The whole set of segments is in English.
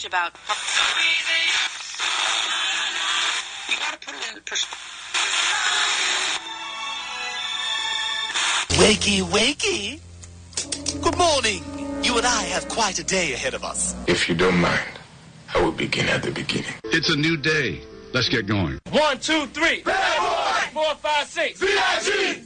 about. You gotta put it in perspective. Wakey, wakey. Good morning. You and I have quite a day ahead of us. If you don't mind, I will begin at the beginning. It's a new day. Let's get going. 1, 2, 3. Bad boy. 4, 5, 6. VIG.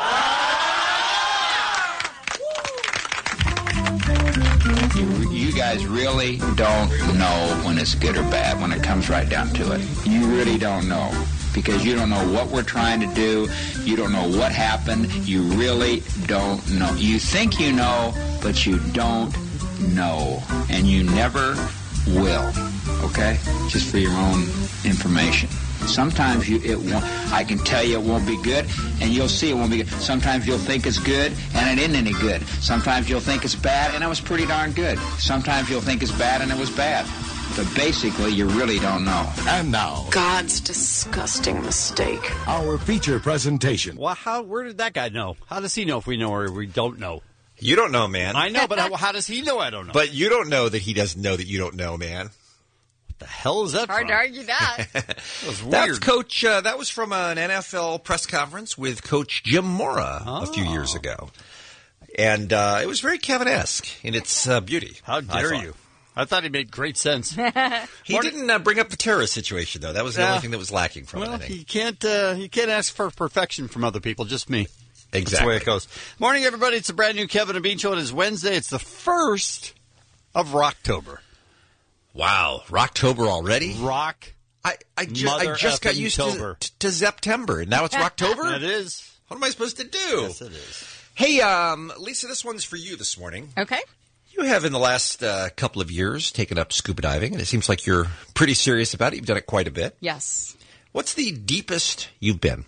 You guys really don't know when it's good or bad when it comes right down to it. You really don't know. Because you don't know what we're trying to do. You don't know what happened. You really don't know. You think you know, but you don't know. And you never will. Okay? Just for your own information. Sometimes it won't. I can tell you it won't be good, and you'll see it won't be good. Sometimes you'll think it's good, and it isn't any good. Sometimes you'll think it's bad, and it was pretty darn good. Sometimes you'll think it's bad, and it was bad. But basically, you really don't know. And now, God's disgusting mistake. our feature presentation. Well, where did that guy know? How does he know if we know or we don't know? You don't know, man. I know, but how does he know I don't know? But you don't know that he doesn't know that you don't know, man. What the hell is that Hard to from? argue that. That was weird. That's Coach. That was from an NFL press conference with Coach Jim Mora a few years ago. And it was very Kevin-esque in its beauty. How dare you? I thought he made great sense. He didn't bring up the terrorist situation, though. That was the only thing that was lacking from it, I think. He can't ask for perfection from other people, just me. Exactly. That's the way it goes. Morning, everybody. It's a brand new Kevin and Bean Show. It is Wednesday. It's the 1st of Rocktober. Wow. Rocktober already? Rock. I just got used to September, and now it's Rocktober? It is. What am I supposed to do? Yes, it is. Hey, Lisa, this one's for you this morning. Okay. You have, in the last couple of years, taken up scuba diving, and it seems like you're pretty serious about it. You've done it quite a bit. Yes. What's the deepest you've been?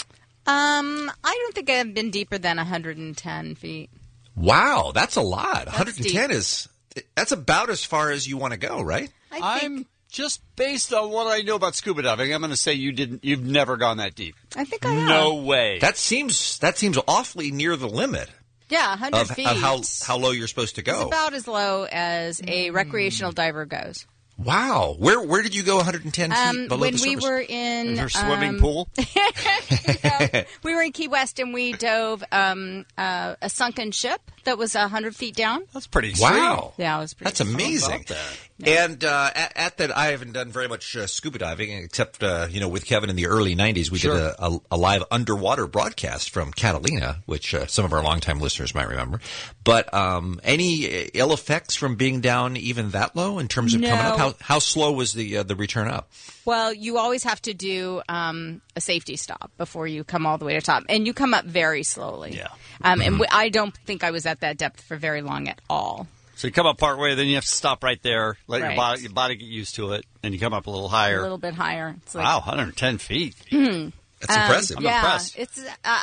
I don't think I've been deeper than 110 feet. Wow, that's a lot. That's 110 that's about as far as you want to go, right? I'm just based on what I know about scuba diving. I'm going to say you've never gone that deep. I think I have. No way. That seems awfully near the limit. Yeah, 100 feet. Of how low you're supposed to go. It's about as low as a recreational diver goes. Wow. Where did you go 110 feet below the surface? When we were in her swimming pool? No, we were in Key West and we dove a sunken ship that was 100 feet down. That's pretty sweet. Wow. Yeah, it was pretty That's amazing. Yeah. And at that, I haven't done very much scuba diving, except, with Kevin in the early 90s, we did a live underwater broadcast from Catalina, which some of our longtime listeners might remember. But any ill effects from being down even that low in terms of coming up? How slow was the return up? Well, you always have to do a safety stop before you come all the way to top. And you come up very slowly. Yeah. And I don't think I was at that depth for very long at all. So you come up part way, then you have to stop right there, let Right. your body get used to it, and you come up a little higher. A little bit higher. It's like, Wow, 110 feet. That's impressive. I'm impressed. It's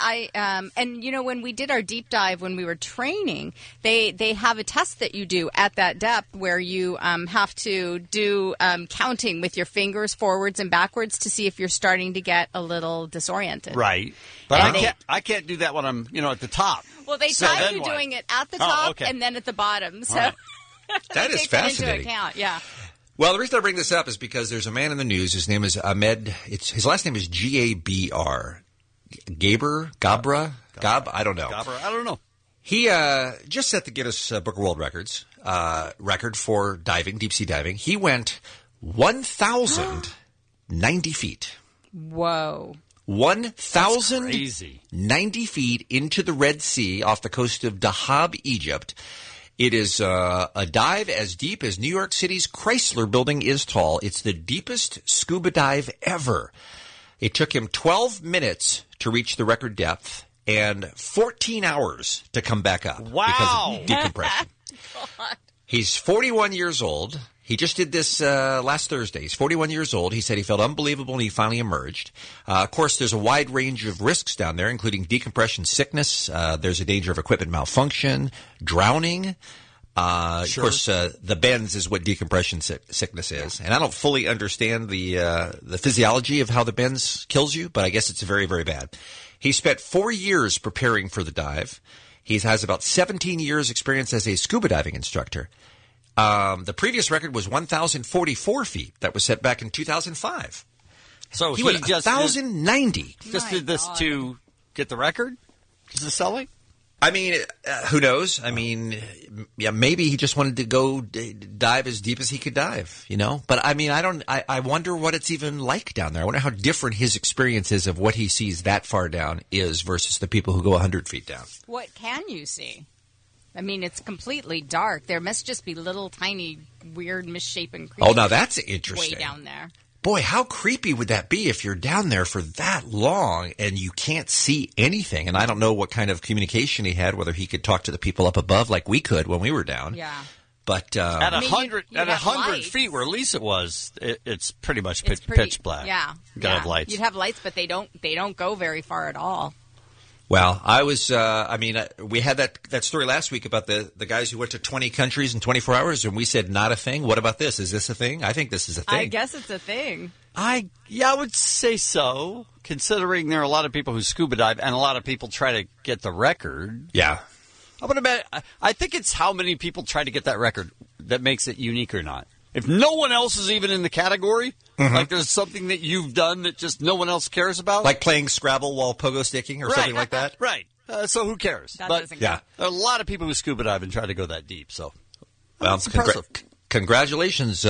and when we did our deep dive when we were training, they have a test that you do at that depth where you have to do counting with your fingers forwards and backwards to see if you're starting to get a little disoriented. Right. But And I can't do that when I'm at the top. Well, they So tell then you what? doing it at the top okay. and then at the bottom. So right. That they is take that into fascinating. account. Yeah. Well, the reason I bring this up is because there's a man in the news. His name is Ahmed. His last name is Gabr. Gabra? I don't know. Gabra? I don't know. He just set the Guinness Book of World Records record for diving, deep sea diving. He went 1,090 feet. Whoa. 1,090 feet into the Red Sea off the coast of Dahab, Egypt. It is a dive as deep as New York City's Chrysler Building is tall. It's the deepest scuba dive ever. It took him 12 minutes to reach the record depth and 14 hours to come back up because of decompression. He's 41 years old. He just did this last Thursday. He's 41 years old. He said he felt unbelievable and he finally emerged. Of course, there's a wide range of risks down there, including decompression sickness. There's a danger of equipment malfunction, drowning. Of course, the bends is what decompression sickness is. And I don't fully understand the physiology of how the bends kills you, but I guess it's very, very bad. He spent 4 years preparing for the dive. He has about 17 years experience as a scuba diving instructor. The previous record was 1,044 feet. That was set back in 2005. So he went just 1,090. Just did this to get the record? Is it selling? I mean, who knows? I mean, yeah, maybe he just wanted to go dive as deep as he could dive, you know? But I mean, I wonder what it's even like down there. I wonder how different his experience is of what he sees that far down is versus the people who go 100 feet down. What can you see? I mean, it's completely dark. There must just be little tiny, weird, misshapen creatures. Oh, now that's interesting. Way down there. Boy, how creepy would that be if you're down there for that long and you can't see anything? And I don't know what kind of communication he had, whether he could talk to the people up above like we could when we were down. Yeah. But at 100 feet where Lisa was, it's pretty much pitch black. Yeah. You gotta have lights. You'd have lights, but they don't go very far at all. Well, I was, we had that story last week about the guys who went to 20 countries in 24 hours, and we said not a thing. What about this? Is this a thing? I think this is a thing. I guess it's a thing. I would say so, considering there are a lot of people who scuba dive, and a lot of people try to get the record. Yeah. I think it's how many people try to get that record that makes it unique or not. If no one else is even in the category, like there's something that you've done that just no one else cares about. Like playing Scrabble while pogo sticking or something like that? Right. So who cares? But yeah, there are a lot of people who scuba dive and try to go that deep. So, well, it's impressive. Congratulations,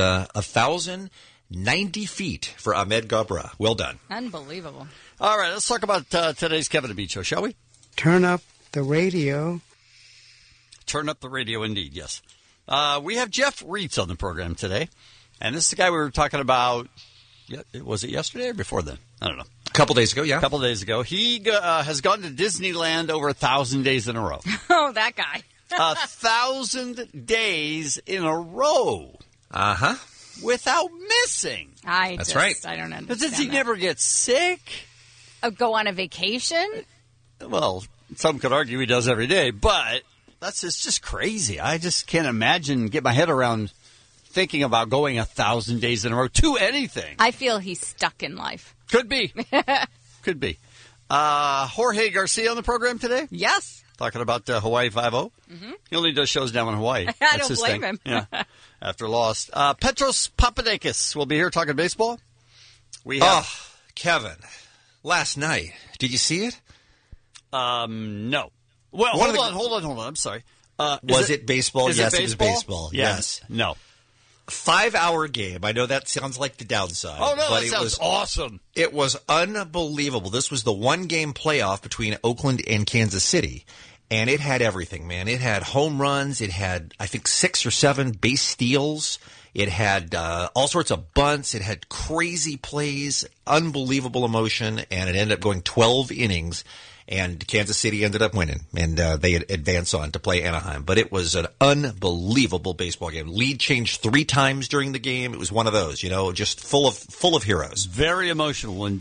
1,090 feet for Ahmed Gabra. Well done. Unbelievable. All right, let's talk about today's Kevin and Bean Show, shall we? Turn up the radio. Turn up the radio, indeed, yes. We have Jeff Reitz on the program today, and this is the guy we were talking about. Was it yesterday or before then? I don't know. A couple days ago, yeah. A couple days ago. He has gone to Disneyland over 1,000 days in a row. Oh, that guy. 1,000 days in a row. Uh-huh. Without missing. That's right. I don't understand. But does he never get sick? Go on a vacation? Well, some could argue he does every day, but it's just crazy. I just can't imagine, get my head around thinking about going 1,000 days in a row to anything. I feel he's stuck in life. Could be. Could be. Jorge Garcia on the program today? Yes. Talking about Hawaii Five-0. Mm-hmm. He only does shows down in Hawaii. I don't blame him. Yeah. After Lost. Petros Papadakis will be here talking baseball. We have Kevin, last night, did you see it? No. Well, hold on. I'm sorry. Was it baseball? Yes, it was baseball. Yes. No. 5-hour game. I know that sounds like the downside. Oh, no, but that sounds awesome. It was unbelievable. This was the one-game playoff between Oakland and Kansas City, and it had everything, man. It had home runs. It had, I think, 6 or 7 base steals. It had all sorts of bunts. It had crazy plays, unbelievable emotion, and it ended up going 12 innings. And Kansas City ended up winning, and they advanced on to play Anaheim. But it was an unbelievable baseball game. Lead changed 3 times during the game. It was one of those, just full of heroes. Very emotional when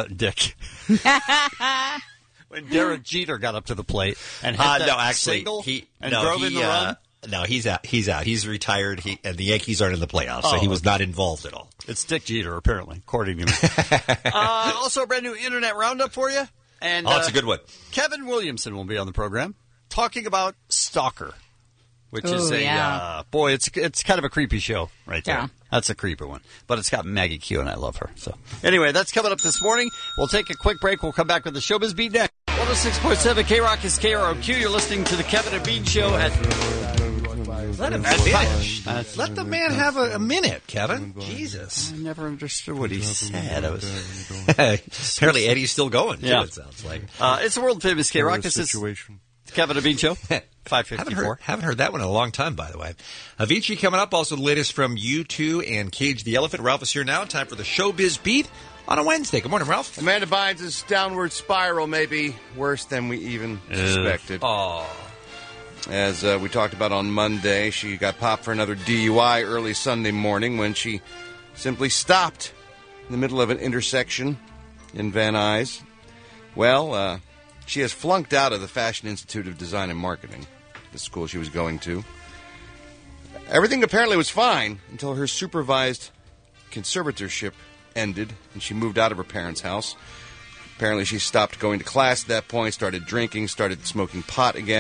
when Derek Jeter got up to the plate and hit that single drove in the run. No, he's out. He's retired. And the Yankees aren't in the playoffs, so he was not involved at all. It's Dick Jeter, apparently, according to me. Also, a brand new Internet Roundup for you. And, it's a good one. Kevin Williamson will be on the program talking about Stalker, which is it's kind of a creepy show right there. Yeah. That's a creepy one. But it's got Maggie Q, and I love her. So anyway, that's coming up this morning. We'll take a quick break. We'll come back with the Showbiz Beat next. 106.7 K-Rock is KROQ. You're listening to the Kevin and Bean Show at... Let him finish. Let the man have a minute, Kevin. Jesus. I never understood what he said. Apparently Eddie's still going, too, it sounds like. It's the world-famous K-Rock. This is Kevin and Bean Show, 554. Haven't heard that one in a long time, by the way. Avicii coming up. Also the latest from U2 and Cage the Elephant. Ralph is here now. Time for the Showbiz Beat on a Wednesday. Good morning, Ralph. Amanda Bynes' downward spiral may be worse than we even suspected. As we talked about on Monday, she got popped for another DUI early Sunday morning when she simply stopped in the middle of an intersection in Van Nuys. Well, she has flunked out of the Fashion Institute of Design and Marketing, the school she was going to. Everything apparently was fine until her supervised conservatorship ended and she moved out of her parents' house. Apparently she stopped going to class at that point, started drinking, started smoking pot again.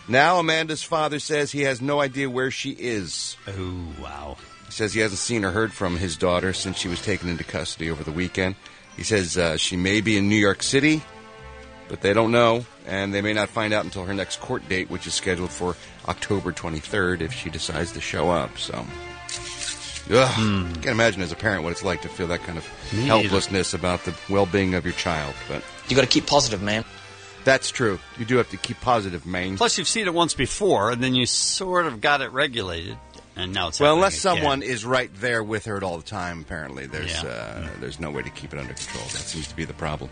Now Amanda's father says he has no idea where she is. Oh, wow. He says he hasn't seen or heard from his daughter since she was taken into custody over the weekend. He says she may be in New York City, but they don't know, and they may not find out until her next court date, which is scheduled for October 23rd if she decides to show up. So, can't imagine as a parent what it's like to feel that kind of helplessness about the well-being of your child. But you got to keep positive, man. That's true. You do have to keep positive, man. Plus, you've seen it once before, and then you sort of got it regulated, and now it's well, unless again. someone is right there with her at all the time. Apparently, there's no way to keep it under control. That seems to be the problem.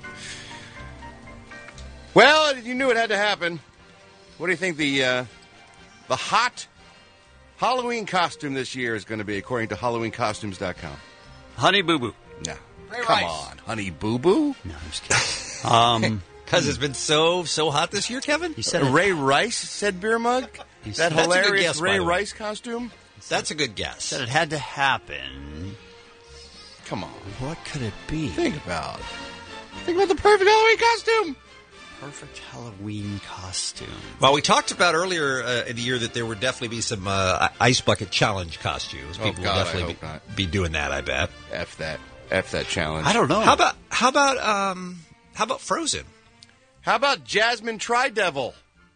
Well, you knew it had to happen. What do you think the hot Halloween costume this year is going to be, according to HalloweenCostumes.com? Honey Boo Boo. No, come on, Honey Boo Boo. No, I'm just kidding. Because it's been so hot this year, Kevin? You said Ray Rice, said Beer Mug. That hilarious guess, Ray Rice costume? That's a good guess. Said it had to happen. Come on. What could it be? Think about the perfect Halloween costume. Perfect Halloween costume. Well, we talked about earlier in the year that there would definitely be some Ice Bucket Challenge costumes. People will definitely be doing that, I bet. F that challenge. I don't know. How about Frozen? How about Jasmine Tri-Devil?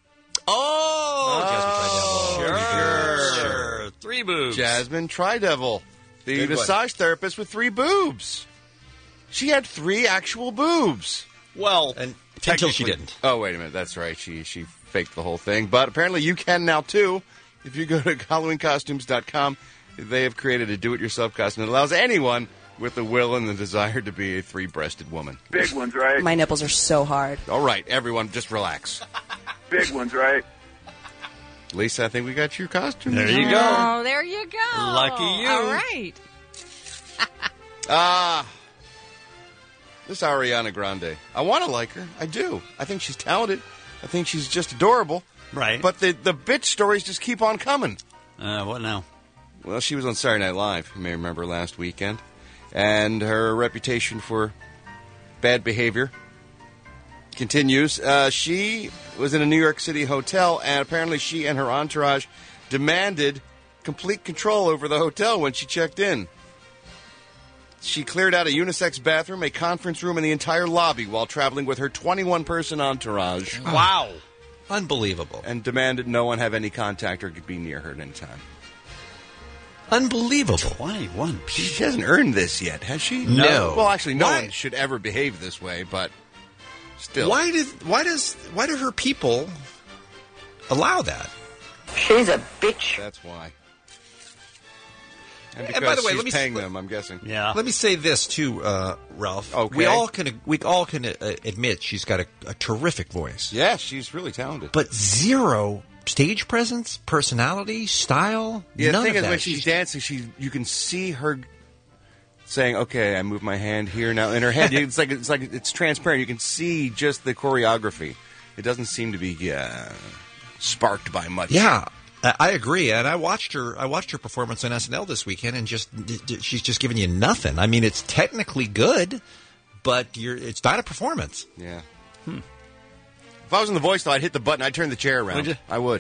Jasmine Tri-Devil. Sure. 3 boobs. Jasmine Tri-Devil. The massage therapist with 3 boobs. She had 3 actual boobs. Well, until she didn't. Oh, wait a minute. That's right. She faked the whole thing. But apparently you can now, too. If you go to HalloweenCostumes.com, they have created a do-it-yourself costume that allows anyone with the will and the desire to be a 3-breasted woman. Big ones, right? My nipples are so hard. All right, everyone, just relax. Big ones, right? Lisa, I think we got your costume. There you go. Oh, there you go. Lucky you. All right. This Ariana Grande. I want to like her. I do. I think she's talented. I think she's just adorable. Right. But the bitch stories just keep on coming. What now? Well, she was on Saturday Night Live, you may remember, last weekend. And her reputation for bad behavior continues. She was in a New York City hotel, and apparently she and her entourage demanded complete control over the hotel when she checked in. She cleared out a unisex bathroom, a conference room, and the entire lobby while traveling with her 21-person entourage. Wow. Unbelievable. And demanded no one have any contact or be near her at any time. Unbelievable. 21 people. She hasn't earned this yet, has she? No. Well, actually, no one should ever behave this way, but still. Why do her people allow that? She's a bitch. That's why. And because by the way, she's paying them, I'm guessing. Yeah. Let me say this too, Ralph. Okay. We all can admit she's got a terrific voice. Yeah, she's really talented. But zero stage presence, personality, style. Yeah, none the thing of is, that. when she's dancing, you can see her saying, "Okay, I move my hand here now." In her head, it's transparent. You can see just the choreography. It doesn't seem to be sparked by much. Yeah. I agree, and I watched her performance on SNL this weekend, and she's just giving you nothing. I mean, it's technically good, but it's not a performance. Yeah. If I was in The Voice, though, I'd hit the button. I'd turn the chair around. Would you? I would.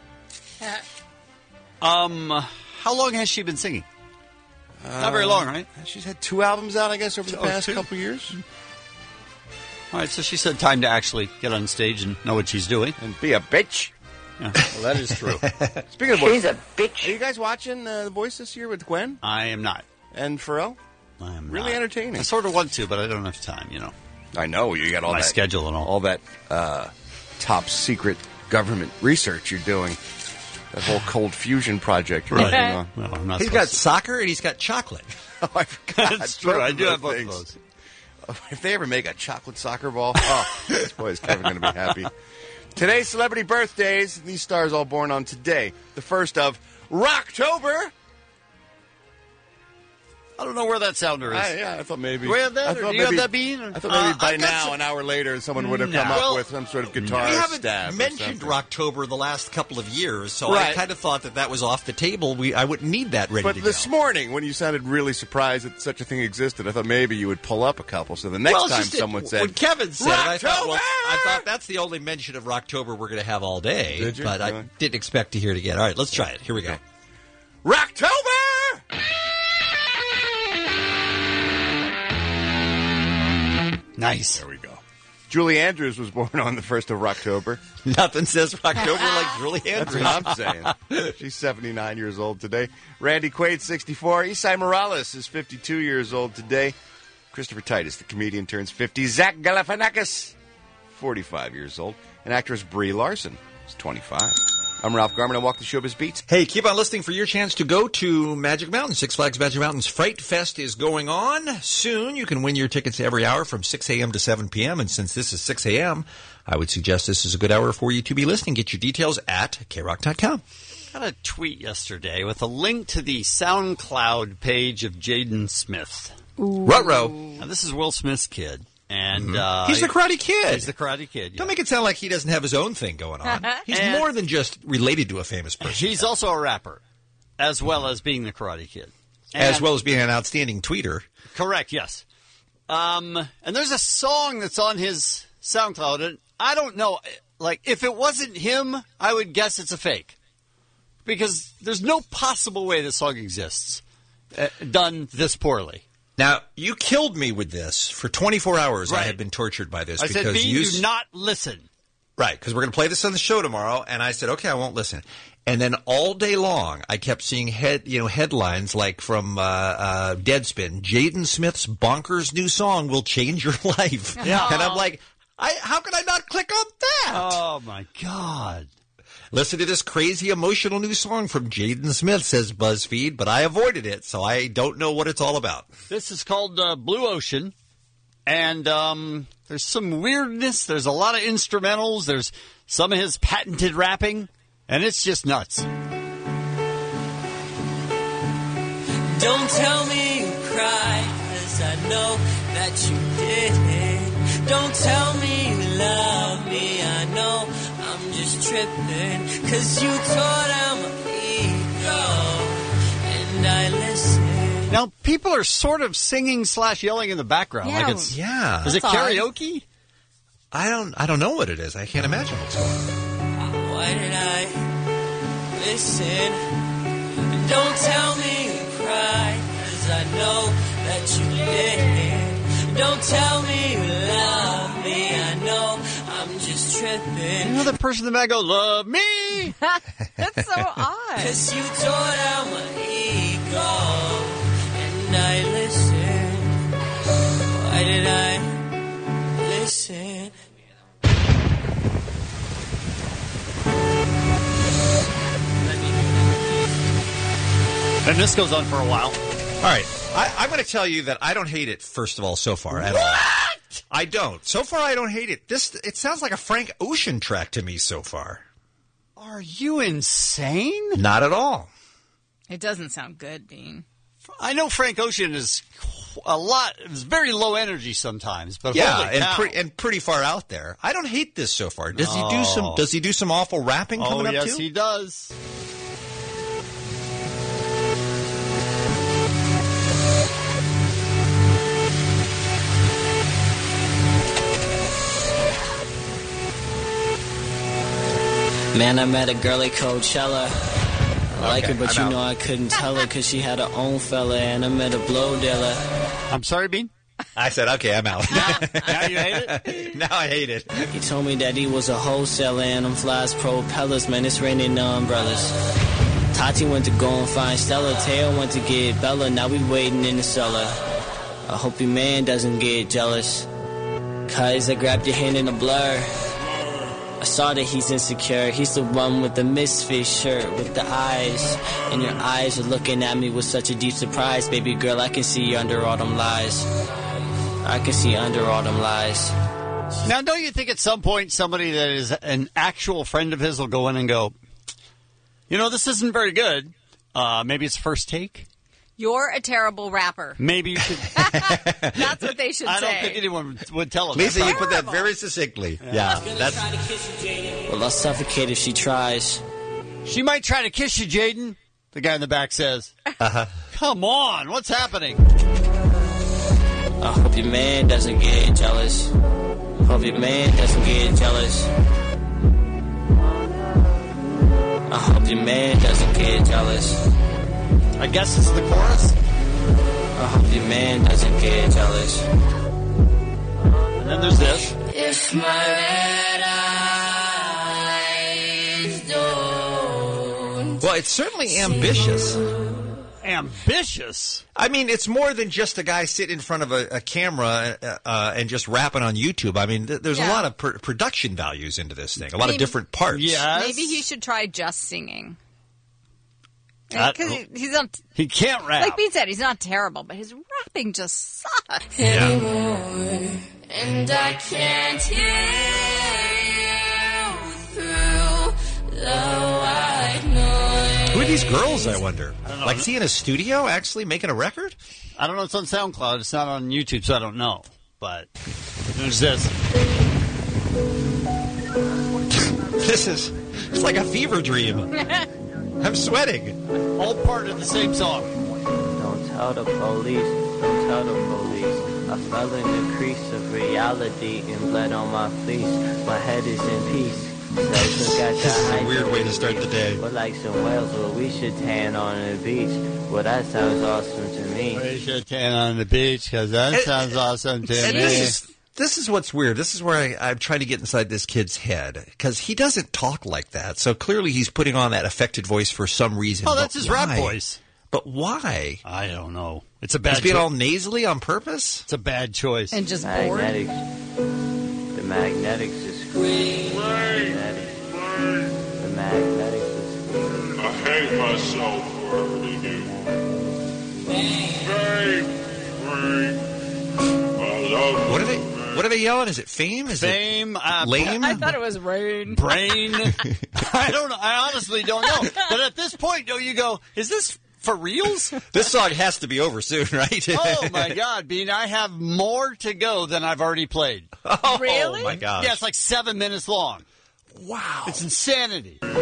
How long has she been singing? Not very long, right? She's had 2 albums out, I guess, over the past couple years. All right, so she said time to actually get on stage and know what she's doing. And be a bitch. Yeah, well, that is true. Speaking of voice, She's a bitch. Are you guys watching The Voice this year with Gwen I am not. and Pharrell? I am Really not. entertaining. I sort of want to, but I don't have time, I know. You got all My that schedule and all. that top secret government research you're doing. That whole cold fusion project you're working on. Well, I'm not He's got soccer and he's got chocolate. Oh, I forgot. That's true. I do have both of those. If they ever make a chocolate soccer ball, boy, is Kevin going to be happy. Today's celebrity birthdays. These stars all born on today. The first of Rocktober. I don't know where that sounder is. I thought maybe. Do we have that? Do you have that, Bean? I thought maybe by now, an hour later, someone would have come up with some sort of guitar We haven't stab. mentioned Rocktober the last couple of years, so Right. I kind of thought that was off the table. I wouldn't need that ready But to this go. morning, when you sounded really surprised that such a thing existed, I thought maybe you would pull up a couple. So the next Well, it's time just someone said, when Kevin said it, I thought, Rocktober! I thought that's the only mention of Rocktober we're going to have all day. Did you? But I Really? didn't expect to hear it again. All right, let's try it. Here we go. Rocktober! Nice. There we go. Julie Andrews was born on the 1st of October. Nothing says Rocktober like Julie That's Andrews. what I'm saying. She's 79 years old today. Randy Quaid, 64. Esai Morales is 52 years old today. Christopher Titus, the comedian, turns 50. Zach Galifianakis, 45 years old. And actress Brie Larson is 25. I'm Ralph Garman. I walk the showbiz beats. Hey, keep on listening for your chance to go to Magic Mountain. Six Flags Magic Mountain's Fright Fest is going on soon. You can win your tickets every hour from 6 a.m. to 7 p.m. And since this is 6 a.m., I would suggest this is a good hour for you to be listening. Get your details at krock.com. I got a tweet yesterday with a link to the SoundCloud page of Jaden Smith. Ruh-roh. Now, this is Will Smith's kid. And He's the Karate Kid. He's the Karate Kid. Yeah. Don't make it sound like he doesn't have his own thing going on. He's And- more than just related to a famous person. He's also a rapper, as well as being the Karate Kid. As And- well as being an outstanding tweeter. Correct, yes. And there's a song that's on his SoundCloud, and I don't know, like, if it wasn't him, I would guess it's a fake. Because there's no possible way this song exists, done this poorly. Now, you killed me with this. For 24 hours, I Right. had been tortured by this. I said, because B, you do not listen. Right, because we're going to play this on the show tomorrow, and I said, okay, I won't listen. And then all day long, I kept seeing headlines like from Deadspin, Jaden Smith's bonkers new song will change your life. Yeah. And I'm like, how could I not click on that? Oh, my God. Listen to this crazy emotional new song from Jaden Smith, says BuzzFeed, but I avoided it, so I don't know what it's all about. This is called Blue Ocean, and there's some weirdness. There's a lot of instrumentals. There's some of his patented rapping, and it's just nuts. Don't tell me you cried, 'cause I know that you did. Don't tell me you love me, I know I'm just tripping. 'Cause you tore down my ego, and I listened. Now, people are sort of singing / yelling in the background. Yeah. Like it's, Yeah. is it That's odd. karaoke? I don't know what it is. I can't imagine what's going on. Why did I listen? Don't tell me you cried, 'cause I know that you did. Don't tell me you love me, I know I'm just tripping. You know the person in the back go, love me? That's so odd. 'Cause you tore down my ego, and I listened. Why did I listen? And this goes on for a while. All right. I'm going to tell you that I don't hate it, first of all, so far at all. I don't. So far, I don't hate it. It sounds like a Frank Ocean track to me so far. Are you insane? Not at all. It doesn't sound good, Bean. I know Frank Ocean is is very low energy sometimes, but Yeah, holy cow. and pretty far out there. I don't hate this so far. Does No. he do some awful rapping coming Oh, up yes, too? he does. Man, I met a girl at Coachella. I like Okay, her, but I'm you know out. I couldn't tell her 'cause she had her own fella, and I met a blow dealer. I'm sorry, Bean? I said, okay, I'm out. Now you hate it? Now I hate it. He told me that he was a wholesaler, and them flies propellers, man, it's raining umbrellas. Tati went to go and find Stella, Teo went to get Bella, now we waiting in the cellar. I hope your man doesn't get jealous, 'cause I grabbed your hand in a blur. I saw that he's insecure. He's the one with the misfit shirt with the eyes. And your eyes are looking at me with such a deep surprise. Baby girl, I can see you under all them lies. I can see under all them lies. Now, don't you think at some point somebody that is an actual friend of his will go in and go, you know, this isn't very good. Maybe it's first take? You're a terrible rapper. Maybe you should. That's what they should say. I don't think anyone would tell us. Lisa, you put that very succinctly. Yeah. That's. Well, I'll suffocate if she tries. She might try to kiss you, Jaden. The guy in the back says. Come on, what's happening? I hope your man doesn't get jealous. Hope your man doesn't get jealous. I hope your man doesn't get jealous. I guess it's the chorus. I hope your man doesn't get jealous. And then there's this. If my red eyes don't. Well, it's certainly ambitious. Ambitious? I mean, it's more than just a guy sitting in front of a camera and just rapping on YouTube. I mean, there's a lot of production values into this thing, a lot of different parts. Yes. Maybe he should try just singing. Because he's not. He can't rap. Like Bean said, he's not terrible, but his rapping just sucks. Anymore, and I can't hear you through the white noise. Who are these girls, I wonder? I don't know. Like, is he in a studio actually making a record? I don't know. It's on SoundCloud. It's not on YouTube, so I don't know. But there's this. It's like a fever dream. I'm sweating. All part of the same song. Don't tell the police, don't tell the police. I fell in the crease of reality and bled on my fleece. My head is in peace. This is a weird way to start the day. We're like some whales, well, we should tan on the beach. Well, that sounds awesome to me. We should tan on the beach because that sounds awesome to me. This is what's weird. This is where I'm trying to get inside this kid's head because he doesn't talk like that. So clearly he's putting on that affected voice for some reason. Oh, that's his rap voice. But why? I don't know. It's a bad. He's being all nasally on purpose. It's a bad choice. And just bored. The magnetics is screwed. The magnetics is screwed. I hate myself for hurting you. What are they yelling? Is it fame? Is fame? It lame? I thought it was rain. Brain? I don't know. I honestly don't know. But at this point, you go, is this for reals? This song has to be over soon, right? Oh, my God, Bean. I have more to go than I've already played. Oh, really? My gosh. Yeah, it's like 7 minutes long. Wow. It's insanity. I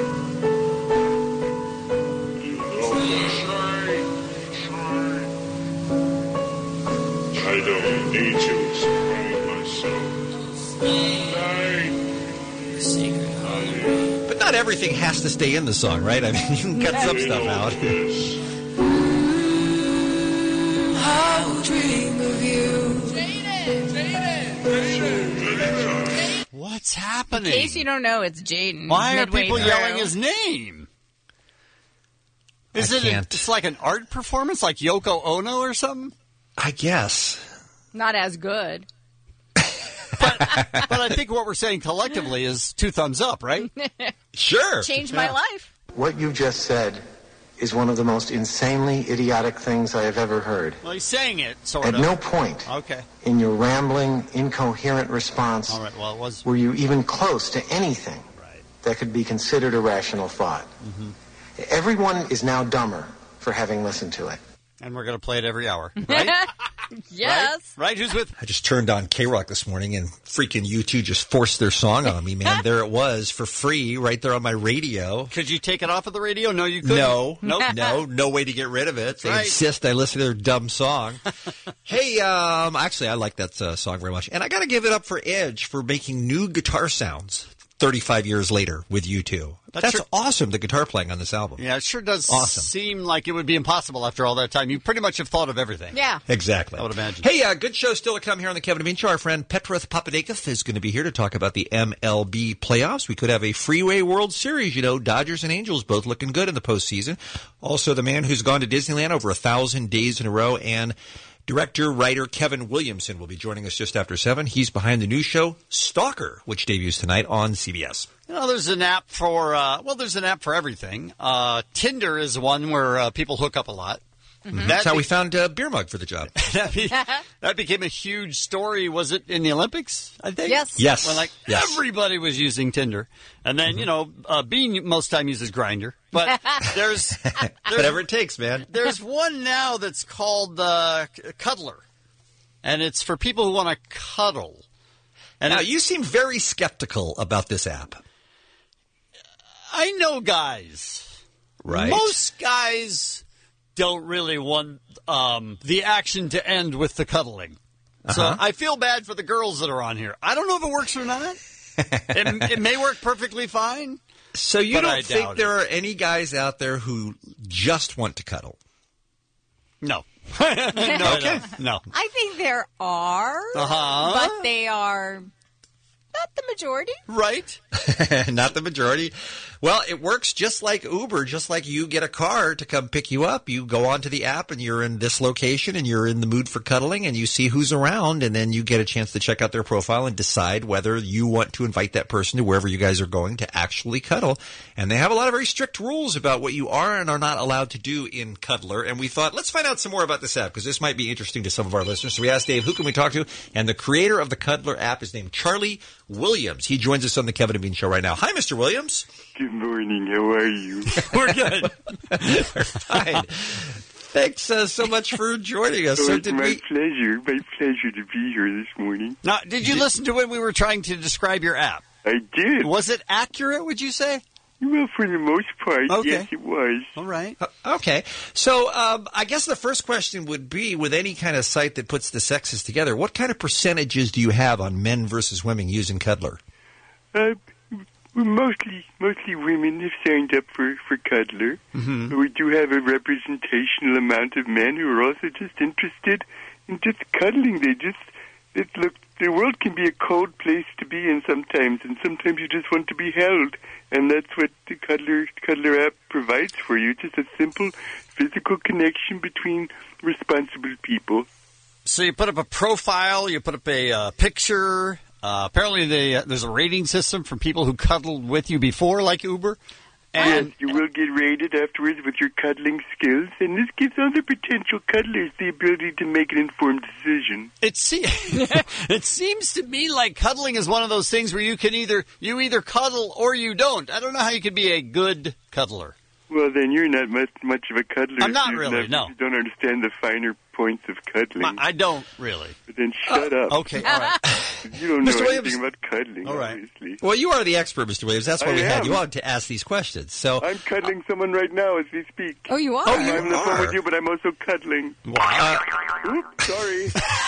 don't need to explain myself. But not everything has to stay in the song, right? I mean, you can cut some stuff out. I'll dream of you. What's happening? In case you don't know, it's Jaden. Why are midway people through. yelling his name? It's like an art performance, like Yoko Ono or something? I guess. Not as good. But I think what we're saying collectively is 2 thumbs up, right? Sure. Changed my life. What you just said is one of the most insanely idiotic things I have ever heard. Well, he's saying it, sort At of. no point in your rambling, incoherent response were you even close to anything that could be considered a rational thought. Mm-hmm. Everyone is now dumber for having listened to it. And we're going to play it every hour, right? Yes. Right? Who's with? I just turned on K-Rock this morning and freaking U2 just forced their song on me, man. There it was for free right there on my radio. Could you take it off of the radio? No, you couldn't. No. Nope. No way to get rid of it. They right. insist I listen to their dumb song. Hey, actually, I like that song very much. And I got to give it up for Edge for making new guitar sounds 35 years later with U2. That's awesome, the guitar playing on this album. Yeah, it sure does awesome. Seem like it would be impossible after all that time. You pretty much have thought of everything. Yeah. Exactly. I would imagine. Hey, good show still to come here on the Kevin and Bean Show. Our friend Petra Papadakis is going to be here to talk about the MLB playoffs. We could have a Freeway World Series. You know, Dodgers and Angels both looking good in the postseason. Also, the man who's gone to Disneyland over 1,000 days in a row, and director-writer Kevin Williamson will be joining us just after 7. He's behind the new show Stalker, which debuts tonight on CBS. You know, there's an app for there's an app for everything. Tinder is one where people hook up a lot. Mm-hmm. That's how we found Beer Mug for the job. That became a huge story. Was it in the Olympics, I think? Yes. When everybody was using Tinder. And then, Bean most time uses Grindr. But there's whatever it takes, man. There's one now that's called Cuddler, and it's for people who want to cuddle. And now, you seem very skeptical about this app. I know guys. Right. Most guys don't really want the action to end with the cuddling. So I feel bad for the girls that are on here. I don't know if it works or not. It may work perfectly fine. So you don't think there are any guys out there who just want to cuddle? No. No. I think there are, but they are not the majority. Right. Not the majority. Well, it works just like Uber, just like you get a car to come pick you up. You go onto the app and you're in this location and you're in the mood for cuddling and you see who's around and then you get a chance to check out their profile and decide whether you want to invite that person to wherever you guys are going to actually cuddle. And they have a lot of very strict rules about what you are and are not allowed to do in Cuddler. And we thought, let's find out some more about this app because this might be interesting to some of our listeners. So we asked Dave, who can we talk to? And the creator of the Cuddler app is named Charlie Williams. He joins us on the Kevin and Bean Show right now. Hi, Mr. Williams. Good morning. How are you? We're good. We're fine. Thanks so much for joining us. It's my pleasure. My pleasure to be here this morning. Now, did you listen to when we were trying to describe your app? I did. Was it accurate, would you say? Well, for the most part, yes, it was. All right. Okay. So I guess the first question would be, with any kind of site that puts the sexes together, what kind of percentages do you have on men versus women using Cuddler? Mostly women have signed up for Cuddler. Mm-hmm. But we do have a representational amount of men who are also just interested in just cuddling. Look, the world can be a cold place to be in sometimes, and sometimes you just want to be held. And that's what the Cuddler app provides for you, just a simple physical connection between responsible people. So you put up a profile, you put up a picture. Apparently there's a rating system for people who cuddled with you before, like Uber. And yes, you will get rated afterwards with your cuddling skills, and this gives other potential cuddlers the ability to make an informed decision. It seems to me like cuddling is one of those things where you either cuddle or you don't. I don't know how you could be a good cuddler. Well, then you're not much of a cuddler. I'm not really, no. You don't understand the finer points of cuddling. I don't really. But then shut up. Okay, all right. You don't know Mr. anything Williams. about cuddling, All right. obviously. Well, you are the expert, Mr. Williams. That's why I we had am. you on to ask these questions. So I'm cuddling someone right now as we speak. Oh, you are? I'm on the phone with you, but I'm also cuddling. Wow. Oops, sorry.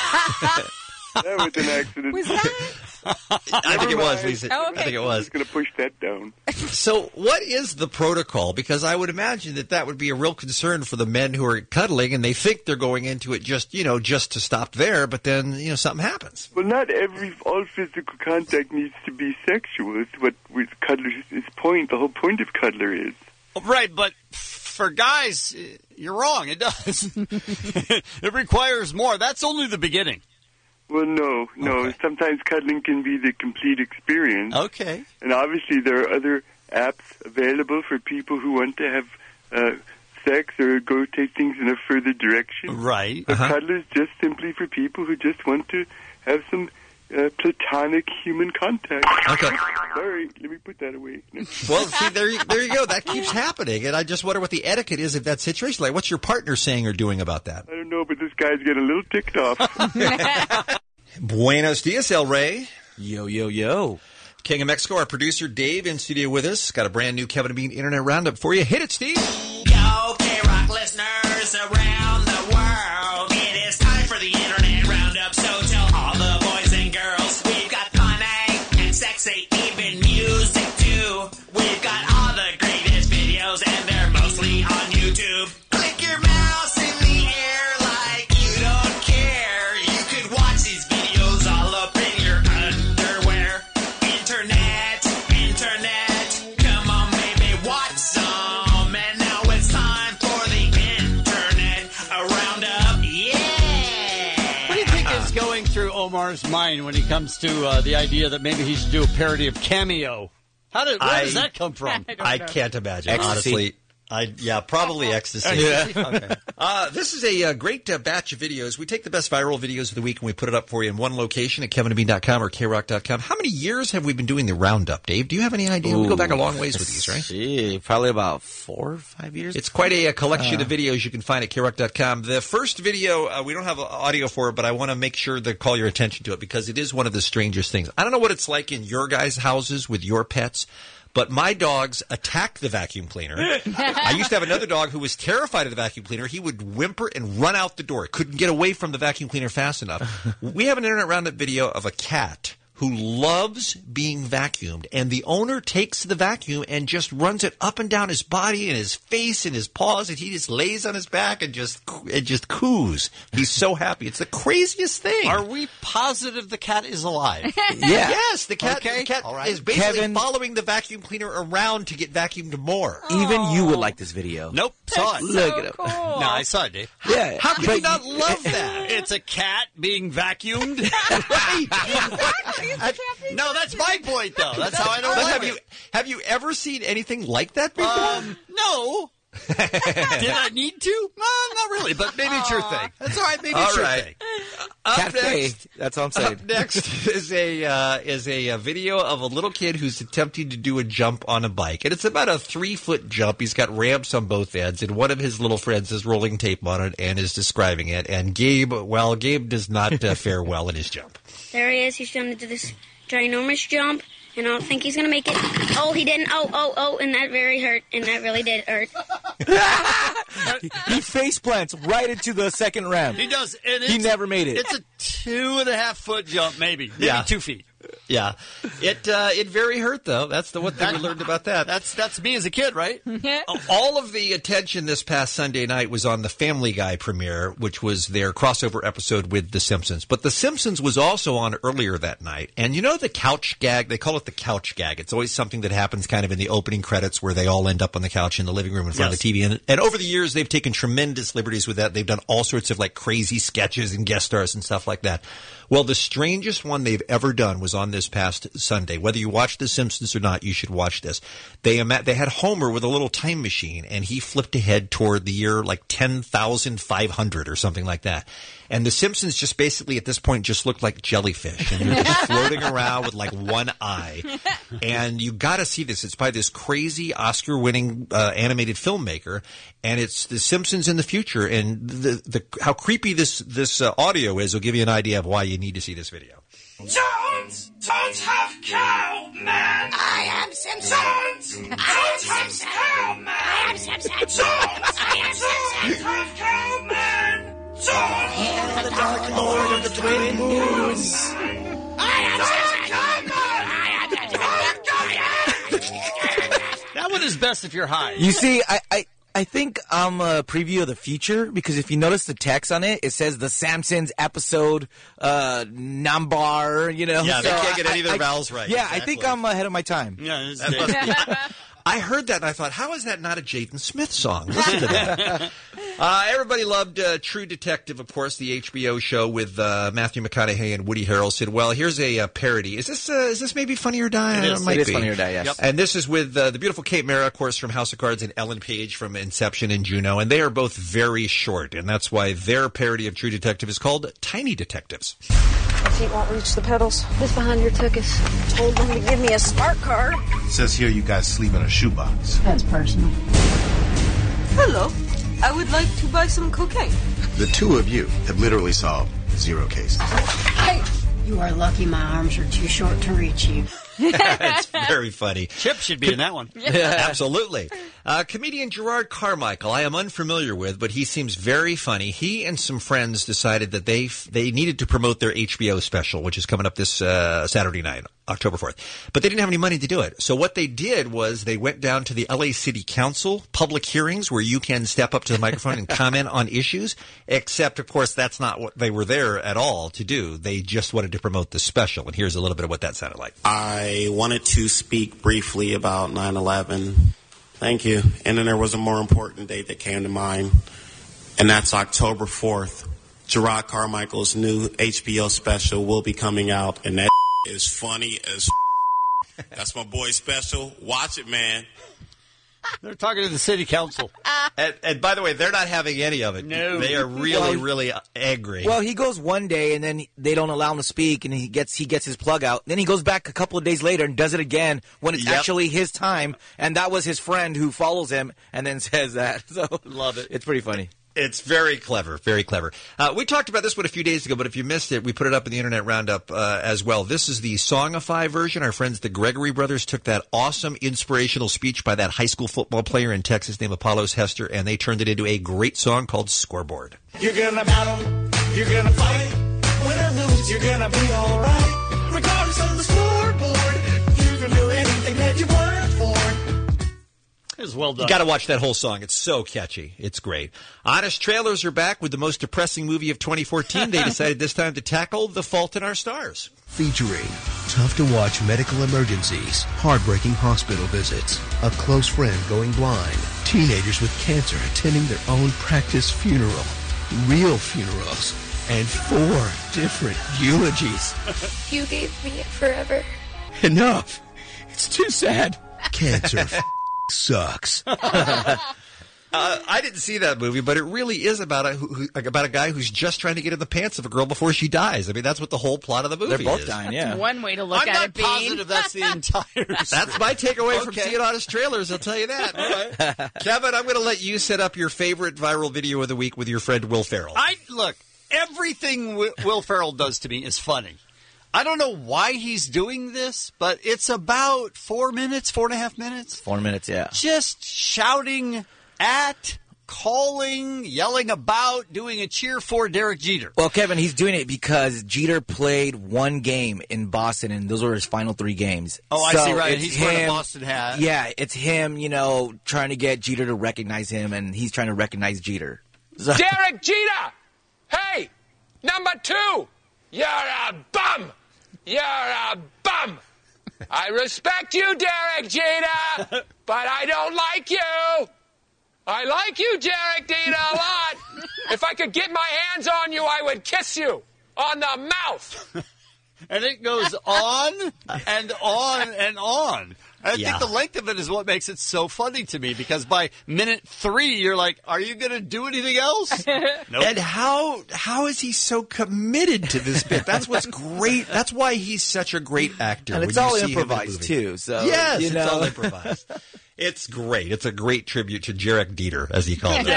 That was an accident. Was that? I think it was, Lisa. Oh, okay. I think it I'm was. just going to push that down. So what is the protocol? Because I would imagine that would be a real concern for the men who are cuddling, and they think they're going into it just to stop there, but then, something happens. Well, not all physical contact needs to be sexual. It's what Cuddler's point, the whole point of Cuddler is. Right, but for guys, you're wrong. It does. It requires more. That's only the beginning. Well, no. Okay. Sometimes cuddling can be the complete experience. Okay. And obviously there are other apps available for people who want to have sex or go take things in a further direction. Right. But Cuddler's just simply for people who just want to have some platonic human contact. Okay. Sorry, let me put that away. Well, see, there you go. That keeps happening, and I just wonder what the etiquette is of that situation. Like, what's your partner saying or doing about that? I don't know, but this guy's getting a little ticked off. Buenos dias, El Rey. Yo, yo, yo. King of Mexico, our producer Dave in studio with us. Got a brand new Kevin and Bean Internet Roundup for you. Hit it, Steve. Yo, K-Rock listeners around the world. It is time for the Internet Roundup. So tell all the boys and girls we've got funny and sexy, even music too. We've got all the greatest videos and they're mostly on YouTube. Click your mouse in the air like you don't care. You could watch these videos all up in your underwear. Internet, come on baby, watch some. And now it's time for the Internet Roundup, yeah! What do you think is going through Omar's mind when he comes to the idea that maybe he should do a parody of Cameo? Where does that come from? I can't imagine, Ecstasy. honestly. Probably ecstasy. Yeah. Okay. This is a great batch of videos. We take the best viral videos of the week and we put it up for you in one location at kevinandbean.com or krock.com. How many years have we been doing the roundup, Dave? Do you have any idea? We go back a long ways with these, right? Gee, probably about 4 or 5 years. It's quite a collection of videos you can find at krock.com. The first video, we don't have audio for it, but I want to make sure to call your attention to it because it is one of the strangest things. I don't know what it's like in your guys' houses with your pets, but my dogs attack the vacuum cleaner. I used to have another dog who was terrified of the vacuum cleaner. He would whimper and run out the door. Couldn't get away from the vacuum cleaner fast enough. We have an Internet Roundup video of a cat who loves being vacuumed, and the owner takes the vacuum and just runs it up and down his body and his face and his paws, and he just lays on his back and just coos. He's so happy. It's the craziest thing. Are we positive the cat is alive? Yeah. Yes, the cat, Okay. the cat All right. is basically Kevin- following the vacuum cleaner around to get vacuumed more. Even you would like this video. Nope. Saw it. Look at him. Cool. No, I saw it, Dave. Yeah. How can but you not love that? It's a cat being vacuumed. No, that's my point, though. That's how I don't But like have you ever seen anything like that before? No. Did I need to? Not really, but maybe it's your thing. That's all right. Maybe it's your thing. Cat face. That's all I'm saying. Up next is a video of a little kid who's attempting to do a jump on a bike, and it's about a 3-foot jump. He's got ramps on both ends, and one of his little friends is rolling tape on it and is describing it. And Gabe does not fare well in his jump. There he is. He's trying to do this ginormous jump, and I don't think he's going to make it. Oh, he didn't. Oh, and that very hurt, and that really did hurt. He face plants right into the second ramp. He does. And He never made it. It's a 2.5-foot jump, maybe 2 feet. Yeah, it very hurt though. That's the one thing we learned about that. That's me as a kid, right? All of the attention this past Sunday night was on the Family Guy premiere, which was their crossover episode with The Simpsons. But The Simpsons was also on earlier that night. And you know the couch gag? They call it the couch gag. It's always something that happens kind of in the opening credits where they all end up on the couch in the living room in front of the TV. And over the years, they've taken tremendous liberties with that. They've done all sorts of like crazy sketches and guest stars and stuff like that. Well, the strangest one they've ever done was on this past Sunday. Whether you watch The Simpsons or not, you should watch this. They had Homer with a little time machine, and he flipped ahead toward the year like 10,500 or something like that. And The Simpsons just basically at this point just looked like jellyfish, and they're just floating around with like one eye. And you got to see this. It's by this crazy Oscar-winning animated filmmaker, and it's The Simpsons in the future. And the how creepy this audio is will give you an idea of why you need to see this video. Don't have cow, man. I am Simpson. Don't have cow, man. I am Simpson. Don't have cow, man. Hail the Dark Lord of the Twin Moons. I am Simpson. That one is best if you're high. You see, I think I'm a preview of the future because if you notice the text on it, it says the Simpsons episode number, you know. Yeah, they can't get any of their vowels right. Yeah, Exactly. I think I'm ahead of my time. Yeah, I heard that and I thought, how is that not a Jaden Smith song? Listen to that. Everybody loved True Detective, of course, the HBO show with Matthew McConaughey and Woody Harrelson. Well, here's a parody. Is this maybe Funny or Die? It is Funny or Die, yes. Yep. And this is with the beautiful Kate Mara, of course, from House of Cards, and Ellen Page from Inception and Juno. And they are both very short, and that's why their parody of True Detective is called Tiny Detectives. My feet won't reach the pedals. This behind here took us. Told them to give me a smart card. It says here you guys sleep in a shoebox. That's personal. Hello. I would like to buy some cocaine. The two of you have literally solved 0 cases. Hey, you are lucky my arms are too short to reach you. It's very funny. Chip should be in that one. Absolutely. Comedian Gerard Carmichael, I am unfamiliar with, but he seems very funny. He and some friends decided that they needed to promote their HBO special, which is coming up this Saturday night, October 4th. But they didn't have any money to do it. So what they did was they went down to the LA City Council public hearings where you can step up to the microphone and comment on issues, except, of course, that's not what they were there at all to do. They just wanted to promote the special. And here's a little bit of what that sounded like. I wanted to speak briefly about 9/11. Thank you. And then there was a more important date that came to mind, and that's October 4th. Gerard Carmichael's new HBO special will be coming out, and that is funny as That's my boy's special. Watch it, man. They're talking to the city council. And by the way, they're not having any of it. No. They are really, really angry. Well, he goes one day, and then they don't allow him to speak, and he gets his plug out. Then he goes back a couple of days later and does it again when it's actually his time, and that was his friend who follows him and then says that. So love it. It's pretty funny. It's very clever, very clever. We talked about this one a few days ago, but if you missed it, we put it up in the Internet Roundup as well. This is the Songify version. Our friends, the Gregory Brothers, took that awesome inspirational speech by that high school football player in Texas named Apollos Hester, and they turned it into a great song called Scoreboard. You're gonna battle, you're gonna fight. Win or lose, you're gonna be alright. Regardless of the scoreboard, you can do anything that you work for. It was well done. You got to watch that whole song. It's so catchy. It's great. Honest Trailers are back with the most depressing movie of 2014. They decided this time to tackle The Fault in Our Stars. Featuring tough-to-watch medical emergencies, heartbreaking hospital visits, a close friend going blind, teenagers with cancer attending their own practice funeral, real funerals, and 4 different eulogies. You gave me it forever. Enough. It's too sad. Cancer sucks. I didn't see that movie, but it really is about a guy who's just trying to get in the pants of a girl before she dies. I mean, that's what the whole plot of the movie is. They're both dying, yeah. That's one way to look I'm at not it, Bean. positive that's the entire That's my takeaway from Okay. seeing Honest Trailers, I'll tell you that. All right. Kevin, I'm going to let you set up your favorite viral video of the week with your friend Will Ferrell. Look, everything Will Ferrell does to me is funny. I don't know why he's doing this, but it's about 4 minutes, 4.5 minutes. 4 minutes, yeah. Just shouting at, calling, yelling about, doing a cheer for Derek Jeter. Well, Kevin, he's doing it because Jeter played one game in Boston, and those were his final 3 games. Oh, I So see, right. it's He's wearing a Boston hat. Yeah, it's him, trying to get Jeter to recognize him, and he's trying to recognize Jeter. So- Derek Jeter! Hey! Number 2! You're a bum! You're a bum! I respect you, Derek Jeter, but I don't like you! I like you, Derek Jeter, a lot! If I could get my hands on you, I would kiss you on the mouth! And it goes on and on and on. I think the length of it is what makes it so funny to me, because by minute 3, you're like, are you going to do anything else? Nope. And how is he so committed to this bit? That's what's great. That's why he's such a great actor. And it's when you all see him in the improvised, movie. too. So, yes, it's all improvised. It's great. It's a great tribute to Jarek Dieter, as he called it.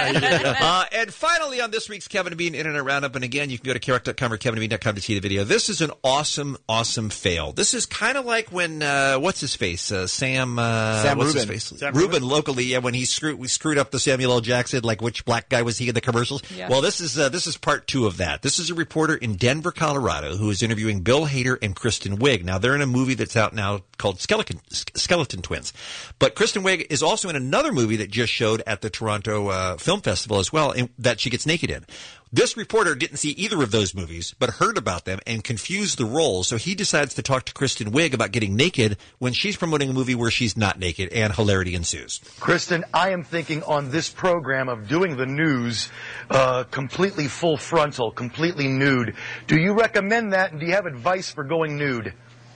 And finally, on this week's Kevin and Bean Internet Roundup, and again, you can go to KROC.com or KevinandBean.com to see the video. This is an awesome, awesome fail. This is kind of like when, what's his face? Sam what's Rubin. his face? Rubin locally, when we screwed up the Samuel L. Jackson, like which black guy was he in the commercials? Yeah. Well, this is part 2 of that. This is a reporter in Denver, Colorado, who is interviewing Bill Hader and Kristen Wiig. Now, they're in a movie that's out now called Skeleton Twins. But Kristen Wiig is also in another movie that just showed at the Toronto Film Festival as well, and that she gets naked in. This reporter didn't see either of those movies, but heard about them and confused the roles, so he decides to talk to Kristen Wiig about getting naked when she's promoting a movie where she's not naked, and hilarity ensues. Kristen, I am thinking on this program of doing the news completely full frontal, completely nude. Do you recommend that, and do you have advice for going nude?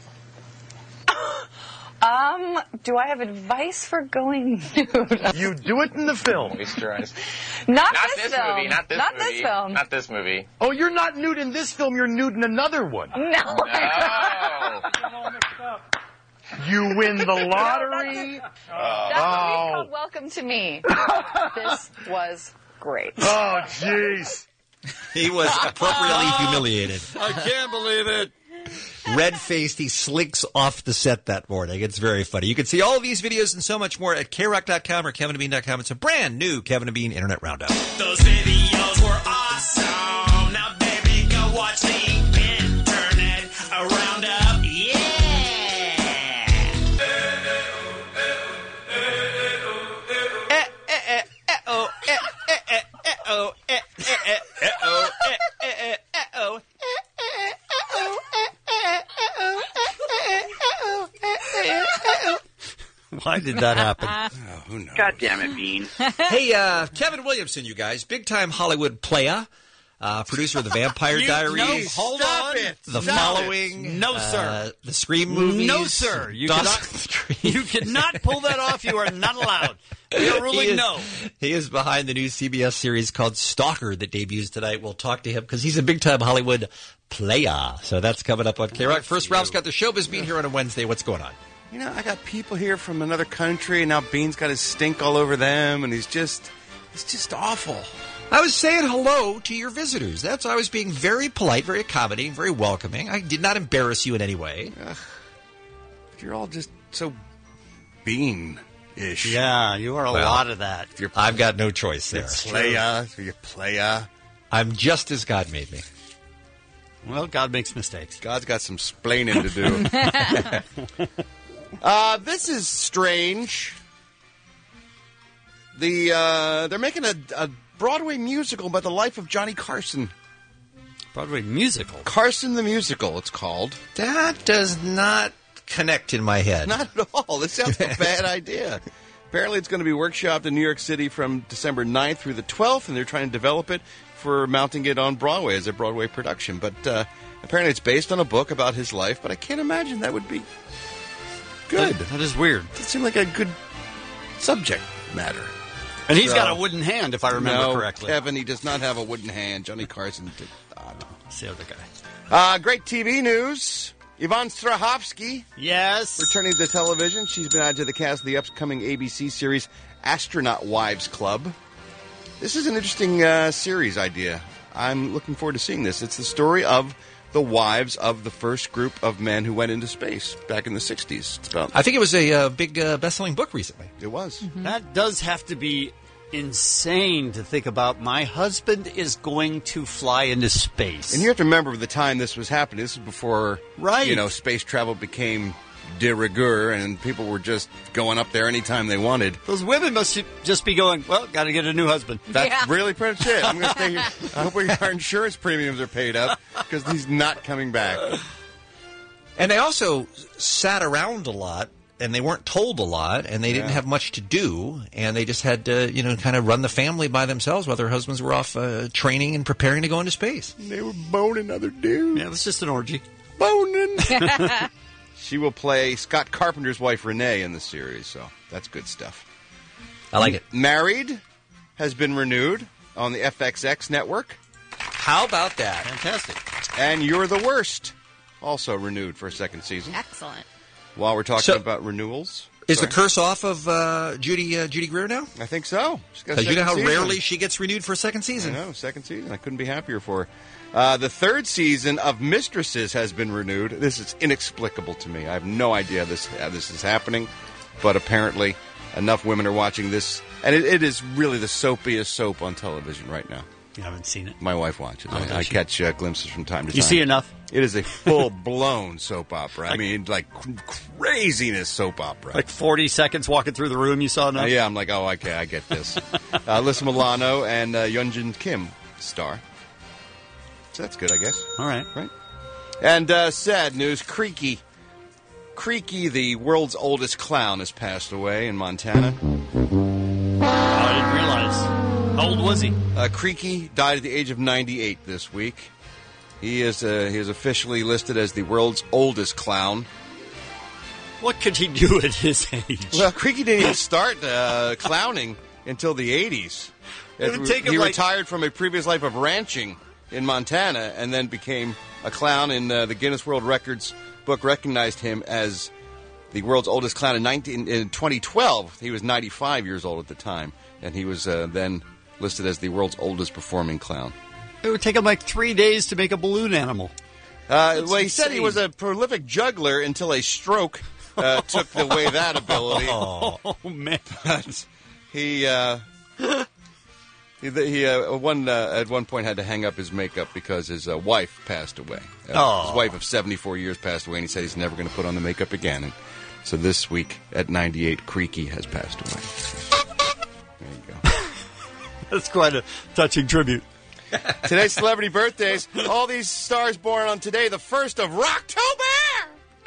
Do I have advice for going nude? You do it in the film. Not Not this this film. movie. Not this Not movie. this film. Not this movie. Oh, you're not nude in this film, you're nude in another one. No. You win the lottery. That's a movie called Welcome to Me. This was great. Oh, jeez. He was appropriately humiliated. I can't believe it. Red-faced, he slinks off the set that morning. It's very funny. You can see all of these videos and so much more at KROC.com or KevinandBean.com. It's a brand new Kevin and Bean Internet Roundup. Those videos were awesome. Now, baby, go watch the Internet Roundup. Yeah! Why did that happen? Who knows? God damn it, Bean. Hey, Kevin Williamson, you guys, big-time Hollywood playa. producer of The Vampire Diaries. No, hold on. The Following. No, sir. The Scream movies. No, sir. You cannot pull that off. You are not allowed. You're ruling no. He is behind the new CBS series called Stalker that debuts tonight. We'll talk to him because he's a big-time Hollywood player. So that's coming up on K-Rock. First, Ralph's got the showbiz beat here on a Wednesday. What's going on? You know, I got people here from another country, and now Bean's got his stink all over them, and it's just awful. I was saying hello to your visitors. I was being very polite, very accommodating, very welcoming. I did not embarrass you in any way. You're all just so Bean-ish. Yeah, you are a lot of that. I've got no choice there. You're playa. I'm just as God made me. Well, God makes mistakes. God's got some splaining to do. This is strange. They're making a Broadway musical about the life of Johnny Carson. Broadway musical? Carson the Musical, it's called. That does not connect in my head. Not at all. This sounds like a bad idea. Apparently it's going to be workshopped in New York City from December 9th through the 12th, and they're trying to develop it for mounting it on Broadway as a Broadway production. But apparently it's based on a book about his life, but I can't imagine that would be good. That is weird. It seemed like a good subject matter. And he's got a wooden hand, if I remember correctly. Kevin, he does not have a wooden hand. Johnny Carson did not. It's the other guy. Great TV news. Yvonne Strahovski. Yes. Returning to television. She's been added to the cast of the upcoming ABC series Astronaut Wives Club. This is an interesting series idea. I'm looking forward to seeing this. It's the story of the wives of the first group of men who went into space back in the 60s. I think it was a big best-selling book recently. It was. Mm-hmm. That does have to be insane to think about. My husband is going to fly into space. And you have to remember the time this was happening. This was before, space travel became de rigueur, and people were just going up there anytime they wanted. Those women must just be going, well, got to get a new husband. That's really pretty much it. I'm going to stay here. I hope our insurance premiums are paid up, because he's not coming back. And they also sat around a lot, and they weren't told a lot, and they didn't have much to do, and they just had to, kind of run the family by themselves while their husbands were off training and preparing to go into space. They were boning other dudes. Yeah, it was just an orgy. Boning. She will play Scott Carpenter's wife, Renee, in the series, so that's good stuff. I like it. Married has been renewed on the FXX network. How about that? Fantastic. And You're the Worst, also renewed for a second season. Excellent. While we're talking about renewals. Is the curse off of Judy Greer now? I think so. Because you know how rarely she gets renewed for a second season. I know, second season. I couldn't be happier for her. The third season of Mistresses has been renewed. This is inexplicable to me. I have no idea how this is happening, but apparently enough women are watching this. And it is really the soapiest soap on television right now. You haven't seen it? My wife watches. I catch glimpses from time to time. You see enough? It is a full-blown soap opera. I mean, like craziness soap opera. Like 40 seconds walking through the room, you saw enough? Yeah, I'm like, oh, okay, I get this. Alyssa Milano and Yeonjun Kim star. So that's good, I guess. All right. Right. And sad news, Creaky. Creaky, the world's oldest clown, has passed away in Montana. Oh, I didn't realize. How old was he? Creaky died at the age of 98 this week. He is officially listed as the world's oldest clown. What could he do at his age? Well, Creaky didn't even start clowning until the 80s. He retired from a previous life of ranching in Montana and then became a clown, and the Guinness World Records book recognized him as the world's oldest clown in 2012. He was 95 years old at the time, and he was then listed as the world's oldest performing clown. It would take him like 3 days to make a balloon animal. Well, he said he was a prolific juggler until a stroke took away that ability. Oh, man. But he at one point had to hang up his makeup because his wife passed away. His wife of 74 years passed away, and he said he's never going to put on the makeup again. And so this week, at 98, Creaky has passed away. There you go. That's quite a touching tribute. Today's celebrity birthdays. All these stars born on today, the 1st of Rocktober!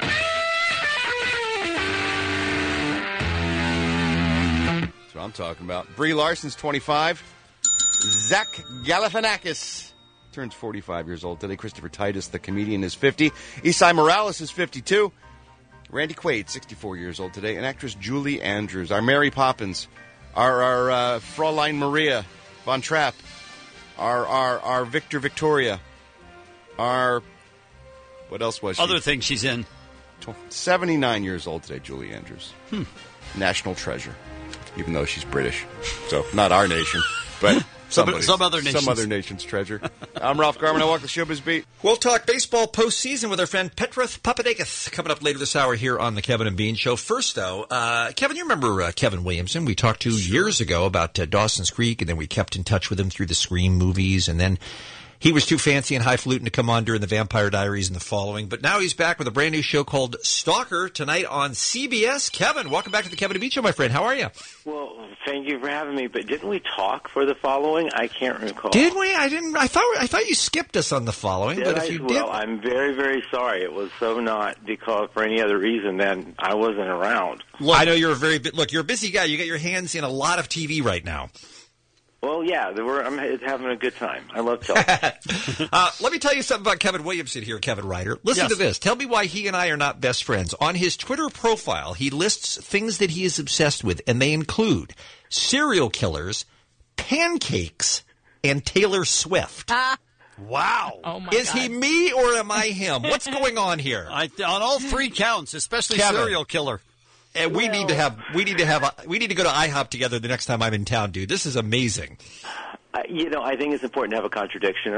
That's what I'm talking about. Brie Larson's 25. Zach Galifianakis turns 45 years old today. Christopher Titus, the comedian, is 50. Esai Morales is 52. Randy Quaid, 64 years old today. And actress Julie Andrews. Our Mary Poppins. Our Fraulein Maria von Trapp. Our Victor Victoria. Our... What else was she? Other things she's in. 79 years old today, Julie Andrews. National treasure. Even though she's British. So, not our nation, but... Some other nation's treasure. I'm Ralph Garman. I walk the Showbiz Beat. We'll talk baseball postseason with our friend Petra Papadakis coming up later this hour here on the Kevin and Bean Show. First, though, Kevin, you remember Kevin Williamson? We talked to years ago about Dawson's Creek, and then we kept in touch with him through the Scream movies, and then he was too fancy and highfalutin to come on during the Vampire Diaries and the following. But now he's back with a brand new show called Stalker tonight on CBS. Kevin, welcome back to the Kevin and Bean Show, my friend. How are you? Well, thank you for having me. But didn't we talk for the following? I can't recall. Did we? I didn't. I thought you skipped us on the following. But if you did, well, I'm very, very sorry. It was so not because for any other reason than I wasn't around. Look, I know you're you're a busy guy. You got your hands in a lot of TV right now. Well, yeah, I'm having a good time. I love television. Let me tell you something about Kevin Williamson here, Kevin Ryder. Listen to this. Tell me why he and I are not best friends. On his Twitter profile, he lists things that he is obsessed with, and they include serial killers, pancakes, and Taylor Swift. Wow. Oh my Is God. he me or am I him? What's going on here? On all three counts, especially Kevin. serial killer. And we need to go to IHOP together the next time I'm in town, dude. This is amazing. I think it's important to have a contradiction.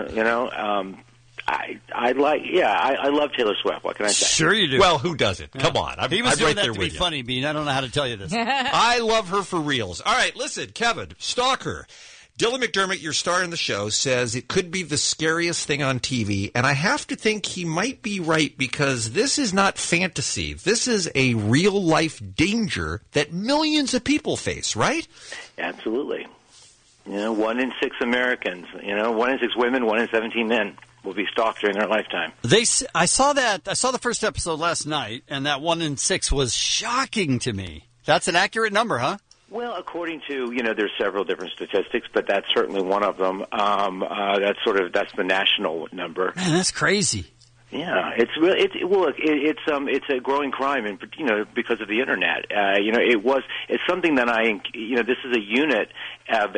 I love Taylor Swift. What can I say? Sure you do. Well, who doesn't? Come on. He was I'm doing right that there to with be you. funny, Bean. I don't know how to tell you this. I love her for reals. All right, listen, Kevin, Stalker. Dylan McDermott, your star in the show, says it could be the scariest thing on TV, and I have to think he might be right because this is not fantasy. This is a real-life danger that millions of people face, right? Absolutely. 1 in 6 Americans, 1 in 6 women, 1 in 17 men will be stalked during their lifetime. I saw that. I saw the first episode last night, and that 1 in 6 was shocking to me. That's an accurate number, huh? Well, according to, there's several different statistics, but that's certainly one of them. That's the national number. Man, that's crazy. Yeah, it's really it's a growing crime, and because of the internet. It's something that this is a unit of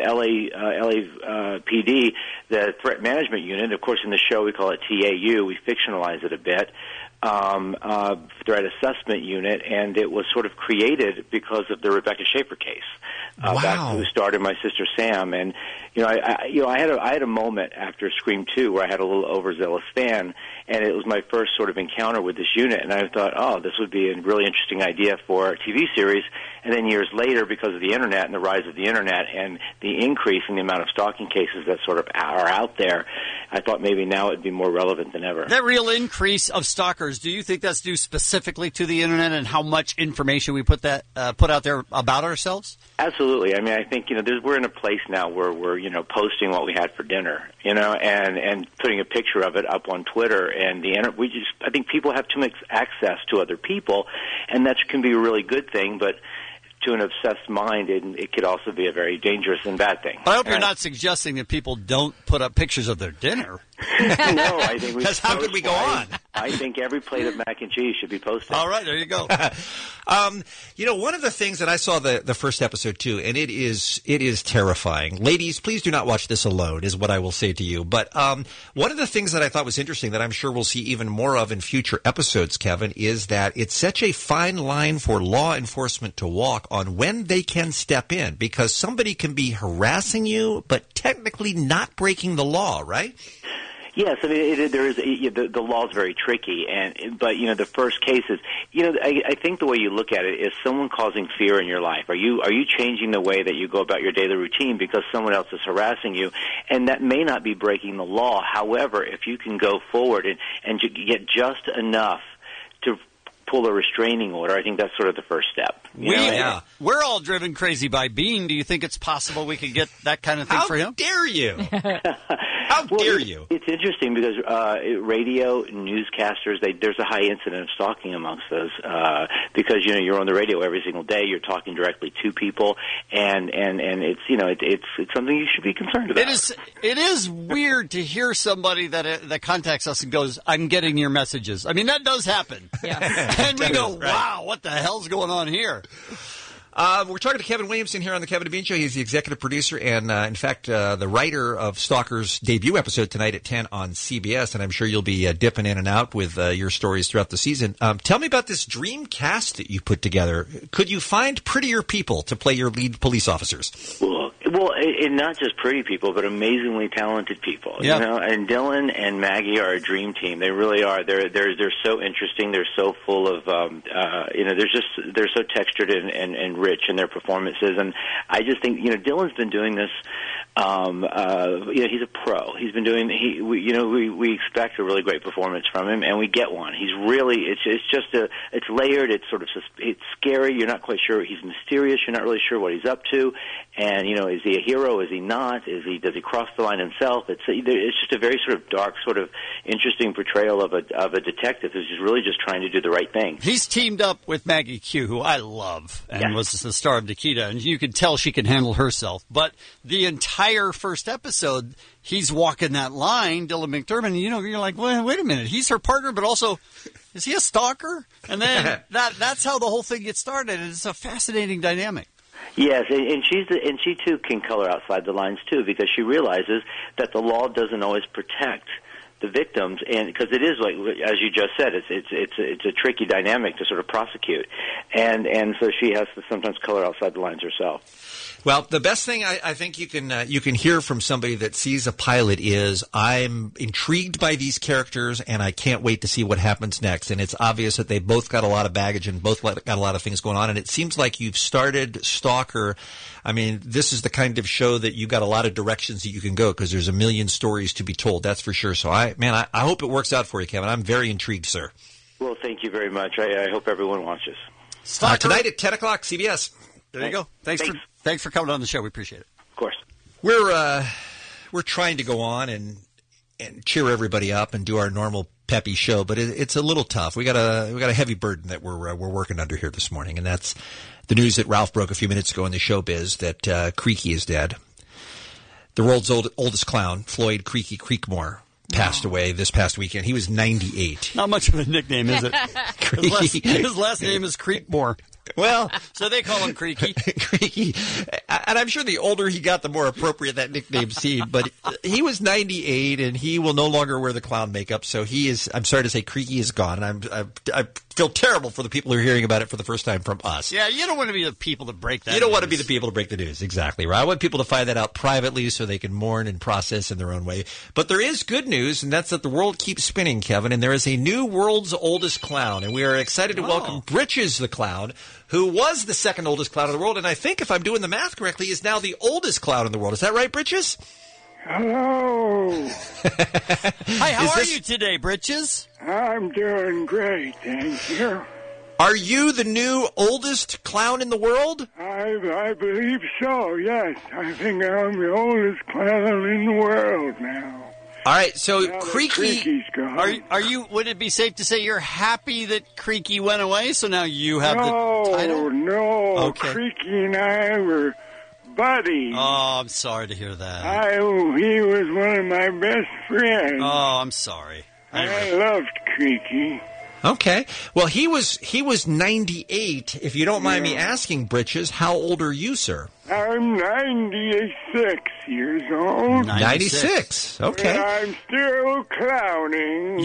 LAPD, the Threat Management Unit. Of course, in the show we call it TAU. We fictionalize it a bit. Threat Assessment Unit, and it was sort of created because of the Rebecca Schaefer case. Back who started My Sister Sam, and I had a moment after Scream 2 where I had a little overzealous fan, and it was my first sort of encounter with this unit, and I thought, this would be a really interesting idea for a TV series. And then years later, because of the internet and the rise of the internet and the increase in the amount of stalking cases that sort of are out there, I thought maybe now it'd be more relevant than ever. That real increase of stalkers, do you think that's due specifically to the internet and how much information we put out there about ourselves? Absolutely. I mean, I think we're in a place now where we're posting what we had for dinner, and putting a picture of it up on Twitter and the internet. I think people have too much access to other people, and that can be a really good thing, but to an obsessed mind, it could also be a very dangerous and bad thing. I hope you're not suggesting that people don't put up pictures of their dinner. No, I think we. Because how could we go on? I think every plate of mac and cheese should be posted. All right, there you go. One of the things that I saw the first episode too, and it is terrifying. Ladies, please do not watch this alone, is what I will say to you. But one of the things that I thought was interesting that I'm sure we'll see even more of in future episodes, Kevin, is that it's such a fine line for law enforcement to walk on when they can step in, because somebody can be harassing you, but technically not breaking the law, right? Yes, I mean the law is very tricky, but the first cases, I think the way you look at it is someone causing fear in your life. Are you changing the way that you go about your daily routine because someone else is harassing you, and that may not be breaking the law. However, if you can go forward and get just enough to pull a restraining order, I think that's sort of the first step. We're all driven crazy by Bean. Do you think it's possible we could get that kind of thing for him? How dare you? How dare you? It's interesting because radio newscasters, there's a high incidence of stalking amongst those because you're on the radio every single day. You're talking directly to people, and it's it's something you should be concerned about. It is weird to hear somebody that contacts us and goes, "I'm getting your messages." I mean, that does happen. Yeah, and we go, "Wow, what the hell's going on here?" We're talking to Kevin Williamson here on the Kevin and Bean Show. He's the executive producer and, in fact, the writer of Stalker's debut episode tonight at 10 on CBS, and I'm sure you'll be dipping in and out with your stories throughout the season. Tell me about this dream cast that you put together. Could you find prettier people to play your lead police officers? Well, and not just pretty people, but amazingly talented people. Yeah. And Dylan and Maggie are a dream team. They really are. They're so interesting. They're so full of they're so textured and rich in their performances. And I just think Dylan's been doing this. He's a pro. He's been doing. We expect a really great performance from him, and we get one. He's really. It's layered. It's it's scary. You're not quite sure. He's mysterious. You're not really sure what he's up to. And is he a hero? Is he not? Does he cross the line himself? It's just a very sort of dark, sort of interesting portrayal of a detective who's really just trying to do the right thing. He's teamed up with Maggie Q, who I love, and was the star of Nikita, and you can tell she can handle herself. But the entire first episode, he's walking that line, Dylan McDermott, and you're like, well, wait a minute, he's her partner, but also, is he a stalker? And then that's how the whole thing gets started. It's a fascinating dynamic. Yes, and she too can color outside the lines too, because she realizes that the law doesn't always protect the victims, and because it is, like as you just said, it's a tricky dynamic to sort of prosecute, and so she has to sometimes color outside the lines herself. Well, the best thing I think you can hear from somebody that sees a pilot is, I'm intrigued by these characters and I can't wait to see what happens next. And it's obvious that they both got a lot of baggage and both got a lot of things going on. And it seems like you've started Stalker. I mean, this is the kind of show that you got a lot of directions that you can go because there's a million stories to be told. That's for sure. So I hope it works out for you, Kevin. I'm very intrigued, sir. Well, thank you very much. I hope everyone watches. Tonight at 10 o'clock, CBS. There you go. Thanks for coming on the show. We appreciate it. Of course. We're trying to go on and cheer everybody up and do our normal peppy show, but it's a little tough. We got a heavy burden that we're working under here this morning, and that's the news that Ralph broke a few minutes ago in the showbiz that Creaky is dead. The world's oldest clown, Floyd Creaky Creekmore, passed away this past weekend. He was 98. Not much of a nickname, is it? His last name is Creekmore. Well, so they call him Creaky. Creaky. And I'm sure the older he got, the more appropriate that nickname seemed. But he was 98, and he will no longer wear the clown makeup. So he is, I'm sorry to say, Creaky is gone. And I feel terrible for the people who are hearing about it for the first time from us. Yeah, you don't want to be the people to break that news. You don't want to be the people to break the news. Exactly, right? I want people to find that out privately so they can mourn and process in their own way. But there is good news, and that's that the world keeps spinning, Kevin, and there is a new world's oldest clown. And we are excited to welcome Britches the Clown, who was the second oldest clown in the world, and I think, if I'm doing the math correctly, is now the oldest clown in the world. Is that right, Britches? Hello. Hi, how are you today, Britches? I'm doing great, thank you. Are you the new oldest clown in the world? I believe so, yes. I think I'm the oldest clown in the world now. All right, so Creaky, are you? Would it be safe to say you're happy that Creaky went away? So now you have the title. No, okay. Creaky and I were buddies. Oh, I'm sorry to hear that. He was one of my best friends. Oh, I'm sorry. I loved Creaky. Okay, well he was 98. If you don't mind me asking, Britches, how old are you, sir? I'm 96 years old. 96. Okay. And I'm still clowning.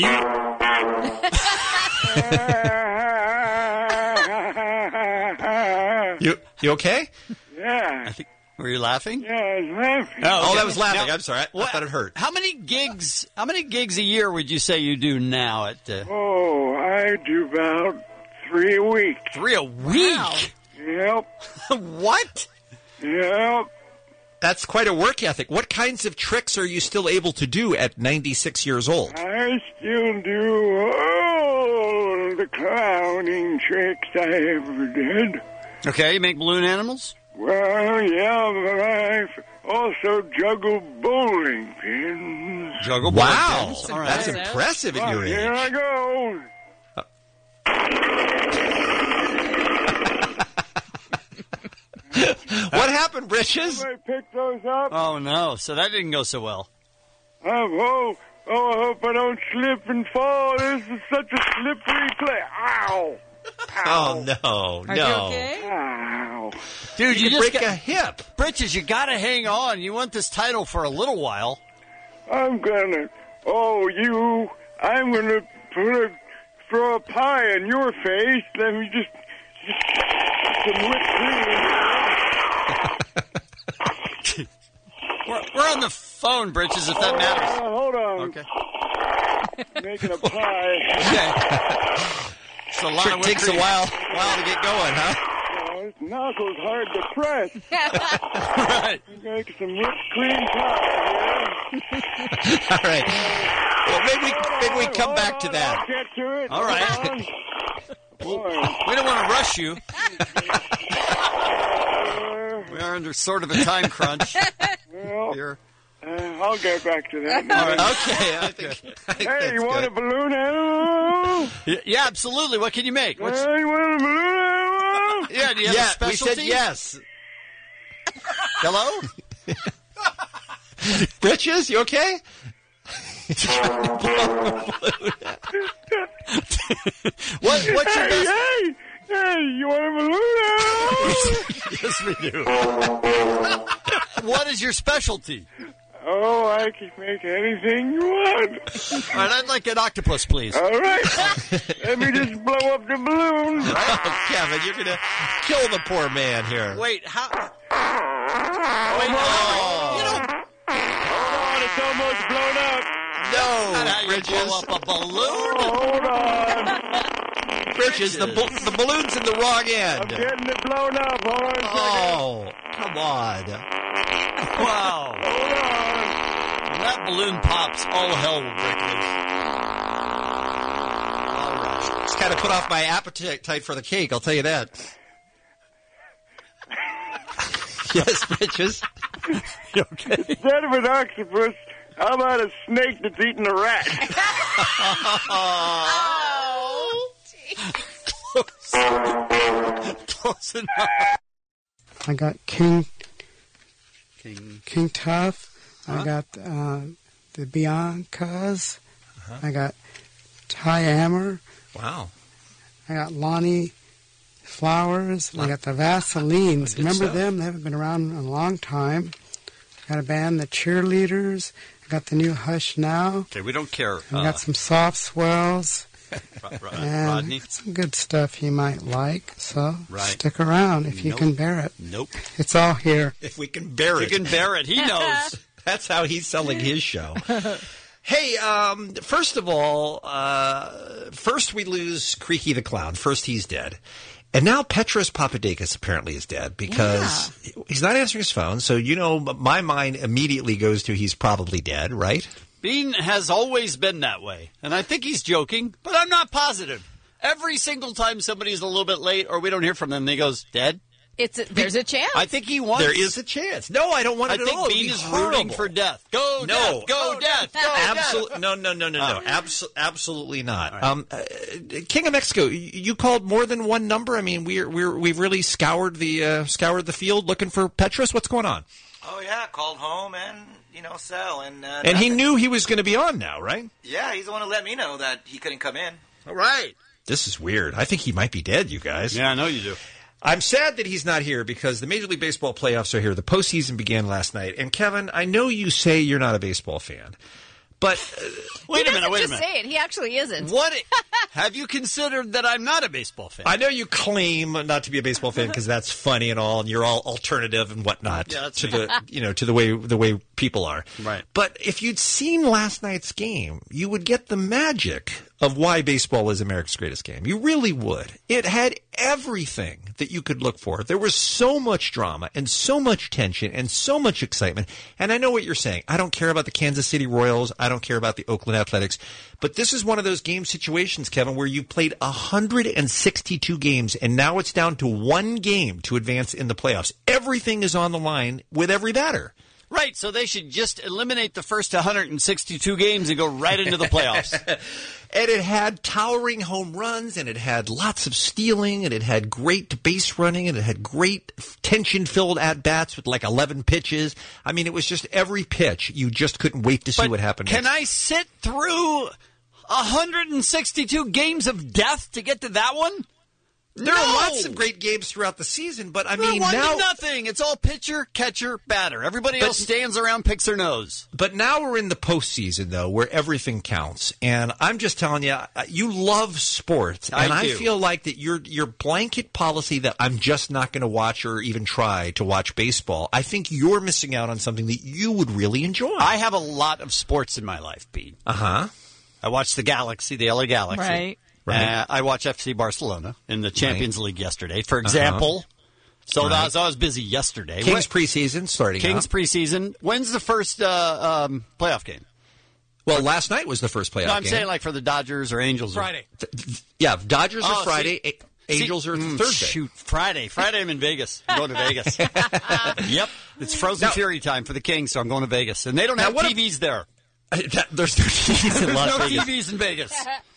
You okay? Yeah. Were you laughing? Yeah, I was laughing. Oh, that was laughing. I'm sorry. I thought it hurt. How many gigs a year would you say you do now at Oh, I do about 3 a week. 3 a week? Wow. Yep. What? Yep. That's quite a work ethic. What kinds of tricks are you still able to do at 96 years old? I still do all the clowning tricks I ever did. Okay, you make balloon animals? Well, yeah, also juggle bowling pins. Juggle Wow. bowling pins. All right. That's impressive at your age. Here I go. What happened, Britches? Somebody pick those up. Oh, no. So that didn't go so well. I hope I don't slip and fall. This is such a slippery place. Ow. Oh, no. Are you okay? Ow. Dude, you just break a hip. Britches, you got to hang on. You want this title for a little while. I'm gonna throw a pie in your face. Let me just some whipped cream. We're on the phone, Britches, if that matters. Hold on. Okay. Making a pie. Okay. It's a lot Sure of takes a whipped while to get going, huh? This knuckle's hard to press. Right. Make some whipped cream pie. All right. Well, maybe we come back to that. I'll get to it. All right. We don't want to rush you. We are under sort of a time crunch here. I'll get back to that. All right. Okay. I think hey, you want good. a balloon animal? Yeah, absolutely. What can you make? You want a balloon animal? Yeah, do you have a specialty? We said yes. Hello? Britches, you okay? What's your best? Hey, you want a balloon animal? Yes, we do. What is your specialty? Oh, I can make anything you want. All right, I'd like an octopus, please. All right. Let me just blow up the balloon. Oh, Kevin, you're going to kill the poor man here. Wait, how? Wait, hold on, it's almost blown up. No, Not how you Britches. blow up a balloon. Hold on. Britches, the balloon's in the wrong I'm end. getting it blown up. Hold on a second. Oh, come on. Wow. Hold on. When that balloon pops, all hell will break loose. All right. Just kind of put off my appetite for the cake, I'll tell you that. Yes, Britches. Okay. Instead of an octopus, how about a snake that's eating a rat? Close enough. I got King Tough. I got the Biancas. I got Ty Ammer. Wow. I got Lonnie Flowers. I got the Vaselines. Remember them? They haven't been around in a long time. I got a band, the Cheerleaders. I got the new Hush Now. Okay, we don't care. I got some Soft Swells. And Rodney? some good stuff you might like. So Right. stick around if you Nope. can bear it. Nope. It's all here. If we can bear You it. can bear it. He knows. That's how he's selling his show. Hey, first of all, first we lose Creaky the Clown. First he's dead. And now Petros Papadakis apparently is dead because he's not answering his phone. So, my mind immediately goes to he's probably dead, right? Bean has always been that way. And I think he's joking, but I'm not positive. Every single time somebody's a little bit late or we don't hear from them, he goes, dead? There's a chance. I think he wants. There is a chance. No, I don't want it I at all. think Bean is rooting for death. Go No. death. Go death. Go Absolutely, no. Absolutely not. King of Mexico, you called more than one number. I mean, we've really scoured the field looking for Petros. What's going on? Oh yeah, called home and cell and he knew he was going to be on now, right? Yeah, he's the one who let me know that he couldn't come in. All right. This is weird. I think he might be dead, you guys. Yeah, I know you do. I'm sad that he's not here because the Major League Baseball playoffs are here. The postseason began last night. And, Kevin, I know you say you're not a baseball fan, but wait a minute. Just say it. He actually isn't. What? Have you considered that I'm not a baseball fan? I know you claim not to be a baseball fan because that's funny and all, and you're all alternative and whatnot to the way people are. Right. But if you'd seen last night's game, you would get the magic of why baseball is America's greatest game. You really would. It had everything that you could look for. There was so much drama and so much tension and so much excitement. And I know what you're saying. I don't care about the Kansas City Royals. I don't care about the Oakland Athletics. But this is one of those game situations, Kevin, where you played 162 games and now it's down to one game to advance in the playoffs. Everything is on the line with every batter. Right, so they should just eliminate the first 162 games and go right into the playoffs. And it had towering home runs, and it had lots of stealing, and it had great base running, and it had great tension-filled at-bats with like 11 pitches. I mean, it was just every pitch. You just couldn't wait to see what happened Can next. I sit through 162 games of death to get to that one? There are lots of great games throughout the season, but I mean, 1-0. It's all pitcher, catcher, batter. Everybody else stands around, picks their nose. But now we're in the postseason, though, where everything counts. And I'm just telling you, you love sports, and I feel like that your blanket policy that I'm just not going to watch or even try to watch baseball. I think you're missing out on something that you would really enjoy. I have a lot of sports in my life, Pete. Uh-huh. I watched the LA Galaxy. Right. I watched FC Barcelona in the Champions League yesterday, for example. So I was busy yesterday. Kings preseason starting Kings out. preseason. When's the first playoff game? Well, last night was the first playoff game. No, I'm saying like for the Dodgers or Angels. Friday. Yeah, Dodgers are Friday. Angels are Thursday. Shoot, Friday. Friday I'm in Vegas. I'm going to Vegas. Yep. It's Frozen Fury time for the Kings, so I'm going to Vegas. And they don't have TVs there. There's no TVs in Las Vegas. TVs in Vegas.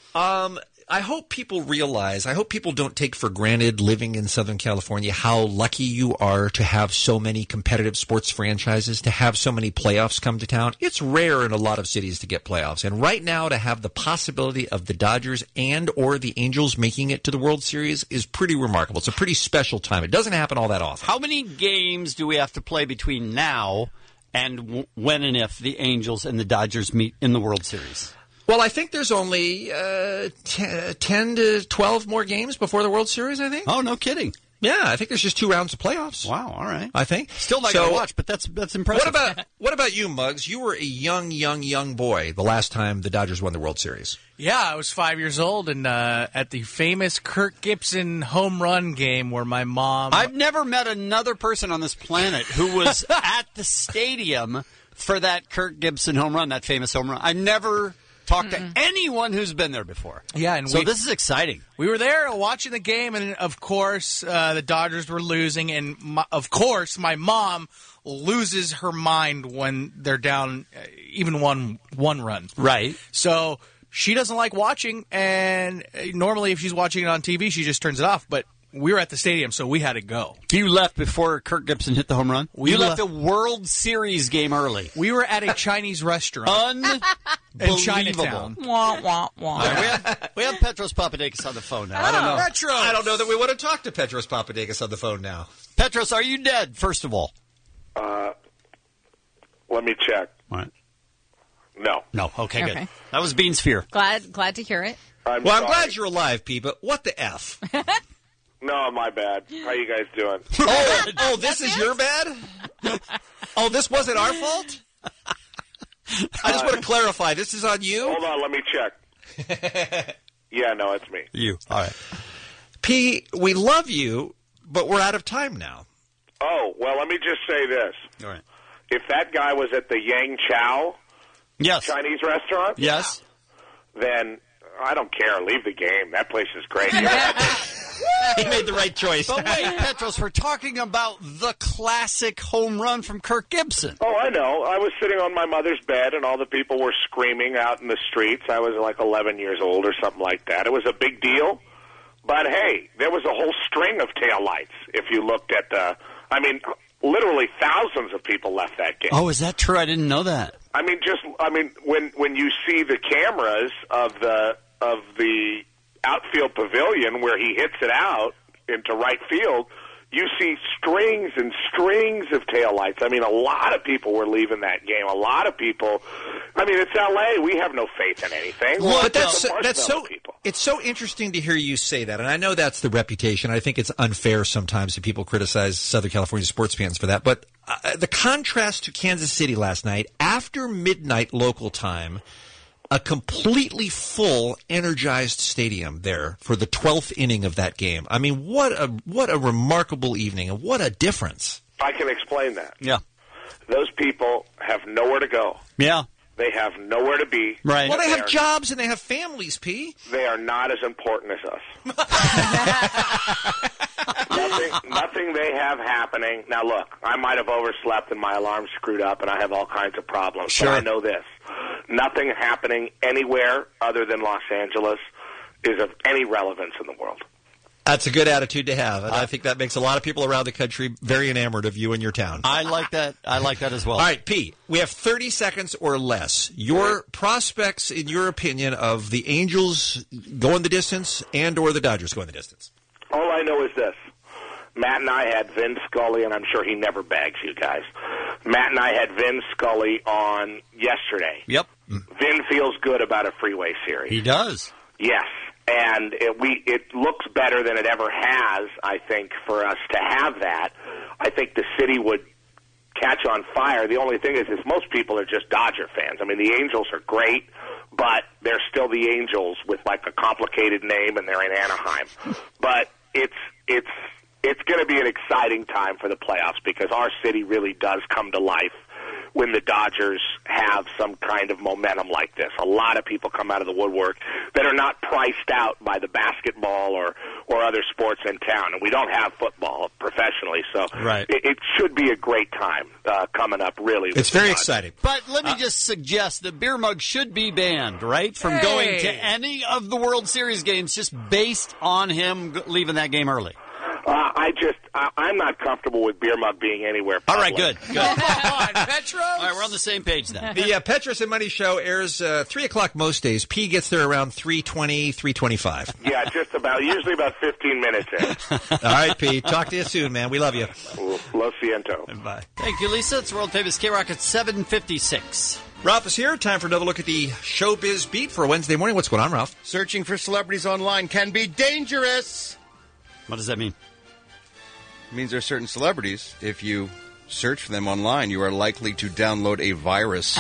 I hope people realize, I hope people don't take for granted living in Southern California how lucky you are to have so many competitive sports franchises, to have so many playoffs come to town. It's rare in a lot of cities to get playoffs. And right now to have the possibility of the Dodgers and or the Angels making it to the World Series is pretty remarkable. It's a pretty special time. It doesn't happen all that often. How many games do we have to play between now and when and if the Angels and the Dodgers meet in the World Series? Well, I think there's only 10 to 12 more games before the World Series, I think. Oh, no kidding. Yeah, I think there's just 2 rounds of playoffs. Wow, all right. I think. Still not going to watch, but that's impressive. What about you, Muggs? You were a young boy the last time the Dodgers won the World Series. Yeah, I was 5 years old, and at the famous Kirk Gibson home run game where my mom... I've never met another person on this planet who was at the stadium for that Kirk Gibson home run, that famous home run. I never... talk to anyone who's been there before. Yeah, and so this is exciting. We were there watching the game, and of course, the Dodgers were losing, and of course, my mom loses her mind when they're down even one run. Right. So she doesn't like watching, and normally if she's watching it on TV, she just turns it off, but we were at the stadium, so we had to go. You left before Kirk Gibson hit the home run? You left a World Series game early. We were at a Chinese restaurant. In Chinatown. Wah, wah, wah. We have Petros Papadakis on the phone now. I don't know. Petros! I don't know that we want to talk to Petros Papadakis on the phone now. Petros, are you dead, first of all? Let me check. What? No. No. Okay, good. That was Bean's fear. Glad to hear it. I'm glad you're alive, P, but what the F? No, my bad. How you guys doing? Oh, this is your bad? Oh, this wasn't our fault? I just want to clarify. This is on you? Hold on, let me check. Yeah, no, it's me. You. All right. P, we love you, but we're out of time now. Oh, well, let me just say this. All right. If that guy was at the Yang Chow Chinese restaurant, yes, then I don't care. Leave the game. That place is great. He made the right choice. But wait, Petros, we're talking about the classic home run from Kirk Gibson. Oh, I know. I was sitting on my mother's bed, and all the people were screaming out in the streets. I was like 11 years old or something like that. It was a big deal. But, hey, there was a whole string of taillights if you looked at the... I mean, literally thousands of people left that game. Oh, is that true? I didn't know that. I mean, when you see the cameras of the outfield pavilion where he hits it out into right field, you see strings and strings of taillights. I mean, a lot of people were leaving that game. A lot of people. I mean, it's L.A. We have no faith in anything. Well, but that's so. It's so interesting to hear you say that, and I know that's the reputation. I think it's unfair sometimes that people criticize Southern California sports fans for that. But the contrast to Kansas City last night, after midnight local time, a completely full, energized stadium there for the 12th inning of that game. I mean, what a remarkable evening, and what a difference. I can explain that. Yeah. Those people have nowhere to go. Yeah. They have nowhere to be. Right. Well, they have jobs and they have families, P. They are not as important as us. nothing they have happening. Now, look, I might have overslept and my alarm screwed up, and I have all kinds of problems. Sure. But I know this. Nothing happening anywhere other than Los Angeles is of any relevance in the world. That's a good attitude to have, and I think that makes a lot of people around the country very enamored of you and your town. I like that. I like that as well. All right, P, we have 30 seconds or less. Your prospects, in your opinion, of the Angels going the distance and or the Dodgers going the distance? All I know is this. Matt and I had Vin Scully, and I'm sure he never bags you guys. Matt and I had Vin Scully on yesterday. Yep. Vin feels good about a freeway series. He does. Yes. And it looks better than it ever has, I think, for us to have that. I think the city would catch on fire. The only thing is most people are just Dodger fans. I mean, the Angels are great, but they're still the Angels with, like, a complicated name, and they're in Anaheim. But it's going to be an exciting time for the playoffs because our city really does come to life when the Dodgers have some kind of momentum like this. A lot of people come out of the woodwork that are not priced out by the basketball or other sports in town. And we don't have football professionally, so right. it should be a great time coming up, really. It's very exciting. But let me just suggest that beer mug should be banned, right, from going to any of the World Series games just based on him leaving that game early. I'm not comfortable with beer mug being anywhere public. All right, good. Come on, Petros. All right, we're on the same page then. The Petros and Money Show airs 3 o'clock most days. P gets there around 3:20, 3:25. Yeah, just about. Usually about 15 minutes in. All right, P. Talk to you soon, man. We love you. Lo siento. Bye. Thank you, Lisa. It's world famous K-Rock at 7:56. Ralph is here. Time for another look at the Showbiz Beat for Wednesday morning. What's going on, Ralph? Searching for celebrities online can be dangerous. What does that mean? It means there are certain celebrities, if you search for them online, you are likely to download a virus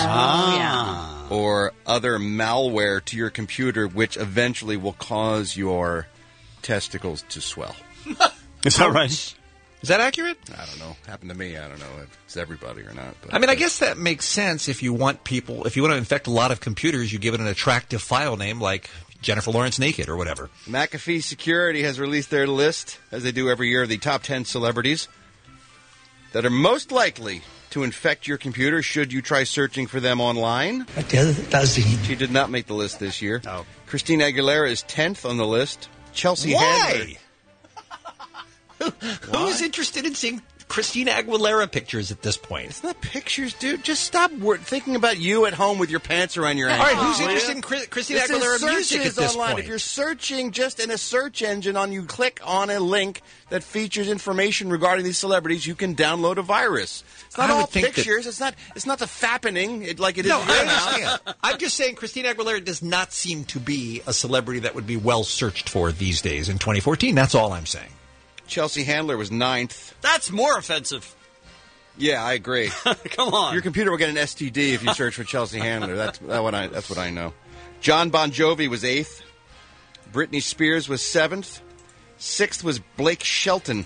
or other malware to your computer, which eventually will cause your testicles to swell. Is that right? Is that accurate? I don't know. Happened to me. I don't know if it's everybody or not. But I mean, I guess that makes sense if you want to infect a lot of computers, you give it an attractive file name like Jennifer Lawrence Naked or whatever. McAfee Security has released their list, as they do every year, of the top 10 celebrities that are most likely to infect your computer should you try searching for them online. She did not make the list this year. Oh. Christina Aguilera is 10th on the list. Chelsea Why? Handler. Who's interested in seeing Christina Aguilera pictures at this point? It's not pictures, dude. Just stop thinking about you at home with your pants around your ankles. All right, who's interested in Christina Aguilera music at this online. point? If you're searching just in a search engine, you click on a link that features information regarding these celebrities, you can download a virus. It's not all pictures. It's not the fappening like it is. No, I understand. I'm just saying Christina Aguilera does not seem to be a celebrity that would be well searched for these days in 2014. That's all I'm saying. Chelsea Handler was 9th. That's more offensive. Yeah, I agree. Come on. Your computer will get an STD if you search for Chelsea Handler. That's what I know. John Bon Jovi was 8th. Britney Spears was 7th. 6th was Blake Shelton.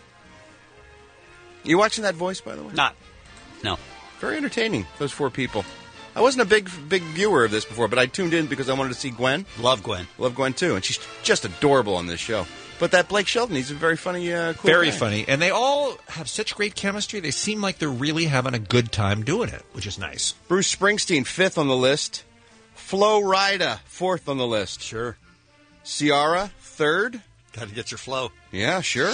You watching that Voice, by the way? No. Very entertaining, those 4 people. I wasn't a big viewer of this before, but I tuned in because I wanted to see Gwen. Love Gwen. Love Gwen, too. And she's just adorable on this show. But that Blake Shelton, he's a very funny, cool Very guy. funny. And they all have such great chemistry. They seem like they're really having a good time doing it, which is nice. Bruce Springsteen, 5th on the list. Flo Rida, 4th on the list. Sure. Ciara, 3rd. Got to get your flow. Yeah, sure.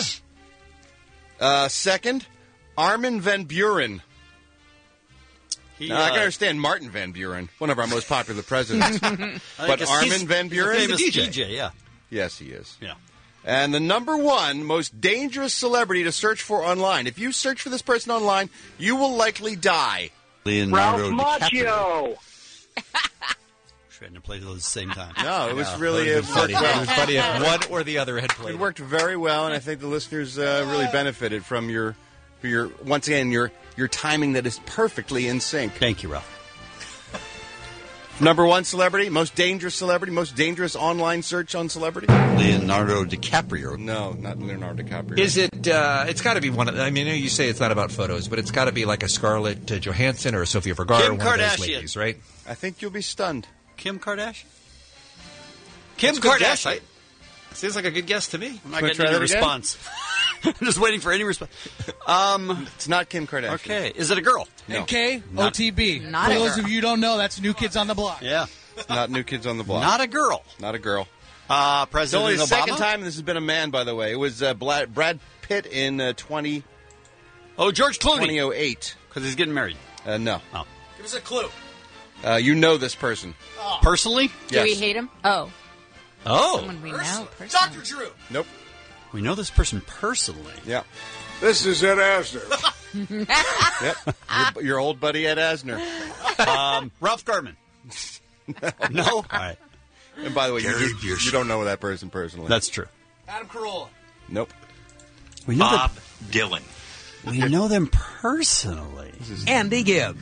2nd, Armin van Buuren. Now, I can understand Martin Van Buren, one of our most popular presidents. But Armin van Buuren? He's a DJ, yeah. Yes, he is. Yeah. And the number 1 most dangerous celebrity to search for online. If you search for this person online, you will likely die. Leonardo Ralph DiCaprio. Macchio. Trying to play those at the same time. No, it was really it was funny. It was funny if one or the other had played. It worked very well, and I think the listeners really benefited from your once again your timing that is perfectly in sync. Thank you, Ralph. Number 1 celebrity, most dangerous online search on celebrity? Leonardo DiCaprio. No, not Leonardo DiCaprio. Is it, it's got to be one of, I mean, you say it's not about photos, but it's got to be like a Scarlett Johansson or a Sofia Vergara, Kim one of those Kardashian. ladies, right? I think you'll be stunned. Kim Kardashian? Kim Kardashian. Seems like a good guess to me. I'm not getting any response. I'm just waiting for any response. It's not Kim Kardashian. Okay. Is it a girl? No. MK, OTB. Not For a those girl. of you who don't know, that's New Kids on the Block. Yeah. It's not New Kids on the Block. Not a girl. Not a girl. President It's only the Obama? second time this has been a man, by the way. It was Brad Pitt in George Clooney. 2008. Because he's getting married. No. Oh. Give us a clue. You know this person. Personally? Do we hate him? Oh. Someone we know personally. Dr. Drew. Nope. We know this person personally. Yeah. This is Ed Asner. Yep. Your old buddy Ed Asner. Ralph Garman. No? All right. And by the way, you don't know that person personally. That's true. Adam Carolla. Nope. We know Bob Dylan. We know them personally. Andy Gibb.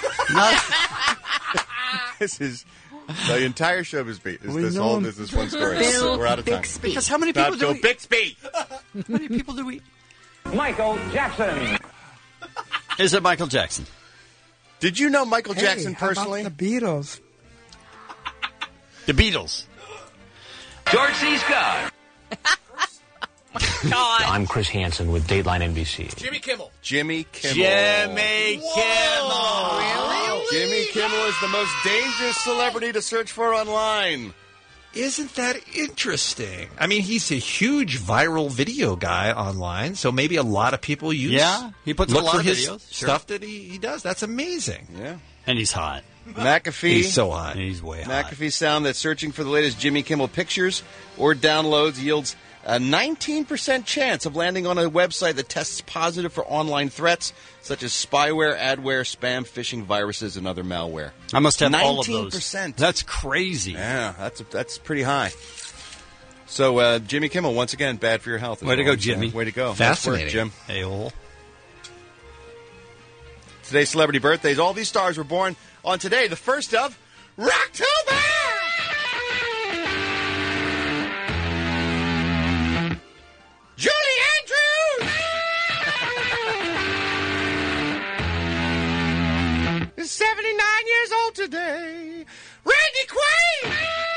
This is the entire showbiz beat. Is We this know whole him. this is one story? Bill We're out of time. Bixby. Because how many people Not do Bill we... Bixby. How many people do we... Michael Jackson. Is it Michael Jackson? Did you know Michael Jackson how about personally? the Beatles. The Beatles. George C. Scott. God. I'm Chris Hansen with Dateline NBC. Jimmy Kimmel. Jimmy Kimmel. Jimmy Kimmel. Really? Jimmy Kimmel is the most dangerous celebrity to search for online. Isn't that interesting? I mean, he's a huge viral video guy online, so maybe a lot of people use. Yeah, he puts up look a lot for of his videos. Sure. stuff that he does. That's amazing. Yeah. And he's hot. McAfee. He's so hot. He's way hot. McAfee found that searching for the latest Jimmy Kimmel pictures or downloads yields a 19% chance of landing on a website that tests positive for online threats such as spyware, adware, spam, phishing, viruses, and other malware. I must have 19%. all of those. That's crazy. Yeah, that's pretty high. So, Jimmy Kimmel, once again, bad for your health. Way to go, Jimmy. Way to go. Fascinating. Nice work, Jim. Hey-hole. Today's celebrity birthdays. All these stars were born on today, the first of Rocktober! Julie Andrews! is 79 years old today. Randy Quaid!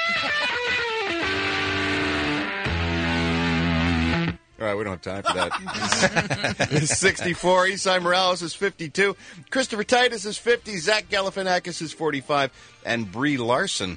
All right, we don't have time for that. He's 64. Esai Morales is 52. Christopher Titus is 50. Zach Galifianakis is 45. And Brie Larson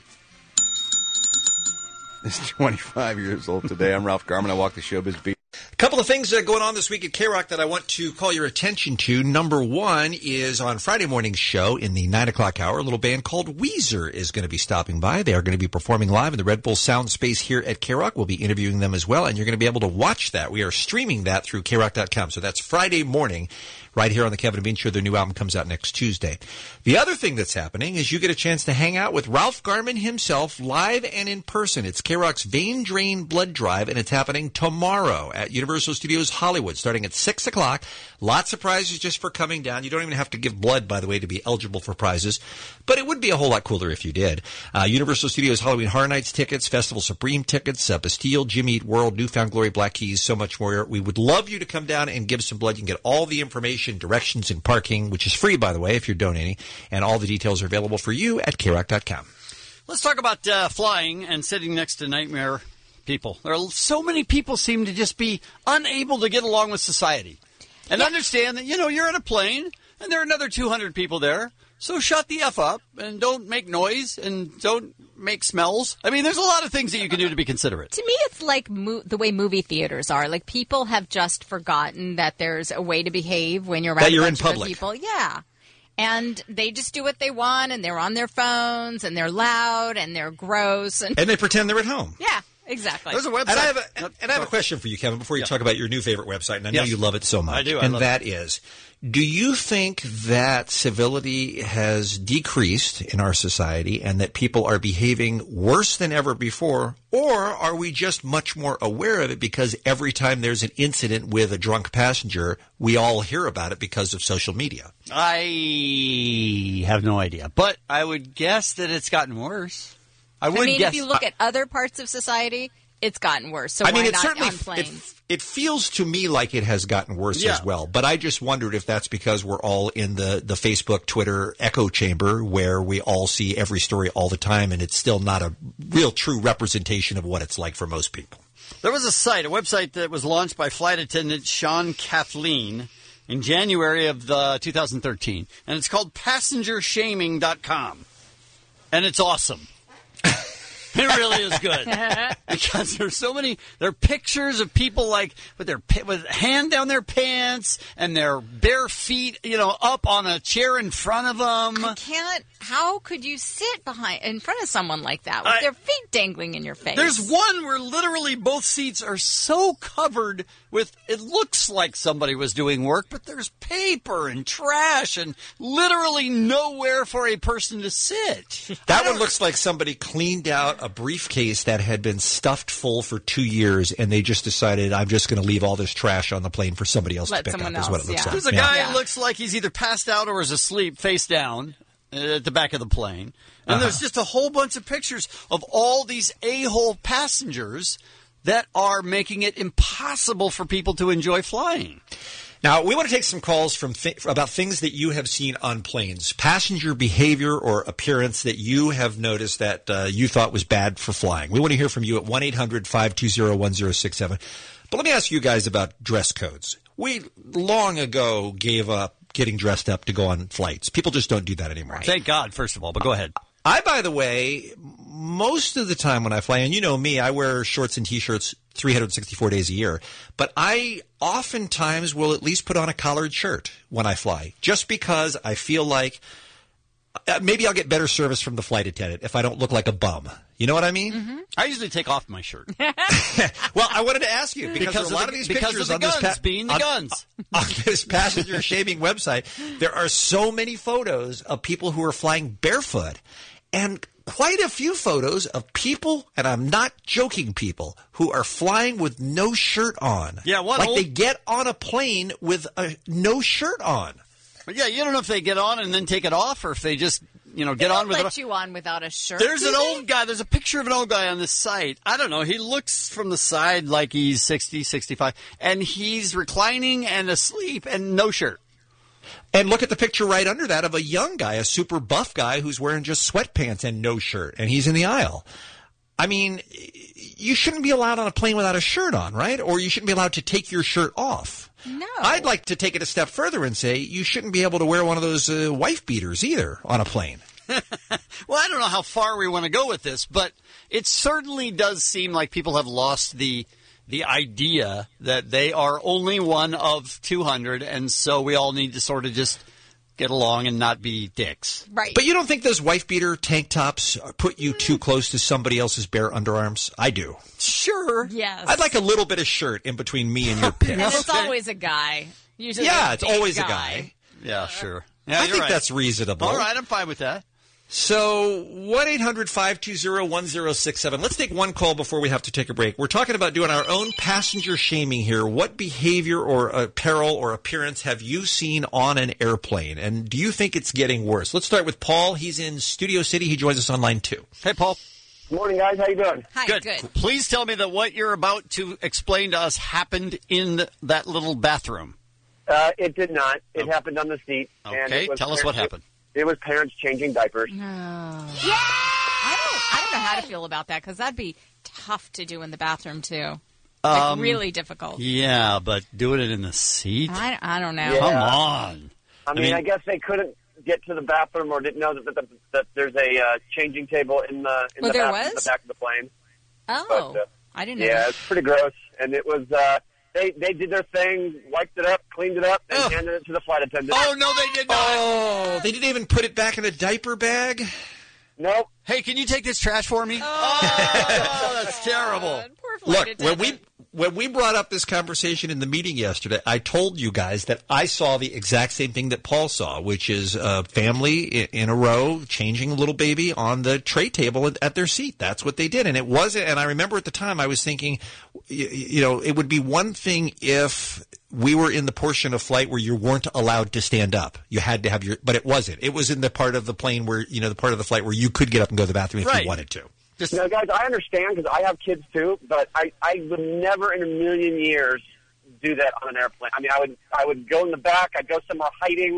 is 25 years old today. I'm Ralph Garman. I walk the showbiz beat. A couple of things going on this week at K-Rock that I want to call your attention to. Number one is on Friday morning's show in the 9 o'clock hour, a little band called Weezer is going to be stopping by. They are going to be performing live in the Red Bull Sound Space here at K-Rock. We'll be interviewing them as well, and you're going to be able to watch that. We are streaming that through KRock.com. So that's Friday morning right here on the Kevin and Bean Show. Their new album comes out next Tuesday. The other thing that's happening is you get a chance to hang out with Ralph Garman himself live and in person. It's K-Rock's Vein Drain Blood Drive, and it's happening tomorrow at Universal Studios Hollywood, starting at 6 o'clock. Lots of prizes just for coming down. You don't even have to give blood, by the way, to be eligible for prizes, but it would be a whole lot cooler if you did. Universal Studios Halloween Horror Nights tickets, Festival Supreme tickets, Bastille, Jimmy Eat World, Newfound Glory, Black Keys, so much more. We would love you to come down and give some blood. You can get all the information, directions, and parking, which is free, by the way, if you're donating, and all the details are available for you at KRock.com. Let's talk about flying and sitting next to nightmare people. There are so many people seem to just be unable to get along with society and understand that, you're in a plane and there are another 200 people there. So shut the F up and don't make noise and don't make smells. I mean, there's a lot of things that you can do to be considerate. To me, it's like the way movie theaters are. Like, people have just forgotten that there's a way to behave when you're around that you're a bunch in public. of people. Yeah. And they just do what they want, and they're on their phones, and they're loud, and they're gross. And they pretend they're at home. Yeah, exactly. There's a website. And I have a question for you, Kevin, before you talk about your new favorite website, and I know Yes. you love it so much. I do. And that is, do you think that civility has decreased in our society and that people are behaving worse than ever before, or are we just much more aware of it because every time there's an incident with a drunk passenger, we all hear about it because of social media? I have no idea, but I would guess that it's gotten worse. I would guess. If you look at other parts of society, it's gotten worse. So I mean, why it not certainly on planes? it feels to me like it has gotten worse Yeah. as well. But I just wondered if that's because we're all in the Facebook, Twitter echo chamber where we all see every story all the time, and it's still not a real true representation of what it's like for most people. There was a website that was launched by flight attendant Sean Kathleen in January of 2013, and it's called PassengerShaming.com, and it's awesome. It really is good because there's so many. There are pictures of people like with hand down their pants and their bare feet, up on a chair in front of them. I can't. How could you sit in front of someone like that with their feet dangling in your face? There's one where literally both seats are so covered with. It looks like somebody was doing work, but there's paper and trash and literally nowhere for a person to sit. That one looks like somebody cleaned out a briefcase that had been stuffed full for 2 years, and they just decided, I'm just going to leave all this trash on the plane for somebody else to pick up, is what it looks like. There's a guy who looks like he's either passed out or is asleep face down at the back of the plane. And there's just a whole bunch of pictures of all these a-hole passengers that are making it impossible for people to enjoy flying. Now, we want to take some calls about things that you have seen on planes, passenger behavior or appearance that you have noticed that you thought was bad for flying. We want to hear from you at 1-800-520-1067. But let me ask you guys about dress codes. We long ago gave up getting dressed up to go on flights. People just don't do that anymore. Thank God, first of all, but go ahead. By the way, most of the time when I fly, and you know me, I wear shorts and T-shirts 364 days a year, but I oftentimes will at least put on a collared shirt when I fly, just because I feel like maybe I'll get better service from the flight attendant if I don't look like a bum. You know what I mean? Mm-hmm. I usually take off my shirt. Well, I wanted to ask you, because a lot of these pictures on this on this passenger shaming website, there are so many photos of people who are flying barefoot, and quite a few photos of people, and I'm not joking, people who are flying with no shirt on. Yeah, they get on a plane with no shirt on. But yeah, you don't know if they get on and then take it off, or if they just get on with it. Let you on without a shirt. There's an old guy. There's a picture of an old guy on this site. I don't know. He looks from the side like he's 60, 65, and he's reclining and asleep and no shirt. And look at the picture right under that of a young guy, a super buff guy who's wearing just sweatpants and no shirt, and he's in the aisle. I mean, you shouldn't be allowed on a plane without a shirt on, right? Or you shouldn't be allowed to take your shirt off. No. I'd like to take it a step further and say you shouldn't be able to wear one of those wife beaters either on a plane. Well, I don't know how far we want to go with this, but it certainly does seem like people have lost the idea that they are only one of 200, and so we all need to sort of just get along and not be dicks. Right. But you don't think those wife beater tank tops put you too close to somebody else's bare underarms? I do. Sure. Yes. I'd like a little bit of shirt in between me and your pits. And it's always a guy. Usually it's always a guy. Yeah, sure. Yeah, I think that's reasonable. All right, I'm fine with that. So 1-800-520-1067. Let's take one call before we have to take a break. We're talking about doing our own passenger shaming here. What behavior or apparel or appearance have you seen on an airplane? And do you think it's getting worse? Let's start with Paul. He's in Studio City. He joins us online, too. Hey, Paul. Morning, guys. How you doing? Hi, good. Please tell me that what you're about to explain to us happened in that little bathroom. It did not. It happened on the seat. Okay, and it was tell us what happened. It was parents changing diapers. No. Yeah! I don't know how to feel about that, because that'd be tough to do in the bathroom, too. Really difficult. Yeah, but doing it in the seat? I don't know. Yeah. Come on. I mean, I guess they couldn't get to the bathroom or didn't know that there's a changing table in the back of the plane. Oh, but, I didn't know. Yeah, it's pretty gross. And it was... They did their thing, wiped it up, cleaned it up, and handed it to the flight attendant. Oh, no, they did not. Oh, they didn't even put it back in a diaper bag? Nope. Hey, can you take this trash for me? Oh, that's terrible. Poor flight attendant. When we brought up this conversation in the meeting yesterday, I told you guys that I saw the exact same thing that Paul saw, which is a family in a row changing a little baby on the tray table at their seat. That's what they did. And it wasn't, and I remember at the time I was thinking, it would be one thing if we were in the portion of flight where you weren't allowed to stand up. You had to have but it wasn't. It was in the part of the plane where, the part of the flight where you could get up and go to the bathroom if you wanted to. No, guys, I understand because I have kids too, but I would never in a million years do that on an airplane. I mean, I would go in the back, I'd go somewhere hiding,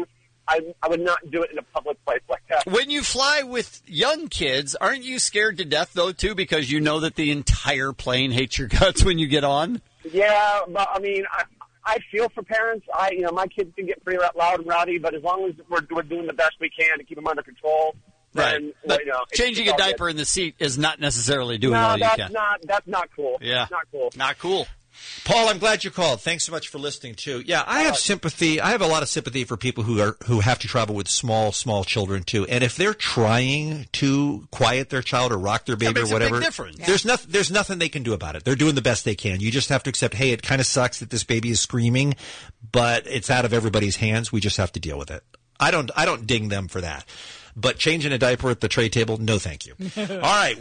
I would not do it in a public place like that. When you fly with young kids, aren't you scared to death, though, too, because you know that the entire plane hates your guts when you get on? Yeah, but I mean, I feel for parents. My kids can get pretty loud and rowdy, but as long as we're doing the best we can to keep them under control, right. then, but changing a diaper in the seat is not necessarily doing all you can. That's not cool. Yeah. It's not cool. Not cool. Paul, I'm glad you called. Thanks so much for listening too. Yeah, I have sympathy. I have a lot of sympathy for people who have to travel with small children too. And if they're trying to quiet their child or rock their baby or whatever, there's nothing they can do about it. They're doing the best they can. You just have to accept, hey, it kind of sucks that this baby is screaming, but it's out of everybody's hands. We just have to deal with it. I don't ding them for that. But changing a diaper at the tray table, no thank you. All right,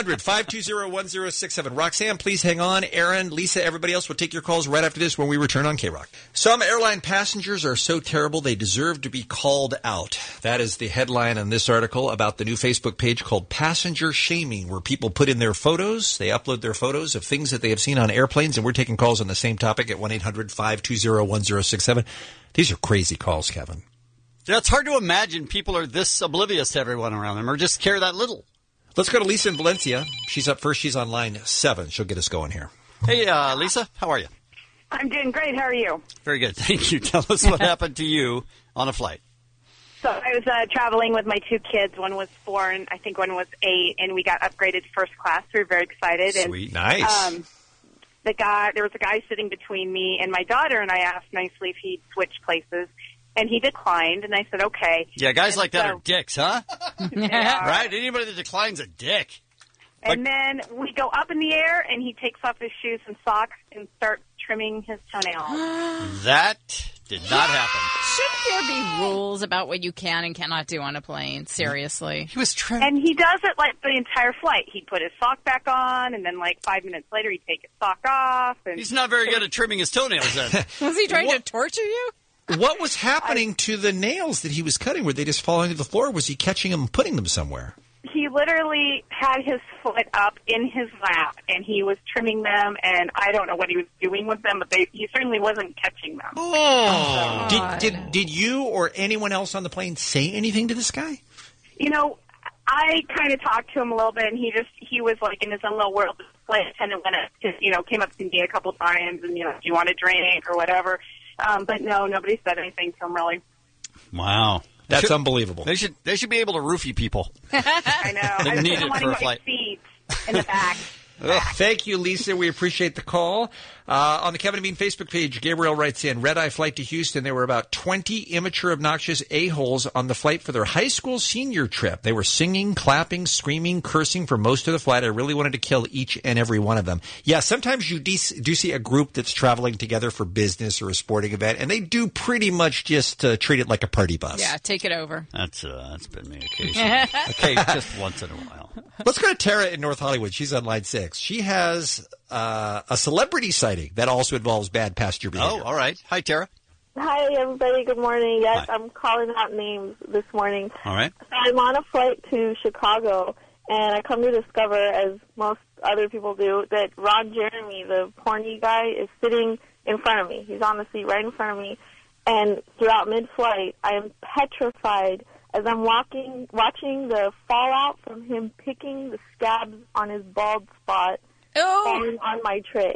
1-800-520-1067. Roxanne, please hang on. Aaron, Lisa, everybody else will take your calls right after this when we return on K-Rock. Some airline passengers are so terrible they deserve to be called out. That is the headline on this article about the new Facebook page called Passenger Shaming, where people put in their photos. They upload their photos of things that they have seen on airplanes, and we're taking calls on the same topic at 1-800-520-1067. These are crazy calls, Kevin. Yeah, it's hard to imagine people are this oblivious to everyone around them or just care that little. Let's go to Lisa in Valencia. She's up first. She's on line 7. She'll get us going here. Hey, Lisa, how are you? I'm doing great. How are you? Very good. Thank you. Tell us what happened to you on a flight. So I was traveling with my 2 kids. One was 4 and I think one was 8, and we got upgraded to first class. We were very excited. Sweet. And, nice. There was a guy sitting between me and my daughter, and I asked nicely if he'd switch places. And he declined, and I said, okay. Yeah, guys like that are dicks, huh? Yeah. Right? Anybody that declines a dick. And then we go up in the air, and he takes off his shoes and socks and starts trimming his toenails. That did not happen. Shouldn't there be rules about what you can and cannot do on a plane? Seriously. He was trim. And he does it like the entire flight. He'd put his sock back on, and then like 5 minutes later, he'd take his sock off. And he's not very good at trimming his toenails then. Was he trying to torture you? What was happening to the nails that he was cutting? Were they just falling to the floor? Was he catching them and putting them somewhere? He literally had his foot up in his lap, and he was trimming them, and I don't know what he was doing with them, but he certainly wasn't catching them. Oh. Did you or anyone else on the plane say anything to this guy? You know, I kind of talked to him a little bit, and he was like in his own little world. The flight attendant came up to me a couple times, and, do you want a drink or whatever? But no, nobody said anything to him, really. Wow. That's unbelievable. They should be able to roofie people. I know. They need it for a flight. Feet in the back. Thank you, Lisa. We appreciate the call. On the Kevin and Bean Facebook page, Gabriel writes in, red-eye flight to Houston. There were about 20 immature, obnoxious a-holes on the flight for their high school senior trip. They were singing, clapping, screaming, cursing for most of the flight. I really wanted to kill each and every one of them. Yeah, sometimes you do see a group that's traveling together for business or a sporting event, and they do pretty much just treat it like a party bus. Yeah, take it over. That's been me occasionally. Okay, just once in a while. Let's go to Tara in North Hollywood. She's on line 6. She has a celebrity sighting that also involves bad passenger behavior. Oh, all right. Hi, Tara. Hi, everybody. Good morning. Yes, hi. I'm calling out names this morning. All right. So I'm on a flight to Chicago, and I come to discover, as most other people do, that Ron Jeremy, the porny guy, is sitting in front of me. He's on the seat right in front of me. And throughout mid-flight, I am petrified as I'm watching the fallout from him picking the scabs on his bald spot falling on my tray.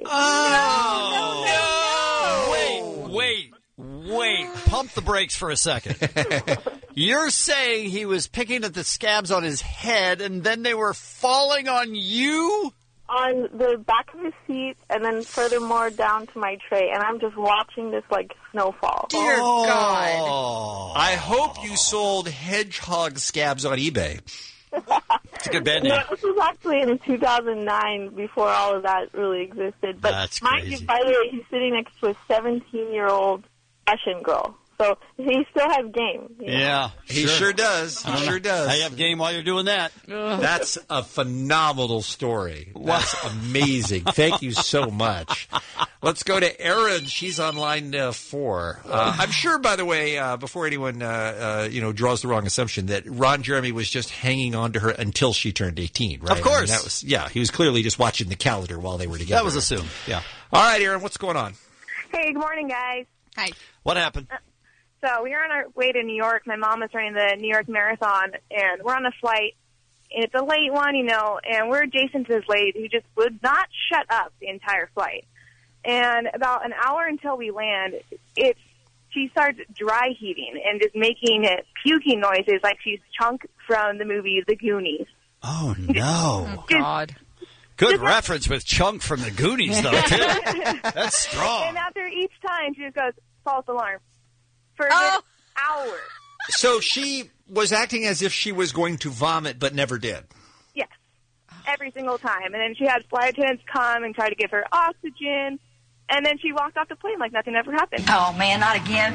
No. Wait. Pump the brakes for a second. You're saying he was picking at the scabs on his head and then they were falling on you? On the back of his seat and then furthermore down to my tray. And I'm just watching this like snowfall. Dear God. I hope you sold hedgehog scabs on eBay. It's a good band name. No, this was actually in 2009 before all of that really existed. But that's mind crazy. you, by the way, he's sitting next to a 17-year-old Russian girl. So he still has game. Yeah, he sure does. He sure does. I have game while you're doing that. That's a phenomenal story. That's amazing. Thank you so much. Let's go to Erin. She's on line 4. I'm sure, by the way, before anyone draws the wrong assumption, that Ron Jeremy was just hanging on to her until she turned 18, right? Of course. I mean, he was clearly just watching the calendar while they were together. That was assumed, yeah. All right, Erin, what's going on? Hey, good morning, guys. Hi. What happened? So So we were on our way to New York. My mom was running the New York Marathon, and we're on a flight. And it's a late one, and we're adjacent to this lady who just would not shut up the entire flight. And about an hour until we land, she starts dry heaving and just making puking noises like she's Chunk from the movie The Goonies. Oh, no. Oh, God. Good reference with Chunk from the Goonies, though, too. That's strong. And after each time, she just goes, false alarm. For an hour. So she was acting as if she was going to vomit, but never did. Yes. Every single time. And then she had flight attendants come and try to give her oxygen. And then she walked off the plane like nothing ever happened. Oh, man, not again.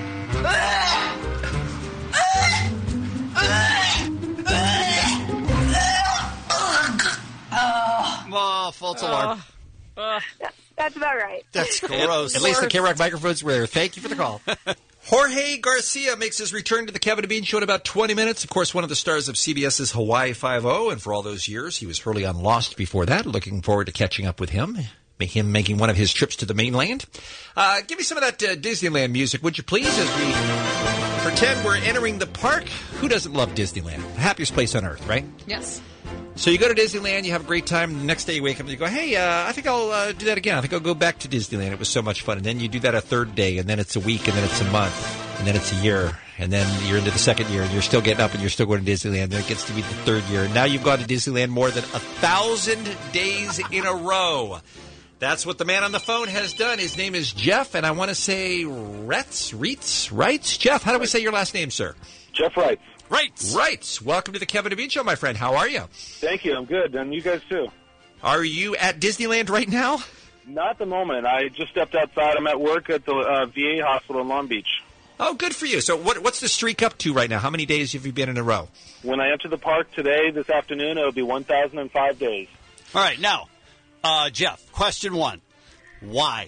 Oh, false alarm. That's about right. That's gross. At least the K-Rock microphone's rare. Thank you for the call. Jorge Garcia makes his return to the Kevin and Bean Show in about 20 minutes. Of course, one of the stars of CBS's Hawaii Five-0, and for all those years, he was Hurley on Lost before that. Looking forward to catching up with him making one of his trips to the mainland. Give me some of that Disneyland music, would you please, as we pretend we're entering the park. Who doesn't love Disneyland? The happiest place on earth, right? Yes. So you go to Disneyland, you have a great time. The next day you wake up and you go, hey, I think I'll do that again. I think I'll go back to Disneyland. It was so much fun. And then you do that a third day, and then it's a week, and then it's a month, and then it's a year. And then you're into the second year, and you're still getting up, and you're still going to Disneyland. Then it gets to be the third year. And now you've gone to Disneyland more than 1,000 days in a row. That's what the man on the phone has done. His name is Jeff, and I want to say Reitz? Jeff, how do we say your last name, sir? Jeff Reitz. Reitz. Welcome to the Kevin and Bean Show, my friend. How are you? Thank you. I'm good. And you guys, too. Are you at Disneyland right now? Not at the moment. I just stepped outside. I'm at work at the VA hospital in Long Beach. Oh, good for you. So what's the streak up to right now? How many days have you been in a row? When I enter the park today, this afternoon, it'll be 1,005 days. All right. Now, Jeff, question one. Why?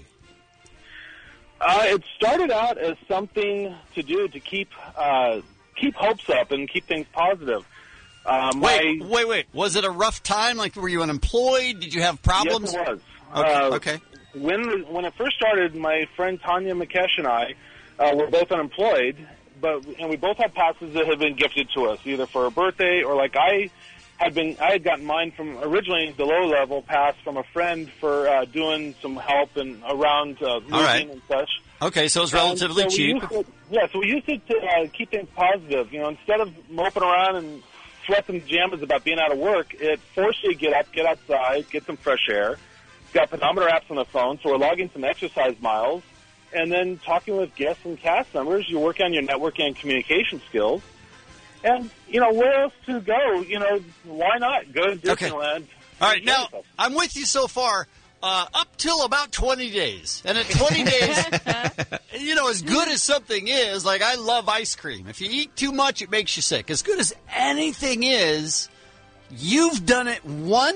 It started out as something to do to keep hopes up and keep things positive. Wait. Was it a rough time? Like, were you unemployed? Did you have problems? Yes, it was. Okay. When it first started, my friend Tanya Makesh and I were both unemployed, and we both had passes that had been gifted to us, either for a birthday or like I had gotten mine from originally the low level pass from a friend for doing some help and around moving and such. Okay, so it's relatively cheap. So we used it to keep things positive. Instead of moping around and sweating pajamas about being out of work, it forced you to get up, get outside, get some fresh air. It's got pedometer apps on the phone, so we're logging some exercise miles, and then talking with guests and cast members. You work on your networking and communication skills. And, where else to go? Why not go to Disneyland? Okay. All right, now, I'm with you so far up till about 20 days. And at 20 days, as good as something is, like I love ice cream. If you eat too much, it makes you sick. As good as anything is, you've done it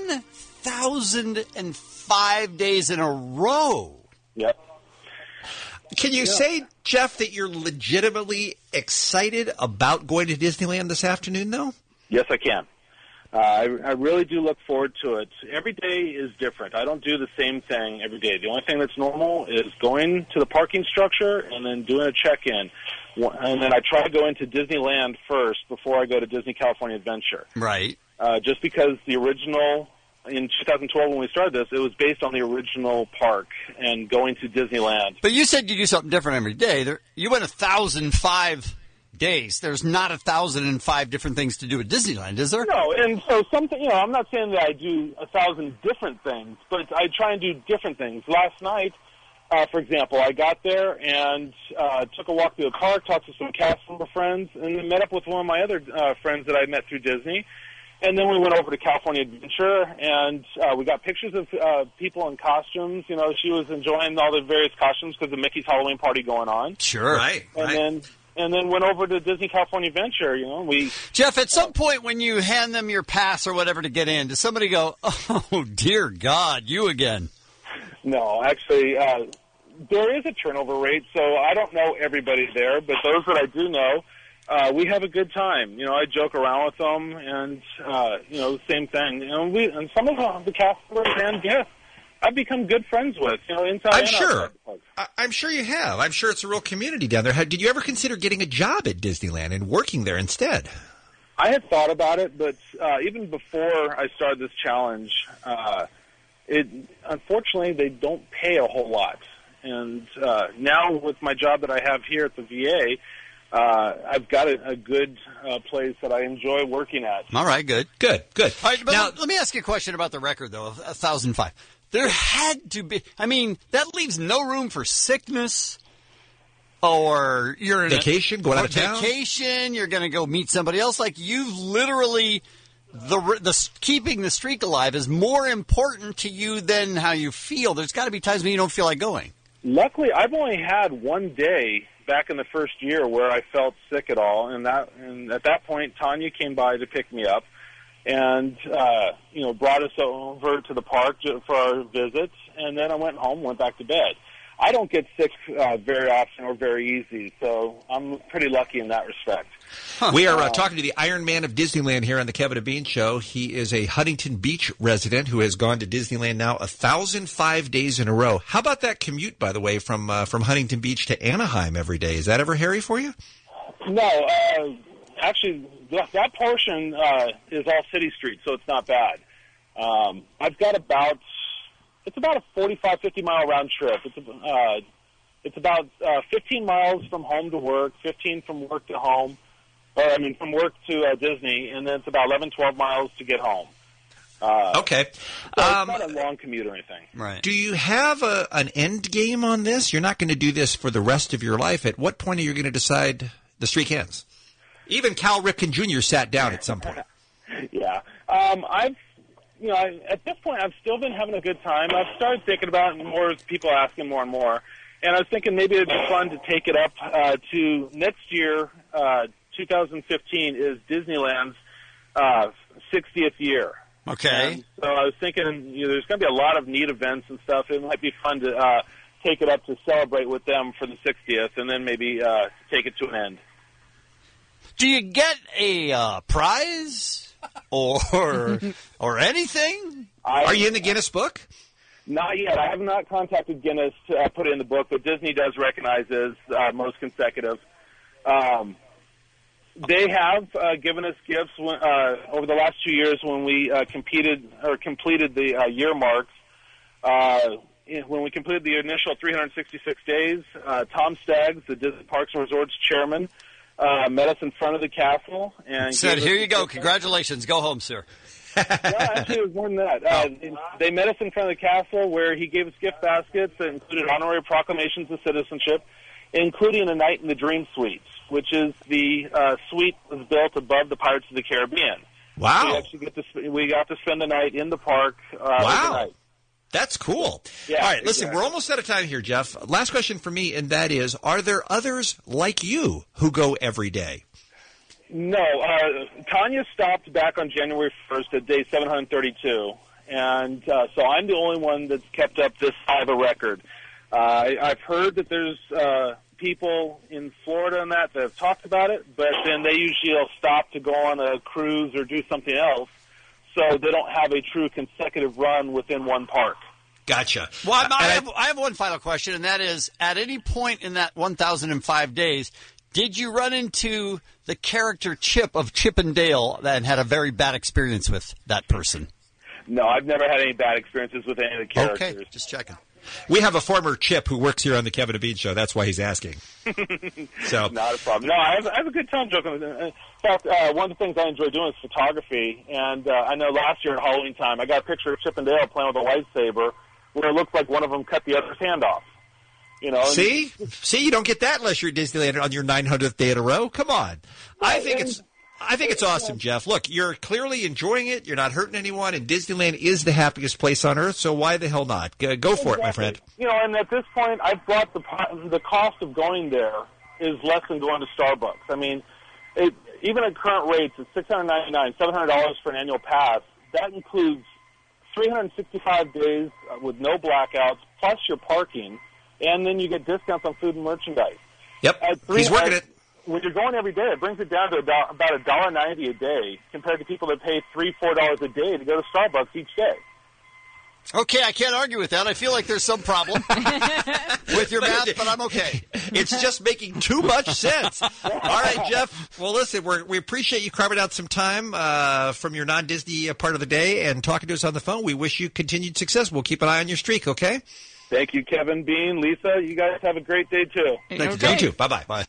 1,005 days in a row. Yep. Can you say, Jeff, that you're legitimately excited about going to Disneyland this afternoon, though? Yes, I can. I really do look forward to it. Every day is different. I don't do the same thing every day. The only thing that's normal is going to the parking structure and then doing a check-in. And then I try to go into Disneyland first before I go to Disney California Adventure. Right. Just because the original... In 2012, when we started this, it was based on the original park and going to Disneyland. But you said you do something different every day. You went 1,005 days. There's not 1,005 different things to do at Disneyland, is there? No, and so something. I'm not saying that I do 1,000 different things, but I try and do different things. Last night, for example, I got there and took a walk through the park, talked to some cast member friends, and then met up with one of my other friends that I met through Disney. And then we went over to California Adventure, and we got pictures of people in costumes. She was enjoying all the various costumes because of Mickey's Halloween party going on. Sure. Right. And then went over to Disney California Adventure. Jeff, at some point when you hand them your pass or whatever to get in, does somebody go, oh, dear God, you again? No, actually, there is a turnover rate, so I don't know everybody there, but those that I do know, we have a good time. I joke around with them, and the same thing. And some of the cast members and guests I've become good friends with, inside I'm and sure. outside the park. I'm sure you have. I'm sure it's a real community down there. Did you ever consider getting a job at Disneyland and working there instead? I had thought about it, but even before I started this challenge, unfortunately they don't pay a whole lot. And now with my job that I have here at the VA, I've got a good place that I enjoy working at. All right, good. All right, but now, let me ask you a question about the record, though, 1,005. There had to be, that leaves no room for sickness or you're in vacation, going out of town. Vacation, you're going to go meet somebody else. Like, you've literally, the keeping the streak alive is more important to you than how you feel. There's got to be times when you don't feel like going. Luckily, I've only had one day back in the first year where I felt sick at all, and at that point, Tanya came by to pick me up, and brought us over to the park for our visits, and then I went home, went back to bed. I don't get sick very often or very easy, so I'm pretty lucky in that respect. We are talking to the Iron Man of Disneyland here on the Kevin and Bean Show. He is a Huntington Beach resident who has gone to Disneyland now 1,005 days in a row. How about that commute, by the way, from Huntington Beach to Anaheim every day? Is that ever hairy for you? No, actually, that portion is all city streets, so it's not bad. I've got about a 45, 50-mile round trip. It's about 15 miles from home to work, 15 from work to home, from work to Disney, and then it's about 11, 12 miles to get home. Okay. So it's not a long commute or anything. Right. Do you have an end game on this? You're not going to do this for the rest of your life. At what point are you going to decide the streak ends? Even Cal Ripken Jr. sat down at some point. Yeah. At this point, I've still been having a good time. I've started thinking about it, more people asking more and more. And I was thinking maybe it'd be fun to take it up to next year, 2015, is Disneyland's 60th year. Okay. And so I was thinking, there's going to be a lot of neat events and stuff. It might be fun to take it up to celebrate with them for the 60th, and then maybe take it to an end. Do you get a prize or anything? Are you in the Guinness Book? Not yet. I have not contacted Guinness to put it in the book, but Disney does recognize it as most consecutive. They have given us gifts over the last 2 years when we completed the year marks. When we completed the initial 366 days, Tom Staggs, the Disney Parks and Resorts chairman, met us in front of the castle and said, "Here you go. Congratulations. Go home, sir." No, actually, it was more than that. They met us in front of the castle where he gave us gift baskets that included honorary proclamations of citizenship, including a night in the Dream Suite, which is the suite that was built above the Pirates of the Caribbean. Wow. We got to spend the night in the park overnight. That's cool. Yeah, all right, listen, exactly. We're almost out of time here, Jeff. Last question for me, and that is, are there others like you who go every day? No. Tanya stopped back on January 1st at day 732, and so I'm the only one that's kept up this high of a record. I've heard that there's people in Florida and that have talked about it, but then they usually will stop to go on a cruise or do something else, so they don't have a true consecutive run within one park. Gotcha. Well, I have one final question, and that is, at any point in that 1,005 days, did you run into the character Chip of Chip and Dale and had a very bad experience with that person? No, I've never had any bad experiences with any of the characters. Okay, just checking. We have a former Chip who works here on the Kevin and Bean Show. That's why he's asking. So not a problem. No, I have a good time joking. In fact, one of the things I enjoy doing is photography. And I know last year at Halloween time, I got a picture of Chip and Dale playing with a lightsaber where it looks like one of them cut the other's hand off. See, you don't get that unless you're at Disneyland on your 900th day in a row. Come on. I think it's awesome, Jeff. Look, you're clearly enjoying it. You're not hurting anyone, and Disneyland is the happiest place on earth. So why the hell not? Go for it, my friend. And at this point, I've brought the cost of going there is less than going to Starbucks. I mean, even at current rates, it's $699, $700 for an annual pass. That includes 365 days with no blackouts, plus your parking. And then you get discounts on food and merchandise. Yep, he's working it. When you're going every day, it brings it down to about $1.90 a day compared to people that pay $3-4 a day to go to Starbucks each day. Okay, I can't argue with that. I feel like there's some problem with your math, but I'm okay. It's just making too much sense. All right, Jeff. Well, listen, we appreciate you carving out some time from your non-Disney part of the day and talking to us on the phone. We wish you continued success. We'll keep an eye on your streak, okay? Thank you, Kevin, Bean, Lisa. You guys have a great day, too. Thank you. You too. Bye-bye. Bye.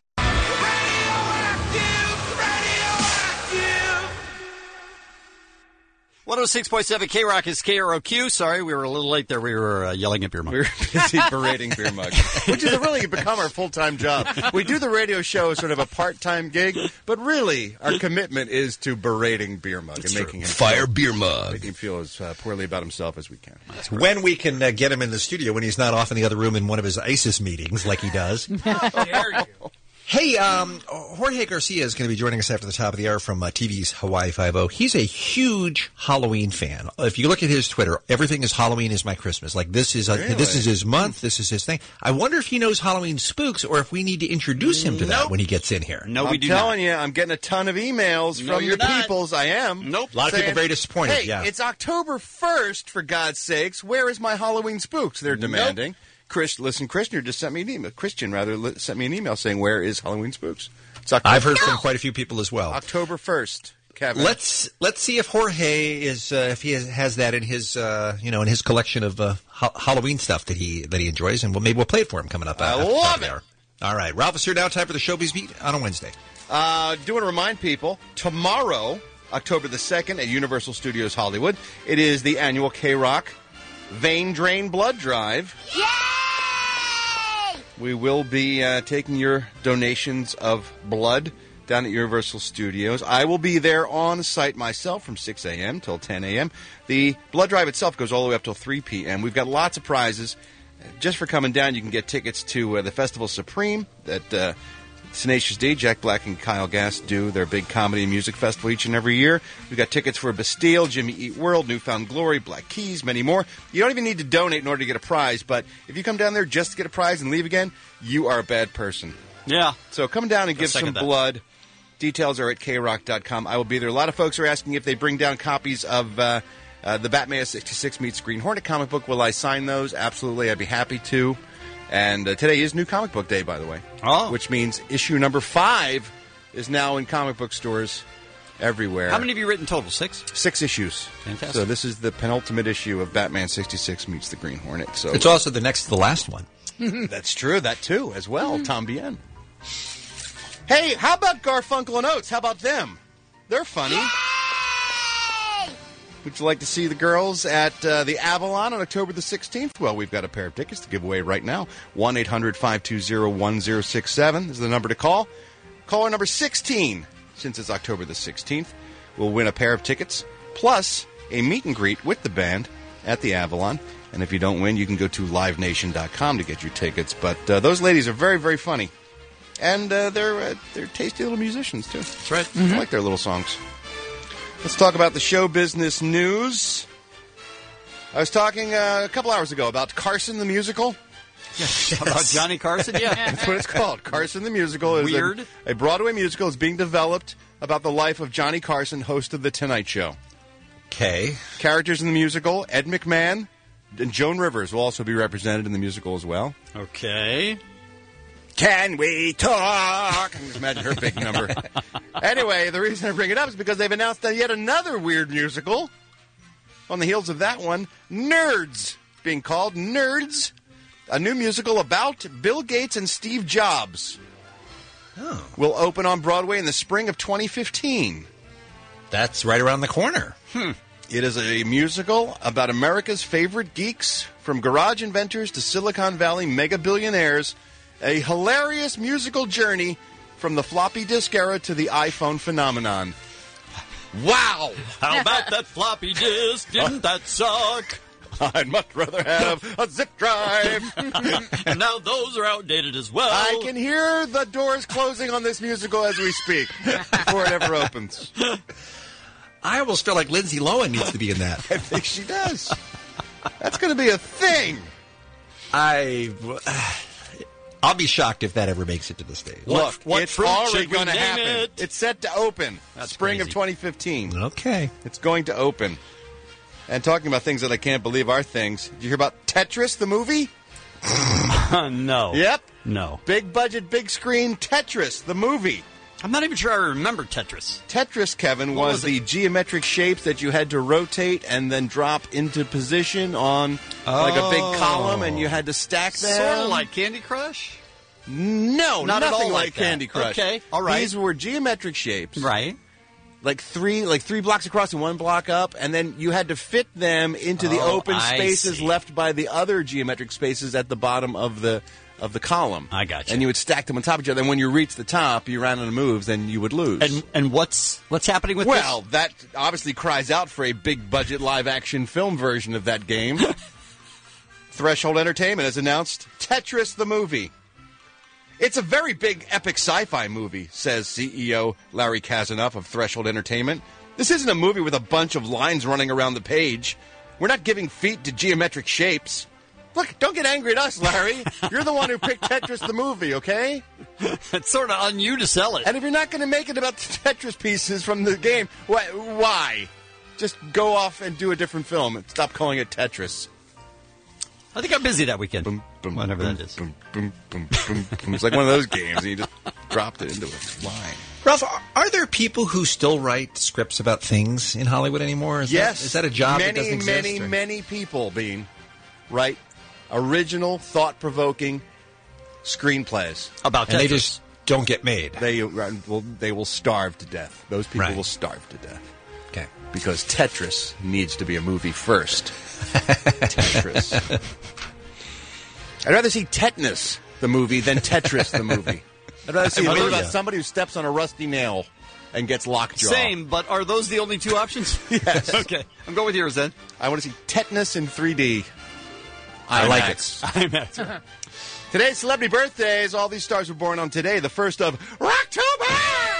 106.7 K-Rock is KROQ. Sorry, we were a little late there. We were yelling at Beer Mug. We were busy berating Beer Mug, which has really become our full-time job. We do the radio show as sort of a part-time gig, but really our commitment is to berating Beer Mug and making him fire Beer Mug, making him feel as poorly about himself as we can. When we can get him in the studio, when he's not off in the other room in one of his ISIS meetings like he does. How dare you? Hey, Jorge Garcia is going to be joining us after the top of the hour from TV's Hawaii Five-0. He's a huge Halloween fan. If you look at his Twitter, everything is Halloween is my Christmas. Like this is his month. This is his thing. I wonder if he knows Halloween spooks or if we need to introduce him to that when he gets in here. No, we do not. I'm telling you, I'm getting a ton of emails from the peoples. I am. Nope. A lot of people very disappointed. Hey, it's October 1st, for God's sakes. Where is my Halloween spooks? They're demanding. Christian just sent me an email. Sent me an email saying, "Where is Halloween Spooks?" I've heard from quite a few people as well. October 1st, Kevin. Let's see if Jorge is if he has that in his in his collection of Halloween stuff that he enjoys, and maybe we'll play it for him coming up. I love it. All right, Ralph is here now. Time for the Showbiz Beat on a Wednesday. Do want to remind people tomorrow, October the 2nd, at Universal Studios Hollywood, it is the annual K-Rock Vein Drain Blood Drive. Yay! We will be taking your donations of blood down at Universal Studios. I will be there on site myself from 6 a.m. till 10 a.m. The blood drive itself goes all the way up till 3 p.m. We've got lots of prizes. Just for coming down, you can get tickets to the Festival Supreme that Tenacious D, Jack Black, and Kyle Gass do their big comedy and music festival each and every year. We've got tickets for Bastille, Jimmy Eat World, Newfound Glory, Black Keys, many more. You don't even need to donate in order to get a prize, but if you come down there just to get a prize and leave again, you are a bad person. Yeah. So come down and give some blood. Details are at krock.com. I will be there. A lot of folks are asking if they bring down copies of the Batman 66 meets Green Hornet comic book. Will I sign those? Absolutely. I'd be happy to. And today is New Comic Book Day, by the way. Oh. Which means issue number 5 is now in comic book stores everywhere. How many have you written total? 6? 6 issues. Fantastic. So this is the penultimate issue of Batman 66 meets the Green Hornet. So it's also the next to the last one. That's true. That, too, as well. Tom Bien. Hey, how about Garfunkel and Oates? How about them? They're funny. Yay! Would you like to see the girls at the Avalon on October the 16th? Well, we've got a pair of tickets to give away right now. 1-800-520-1067 is the number to call. Caller number 16, since it's October the 16th, will win a pair of tickets, plus a meet and greet with the band at the Avalon. And if you don't win, you can go to livenation.com to get your tickets. But those ladies are very, very funny. And they're tasty little musicians, too. That's right. I like their little songs. Let's talk about the show business news. I was talking a couple hours ago about Carson the Musical. Yes. About Johnny Carson? Yeah. That's what it's called. Carson the Musical is weird. A Broadway musical is being developed about the life of Johnny Carson, host of The Tonight Show. Okay. Characters in the musical, Ed McMahon and Joan Rivers will also be represented in the musical as well. Okay. Can we talk? I can just imagine her big number. Anyway, the reason I bring it up is because they've announced yet another weird musical. On the heels of that one, Nerds, being called Nerds, a new musical about Bill Gates and Steve Jobs. Oh. Will open on Broadway in the spring of 2015. That's right around the corner. It is a musical about America's favorite geeks, from garage inventors to Silicon Valley mega billionaires. A hilarious musical journey from the floppy disk era to the iPhone phenomenon. Wow! How about that floppy disk? Didn't that suck? I'd much rather have a zip drive. And now those are outdated as well. I can hear the doors closing on this musical as we speak, before it ever opens. I almost feel like Lindsay Lohan needs to be in that. I think she does. That's going to be a thing. I'll be shocked if that ever makes it to the stage. Look, what it's fruit already should we going to name happen. it? It's set to open That's spring crazy. of 2015. Okay. It's going to open. And talking about things that I can't believe are things, did you hear about Tetris, the movie? No. Yep. No. Big budget, big screen Tetris, the movie. I'm not even sure I remember Tetris. Tetris, Kevin, was the geometric shapes that you had to rotate and then drop into position on like a big column, and you had to stack them. Sort of like Candy Crush? No, Not at nothing all like that. Candy Crush. Okay, all right. These were geometric shapes. Right. Like three blocks across and one block up, and then you had to fit them into the open I spaces see. left by the other geometric spaces at the bottom of the column. I got you. And you would stack them on top of each other, and when you reached the top, you ran out of moves, and you would lose. And what's happening with Well, that obviously cries out for a big-budget live-action film version of that game. Threshold Entertainment has announced Tetris the movie. It's a very big, epic sci-fi movie, says CEO Larry Kazanoff of Threshold Entertainment. This isn't a movie with a bunch of lines running around the page. We're not giving feet to geometric shapes. Look, don't get angry at us, Larry. You're the one who picked Tetris the movie, okay? It's sort of on you to sell it. And if you're not going to make it about the Tetris pieces from the game, why? Just go off and do a different film and stop calling it Tetris. I think I'm busy that weekend. Whatever that is. It's like one of those games, and you just dropped it into a line. Ralph, are there people who still write scripts about things in Hollywood anymore? Is that a job that doesn't exist? Many people, Bean, write original, thought-provoking screenplays about Tetris. And they just don't get made. They will starve to death. Those people will starve to death. Okay. Because Tetris needs to be a movie first. Tetris. I'd rather see Tetanus, the movie, than Tetris, the movie. I'd rather see a movie about somebody who steps on a rusty nail and gets lockjaw. Same, but are those the only two options? Yes. Okay. I'm going with yours then. I want to see Tetanus in 3D. I like it. IMAX. Today's celebrity birthdays. All these stars were born on today, the 1st of Rocktober!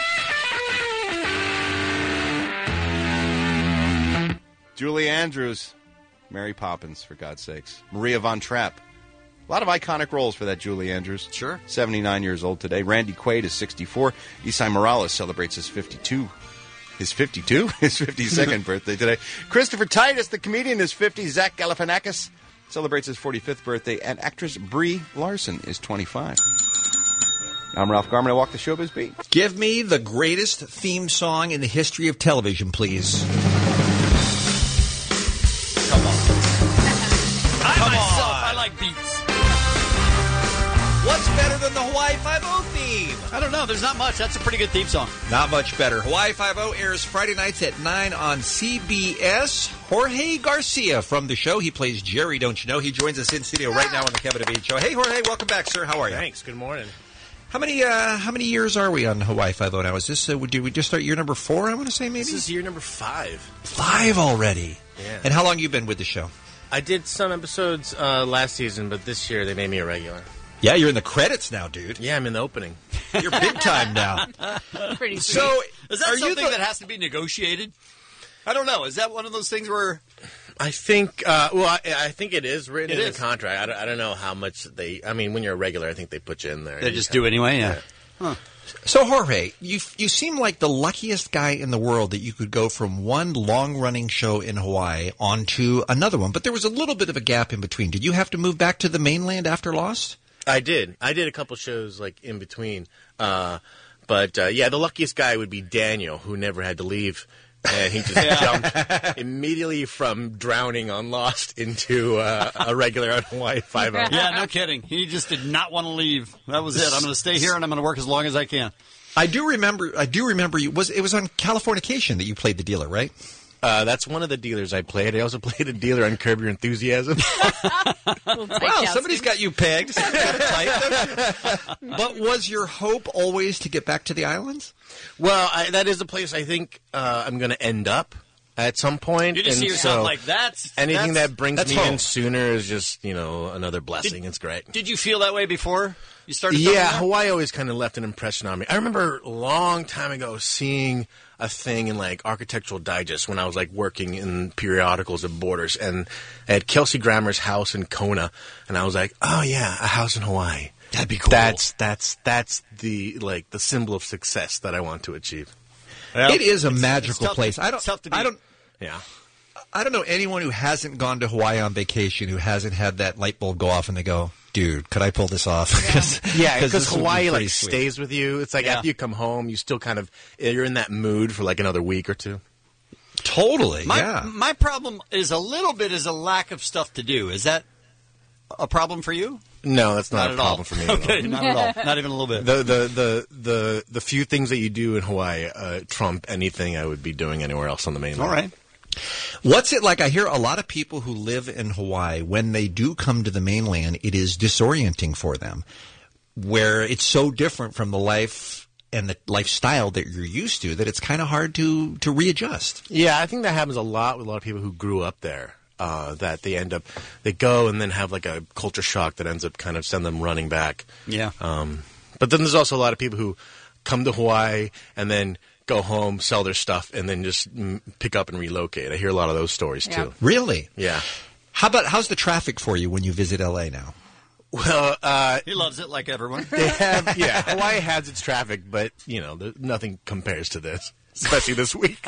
Julie Andrews. Mary Poppins, for God's sakes. Maria Von Trapp. A lot of iconic roles for that Julie Andrews. Sure. 79 years old today. Randy Quaid is 64. Esai Morales celebrates his 52. His 52? His 52nd birthday today. Christopher Titus, the comedian, is 50. Zach Galifianakis celebrates his 45th birthday. And actress Brie Larson is 25. I'm Ralph Garman. I walk the showbiz beat. Give me the greatest theme song in the history of television, please. I like beats. What's better than the Hawaii Five-0 theme? I don't know. There's not much. That's a pretty good theme song. Not much better. Hawaii Five-0 airs Friday nights at 9 on CBS. Jorge Garcia from the show. He plays Jerry, don't you know? He joins us in studio right now on the Kevin and Bean Show. Hey, Jorge, welcome back, sir. How are you? Thanks. Good morning. How many years are we on Hawaii Five-0 now? Is this did we just start year number 4? I want to say maybe This is year number 5. 5 already. Yeah. And how long have you been with the show? I did some episodes last season, but this year they made me a regular. Yeah, you're in the credits now, dude. Yeah, I'm in the opening. You're big time now. Pretty sweet. So, is that are you something that has to be negotiated? I don't know. Is that one of those things where... I think, I think it is written It in is. the contract. I don't know how much they, I mean, when you're a regular, I think they put you in there. They just do anyway, yeah. Huh. So, Jorge, you seem like the luckiest guy in the world that you could go from one long-running show in Hawaii onto another one. But there was a little bit of a gap in between. Did you have to move back to the mainland after Lost? I did. I did a couple shows, like, in between. But the luckiest guy would be Daniel, who never had to leave. And he just jumped immediately from drowning on Lost into a regular on Hawaii Five-0. Yeah, no kidding. He just did not want to leave. That was it. I'm going to stay here and I'm going to work as long as I can. I do remember you. It was on Californication that you played the dealer, right? That's one of the dealers I played. I also played a dealer on Curb Your Enthusiasm. Wow, somebody's got you pegged. But was your hope always to get back to the islands? Well, that is a place I think I'm going to end up at some point. You just and see yourself so like that's anything that brings me home. in sooner is just another blessing. It's great. Did you feel that way before you started? Yeah, Hawaii always kind of left an impression on me. I remember a long time ago seeing a thing in like Architectural Digest when I was like working in periodicals at Borders, and I had Kelsey Grammer's house in Kona, and I was like, oh yeah, a house in Hawaii. That'd be cool. That's the symbol of success that I want to achieve. It is a magical tough place. It's tough to be. Yeah. I don't know anyone who hasn't gone to Hawaii on vacation who hasn't had that light bulb go off and they go, dude, could I pull this off? Yeah, because this would be Hawaii pretty like sweet. stays with you. It's like after you come home, you still kind of you're in that mood for like another week or two. Totally. My problem is a little bit is a lack of stuff to do. Is that a problem for you? No, that's not a at all. problem for me. at Okay, all. not at all. Not even a little bit. The few things that you do in Hawaii trump anything I would be doing anywhere else on the mainland. All right. What's it like? I hear a lot of people who live in Hawaii, when they do come to the mainland, it is disorienting for them, where it's so different from the life and the lifestyle that you're used to that it's kind of hard to readjust. Yeah, I think that happens a lot with a lot of people who grew up there. That they go and then have like a culture shock that ends up kind of send them running back. Yeah. But then there's also a lot of people who come to Hawaii and then go home, sell their stuff, and then just pick up and relocate. I hear a lot of those stories too. Really? Yeah. How's the traffic for you when you visit LA now? Well, he loves it like everyone. Hawaii has its traffic, but nothing compares to this, especially this week.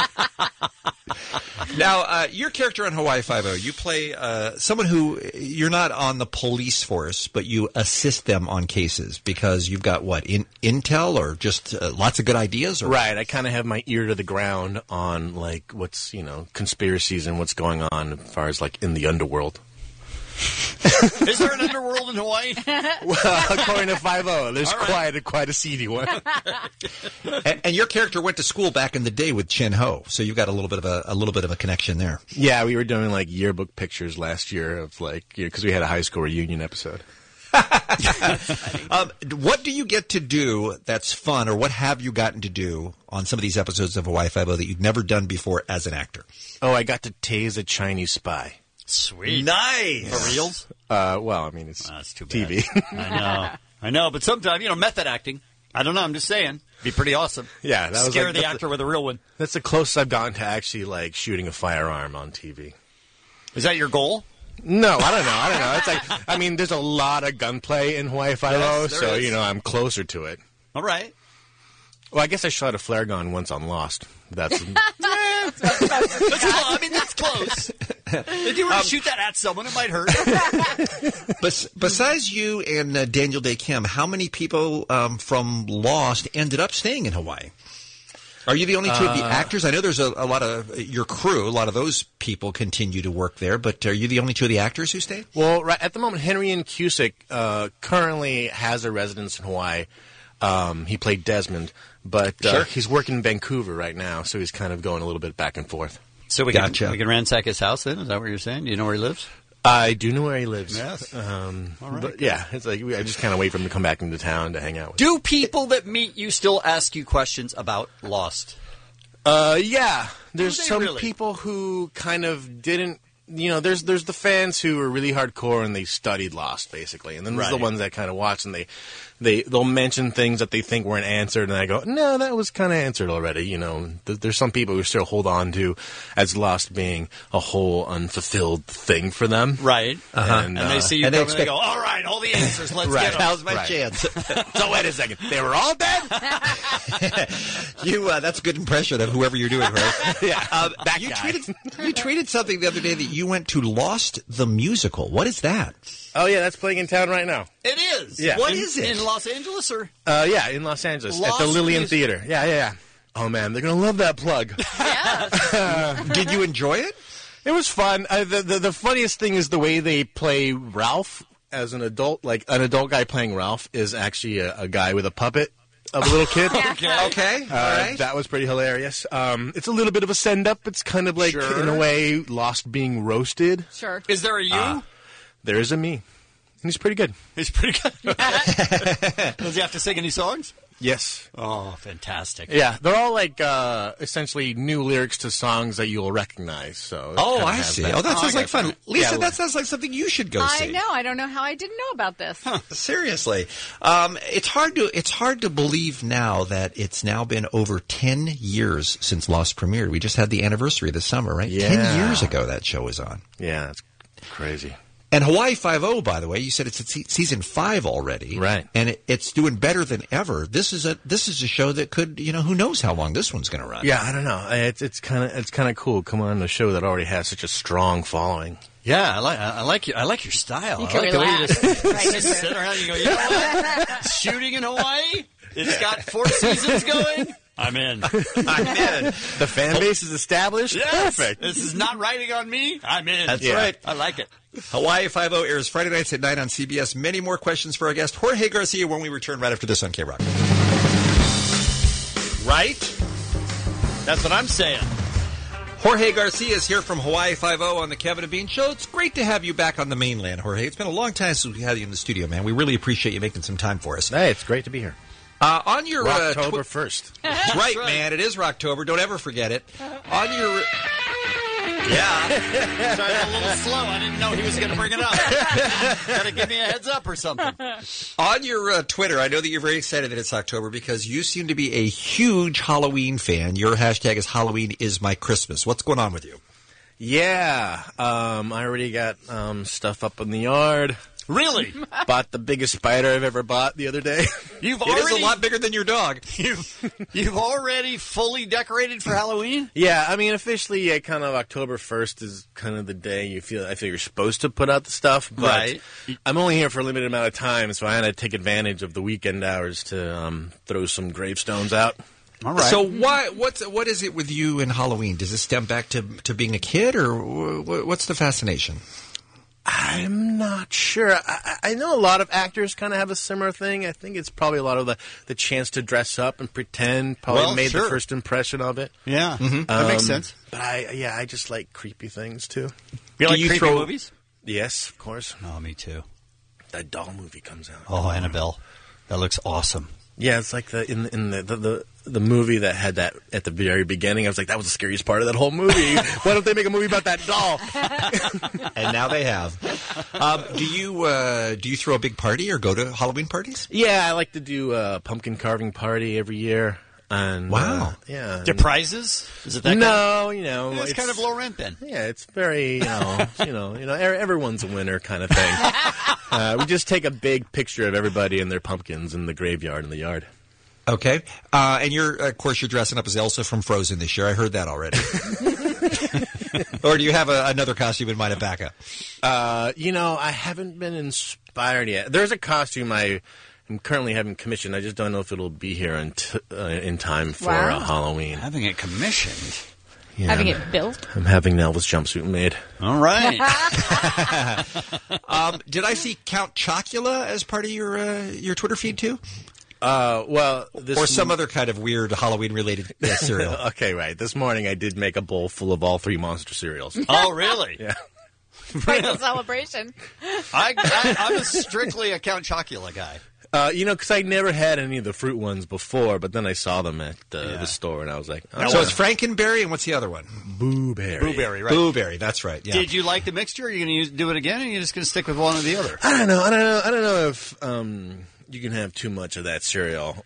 Now, your character on Hawaii Five-0, you play someone who you're not on the police force, but you assist them on cases because you've got what intel or just lots of good ideas. Or? Right, I kind of have my ear to the ground on like what's conspiracies and what's going on as far as like in the underworld. Is there an underworld in Hawaii? Well, according to 5-0, there's quite a seedy one. and your character went to school back in the day with Chin Ho, so you've got a little bit of a connection there. Yeah, we were doing like yearbook pictures last year of like because we had a high school reunion episode. What do you get to do that's fun, or what have you gotten to do on some of these episodes of Hawaii Five-0 that you've never done before as an actor? Oh, I got to tase a Chinese spy. Sweet. Nice. For reals? Well, I mean, it's that's too bad. TV. I know, but sometimes, method acting. I don't know, I'm just saying. Be pretty awesome. Yeah, that was Scare like, the actor with a real one. That's the closest I've gotten to actually like shooting a firearm on TV. Is that your goal? No, I don't know. It's like, I mean, there's a lot of gunplay in Hawaii Five-0, Yes, there so is. I'm closer to it. All right. Well, I guess I shot a flare gun once on Lost. That's That's close. If you were to shoot that at someone, it might hurt. Besides you and Daniel Day Kim, how many people from Lost ended up staying in Hawaii? Are you the only two of the actors? I know there's a lot of your crew. A lot of those people continue to work there, but are you the only two of the actors who stayed? Well, right at the moment, Henry Ian Cusick currently has a residence in Hawaii. He played Desmond, but he's working in Vancouver right now, so he's kind of going a little bit back and forth. So we can ransack his house then? Is that what you're saying? Do you know where he lives? I do know where he lives. Yes. All right. But yeah, it's like I just kind of wait for him to come back into town to hang out with. Do people that meet you still ask you questions about Lost? Yeah. There's Do they some really? people who kind of didn't. There's the fans who are really hardcore and they studied Lost basically, and then there's the Right. ones that kind of watch and they'll mention things that they think weren't answered, and I go, no, that was kind of answered already. There's some people who still hold on to as Lost being a whole unfulfilled thing for them, Right. And, And they see you and they come and they expect- go, all right, all the answers, let's Right. get them. Now's my Right. chance. So wait a second, they were all dead. That's a good impression of whoever you're doing, right? Yeah, that you guy. tweeted something the other day that you went to Lost the musical. What is that? Oh yeah, that's playing in town right now. It is. Yeah. What in, is it? In Los Angeles or? Yeah, in Los Angeles Lost at the Lillian Music- Theater. Yeah. Oh man, they're gonna love that plug. Did you enjoy it? It was fun. The funniest thing is the way they play Ralph as an adult. Like an adult guy playing Ralph is actually a guy with a puppet of a little kid. Okay. All right. That was pretty hilarious. It's a little bit of a send up. It's kind of like Sure. in a way Lost being roasted. Sure. Is there a you? There is a me. And he's pretty good. He's pretty good. Does he have to sing any songs? Yes. Oh, fantastic. Yeah, they're all like essentially new lyrics to songs that you'll recognize. So it Oh, kinda I has see. that. Oh, that sounds like fun. Lisa, Yeah, that sounds like something you should go see. I know. I don't know how I didn't know about this. Seriously, it's hard to believe now that it's now been over 10 years since Lost premiered. We just had the anniversary this summer, right? Yeah. 10 years ago that show was on. Yeah, it's crazy. And Hawaii Five-0, by the way, you said it's at season 5 already, right? And it's doing better than ever. This is a show that could, who knows how long this one's going to run? Yeah, I don't know. It's kind of cool. Come on, a show that already has such a strong following. Yeah, I like your style. You I can like the way you relax. just sit around and you go, you know what? Shooting in Hawaii? It's got 4 seasons going? I'm in. The fan base is established? Yes. Perfect. This is not writing on me. I'm in. That's right. I like it. Hawaii Five-0 airs Friday nights at 9 on CBS. Many more questions for our guest, Jorge Garcia, when we return right after this on K-Rock. Right? That's what I'm saying. Jorge Garcia is here from Hawaii Five-0 on the Kevin and Bean Show. It's great to have you back on the mainland, Jorge. It's been a long time since we had you in the studio, man. We really appreciate you making some time for us. Hey, it's great to be here. On your October 1st. That's right, man. It is Rocktober. Don't ever forget it. On your... Yeah. Sorry, I'm a little slow. I didn't know he was going to bring it up. Got to give me a heads up or something. On your Twitter, I know that you're very excited that it's October because you seem to be a huge Halloween fan. Your hashtag is Halloween is my Christmas. What's going on with you? Yeah. I already got stuff up in the yard. Really? Bought the biggest spider I've ever bought the other day. It is a lot bigger than your dog. You've already fully decorated for Halloween? Yeah, I mean, officially, kind of October 1st is kind of the day I feel you're supposed to put out the stuff. But right. I'm only here for a limited amount of time, so I had to take advantage of the weekend hours to throw some gravestones out. All right. So what is it with you and Halloween? Does it stem back to being a kid, or what's the fascination? I'm not sure. I know a lot of actors kind of have a similar thing. I think it's probably a lot of the chance to dress up and pretend probably made the first impression of it. Yeah, that makes sense. But I just like creepy things too. You like creepy movies? Yes, of course. Oh, me too. That doll movie comes out. Oh, Annabelle. That looks awesome. Yeah, it's like the movie that had that at the very beginning. I was like, that was the scariest part of that whole movie. Why don't they make a movie about that doll? And now they have. Do you throw a big party or go to Halloween parties? Yeah, I like to do a pumpkin carving party every year. And, wow. Yeah. Do prizes? Is it that No, it's kind of low rent then. Yeah, it's very, everyone's a winner kind of thing. We just take a big picture of everybody and their pumpkins in the graveyard in the yard. Okay. And of course, you're dressing up as Elsa from Frozen this year. I heard that already. Or do you have another costume in mind at backup? I haven't been inspired yet. There's a costume I'm currently having commissioned. I just don't know if it'll be here in time for Halloween. Having it commissioned? Yeah, having it built? I'm having an Elvis jumpsuit made. All right. Did I see Count Chocula as part of your Twitter feed too? Or some other kind of weird Halloween-related cereal. Okay, right. This morning I did make a bowl full of all 3 monster cereals. Oh, really? Yeah. Quite a celebration. I'm strictly a Count Chocula guy. Because I never had any of the fruit ones before, but then I saw them at the store, and I was like... Oh. So it's Frankenberry, and what's the other one? Booberry. Booberry, right. Booberry, that's right, yeah. Did you like the mixture? Are you going to do it again, or are you just going to stick with one or the other? I don't know if... you can have too much of that cereal.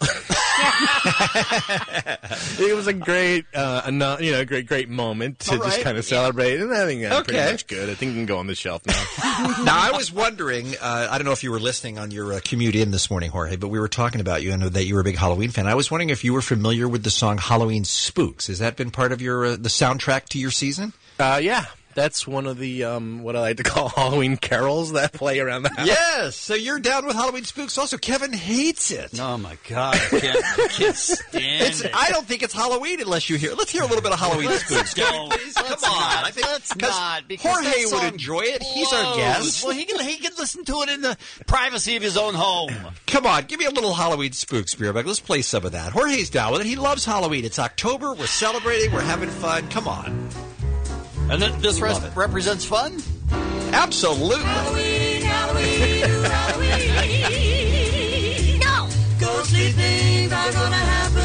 It was a great, great moment to just kind of celebrate, and I think that's pretty much good. I think it can go on the shelf now. Now, I was wondering, I don't know if you were listening on your commute in this morning, Jorge, but we were talking about you. I know that you were a big Halloween fan. I was wondering if you were familiar with the song Halloween Spooks. Has that been part of your the soundtrack to your season? Yeah. That's one of the, what I like to call Halloween carols that play around the house. Yes, so you're down with Halloween Spooks. Also, Kevin hates it. Oh, my God. I can't stand it. I don't think it's Halloween unless you hear. Let's hear a little bit of Halloween Spooks. Come on. I think let's not. Jorge would enjoy it. He's our guest. Well, he can listen to it in the privacy of his own home. Come on, give me a little Halloween Spooks, Beerbeck. Let's play some of that. Jorge's down with it. He loves Halloween. It's October. We're celebrating. We're having fun. Come on. And this represents fun? Absolutely. Halloween, Halloween, Halloween. No! Ghostly things are gonna happen.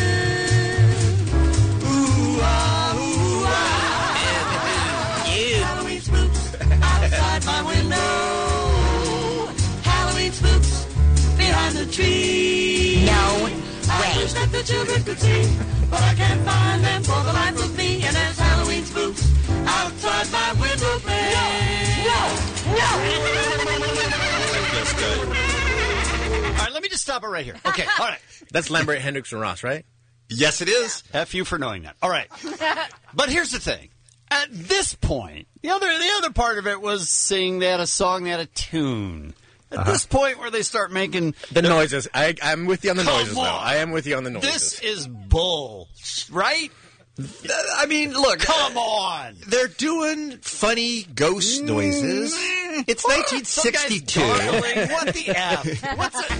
Ooh, ah, ooh, ah. Halloween spooks outside my window. Halloween spooks behind the tree. No way. I wish that the children could see, but I can't find them for the life of me. And there's Halloween spooks outside my window pane. No! That's good. All right, let me just stop it right here. Okay, all right. That's Lambert, Hendricks, and Ross, right? Yes, it is. F you for knowing that. All right. But here's the thing. At this point, the other part of it was saying they had a song, they had a tune. At this point where they start making... The noises. I'm with you on the noises, on. though. I am with you on the noises. This is bull, right? I mean, look. Come on. They're doing funny ghost noises. It's 1962. What the F? What's it?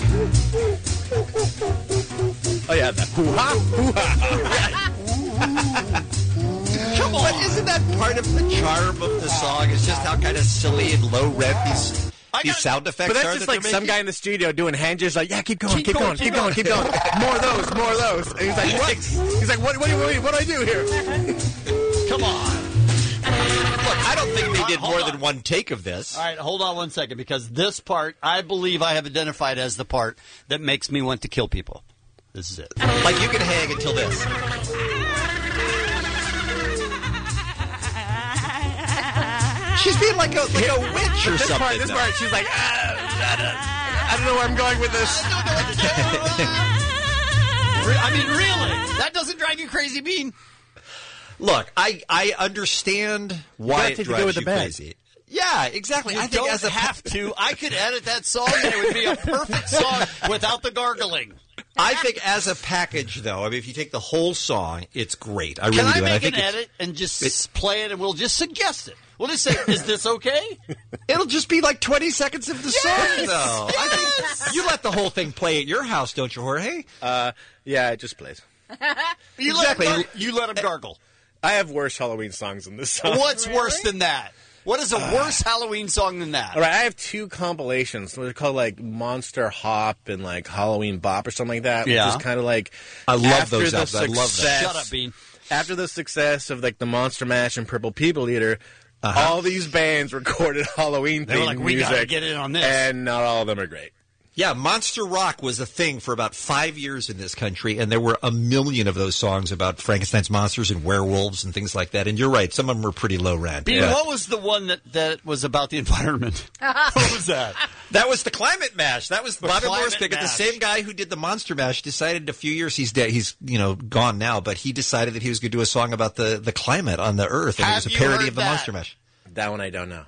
Oh, yeah, that hoo-ha, hoo-ha. Come on. But isn't that part of the charm of the song? Is just how kind of silly and low rent these sound effects are. But that's just like some guy in the studio doing hand gestures like, yeah, keep going. More of those. And he's like, what? He's like, what do I do here? Come on. Look, I don't think they did more than one take of this. All right, hold on 1 second, because this part, I believe I have identified as the part that makes me want to kill people. This is it. Like, you can hang until this. She's being like a witch or something. This part, she's like, I don't know where I'm going with this. I mean, really? That doesn't drive you crazy, Bean? Look, I understand why it drives you crazy. Yeah, exactly. I think have to. I could edit that song and it would be a perfect song without the gargling. I think as a package, though, I mean, if you take the whole song, it's great. I really do. Can I make an edit and just play it and we'll just suggest it? We'll just say, is this okay? It'll just be like 20 seconds of the song, though. Yes! I think you let the whole thing play at your house, don't you, Jorge? Yeah, it just plays. You let him gargle. I have worse Halloween songs than this song. What's worse than that? What is a worse Halloween song than that? All right, I have two compilations. They're called like Monster Hop and like Halloween Bop or something like that. Yeah. Which is kind of like I love those albums. I love that. Shut up, Bean. After the success of like the Monster Mash and Purple People Eater, all these bands recorded Halloween They were like, we music, gotta get in on this. and not all of them are great. Yeah, monster rock was a thing for about 5 years in this country, and there were a million of those songs about Frankenstein's monsters and werewolves and things like that. And you're right, some of them were pretty low rent. Bean, what was the one that was about the environment? What was that? That was the Climate Mash. That was Bobby Climate Morris Pickett, the Mash. same guy who did the Monster Mash, decided a few years, he's dead, he's gone now, but he decided that he was going to do a song about the climate on the Earth, and it was a parody of the Monster Mash. That one I don't know.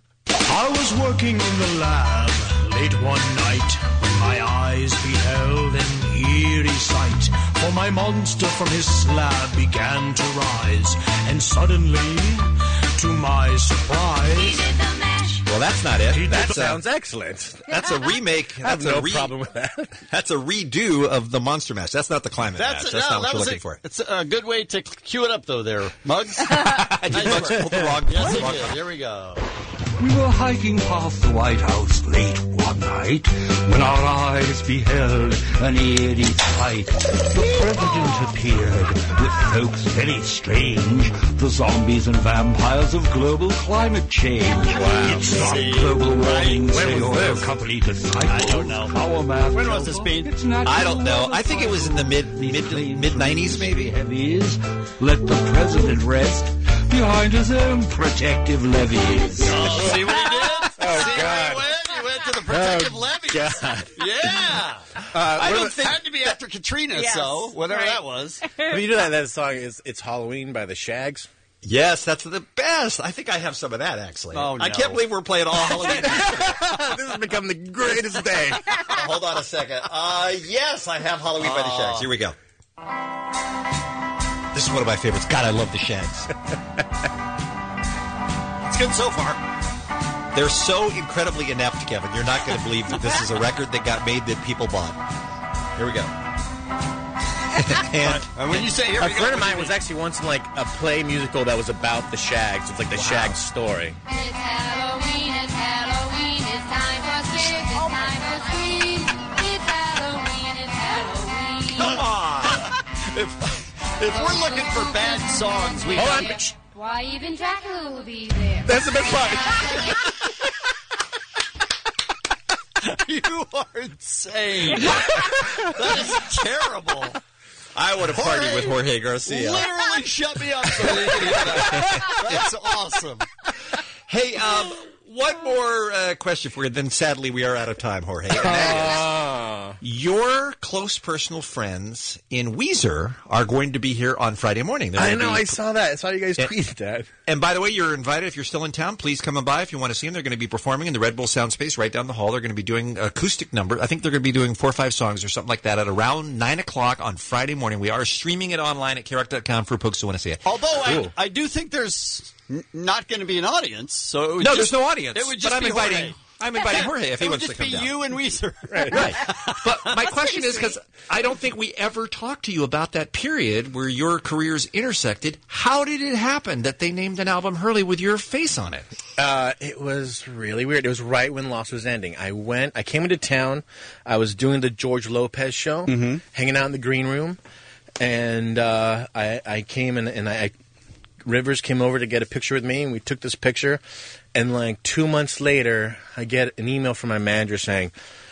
I was working in the lab late one night when my eyes beheld an eerie sight. For my monster from his slab began to rise, and suddenly, to my surprise, Well, that's not it. That sounds excellent. That's a remake. I have That's no a problem with that. That's a redo of the Monster Mash. That's not the Climate Mash. That's not what you're looking for. It's a good way to cue it up, though, there, Muggs. Muggs pulled the wrong Yes, he wrong did. button. Here we go. we were hiking past the White House late one night when our eyes beheld an eerie sight. The president appeared with folks very strange, the zombies and vampires of global climate change. Wow. It's not global warming, say your company disciples. I don't know. Our math When was this, Bean? I don't know. I think it was in the mid 90s, maybe. Heavies. Let the president rest behind his own protective levees. Oh, see what he did? Oh, God. He went to the protective levees. God. Yeah. I don't think it had to be after Katrina, Yes, so whatever right. that was. But you know that song is "It's Halloween" by the Shags. Yes, that's the best. I think I have some of that, actually. Oh, no. I can't believe we're playing all Halloween. This has become the greatest day. Hold on a second. Yes, I have Halloween by the Shags. Here we go. This is one of my favorites. God, I love the Shags. It's good so far. They're so incredibly inept, Kevin. You're not going to believe that this is a record that got made that people bought. Here we go. And when you say here, A friend of mine was actually once in like a play musical that was about the Shags. It's like the Shags story. It's Halloween, it's Halloween, it's time for kids, it's time for screams. It's Halloween, it's Halloween. come on. If we're looking for bad songs, we Hold got on. Why even Dracula will be there. That's the best part. You are insane. That is terrible. I would have partied with Jorge Garcia. Literally shut me up so you can hear that. That's awesome. Hey, One more question for you, then sadly we are out of time, Jorge. And that is, your close personal friends in Weezer are going to be here on Friday morning. I know, I saw that. I saw you guys tweet that. And by the way, you're invited if you're still in town. Please come on by if you want to see them. They're going to be performing in the Red Bull Sound Space right down the hall. They're going to be doing acoustic number. I think they're going to be doing 4 or 5 songs or something like that at around 9 o'clock on Friday morning. We are streaming it online at KROC.com for folks who want to see it. Although I do think there's not going to be an audience. So it would there's no audience. It would just but be I'm inviting Jorge if he wants to come down. It would just be you and Weezer. Right. But my question is, because I don't think we ever talked to you about that period where your careers intersected. How did it happen that they named an album Hurley with your face on it? It was really weird. It was right when Lost was ending. I came into town. I was doing the George Lopez show, hanging out in the green room, and I came and Rivers came over to get a picture with me, and we took this picture. And like 2 months later, I get an email from my manager saying,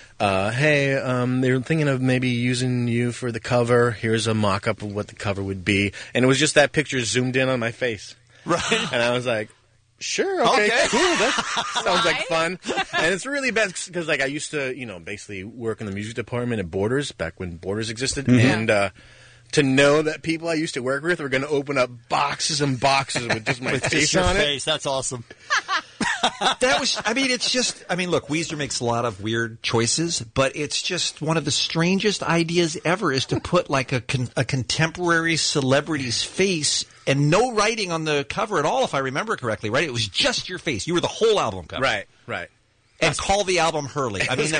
hey, they're thinking of maybe using you for the cover. Here's a mock-up of what the cover would be. And it was just that picture zoomed in on my face. Right. And I was like, sure, okay. Cool. That sounds like fun. And it's really bad because like I used to, basically work in the music department at Borders back when Borders existed. Mm-hmm. And to know that people I used to work with were going to open up boxes and boxes with just my face on it. That's awesome. That was, look, Weezer makes a lot of weird choices, but it's just one of the strangest ideas ever is to put like a contemporary celebrity's face and no writing on the cover at all, if I remember correctly, right? It was just your face. You were the whole album cover. Right. And call the album Hurley. I mean,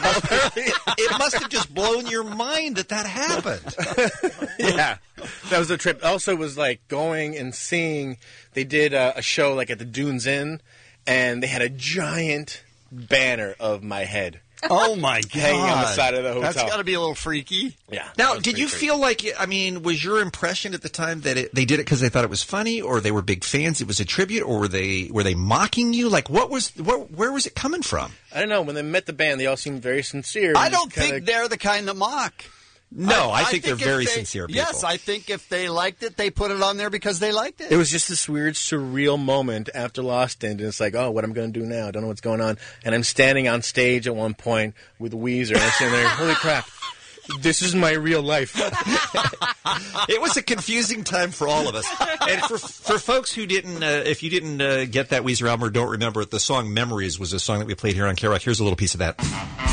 it must have just blown your mind that happened. Yeah, that was a trip. Also, was like going and seeing. They did a show like at the Dunes Inn, and they had a giant banner of my head. Oh my God! Hanging on the side of the hotel. That's got to be a little freaky. Yeah. Now, did you feel like? Was your impression at the time that they did it because they thought it was funny, or they were big fans? It was a tribute, or were they mocking you? Like, where was it coming from? I don't know. When they met the band, they all seemed very sincere. I don't think they're the kind that mock. No, I think they're very sincere people. Yes, I think if they liked it, they put it on there because they liked it. It was just this weird, surreal moment after Lost ended. It's like, oh, what am I going to do now? I don't know what's going on. And I'm standing on stage at one point with Weezer, and I'm sitting there, holy crap, this is my real life. It was a confusing time for all of us. And for folks who didn't, if you didn't get that Weezer album or don't remember it, the song Memories was a song that we played here on KROC. Here's a little piece of that.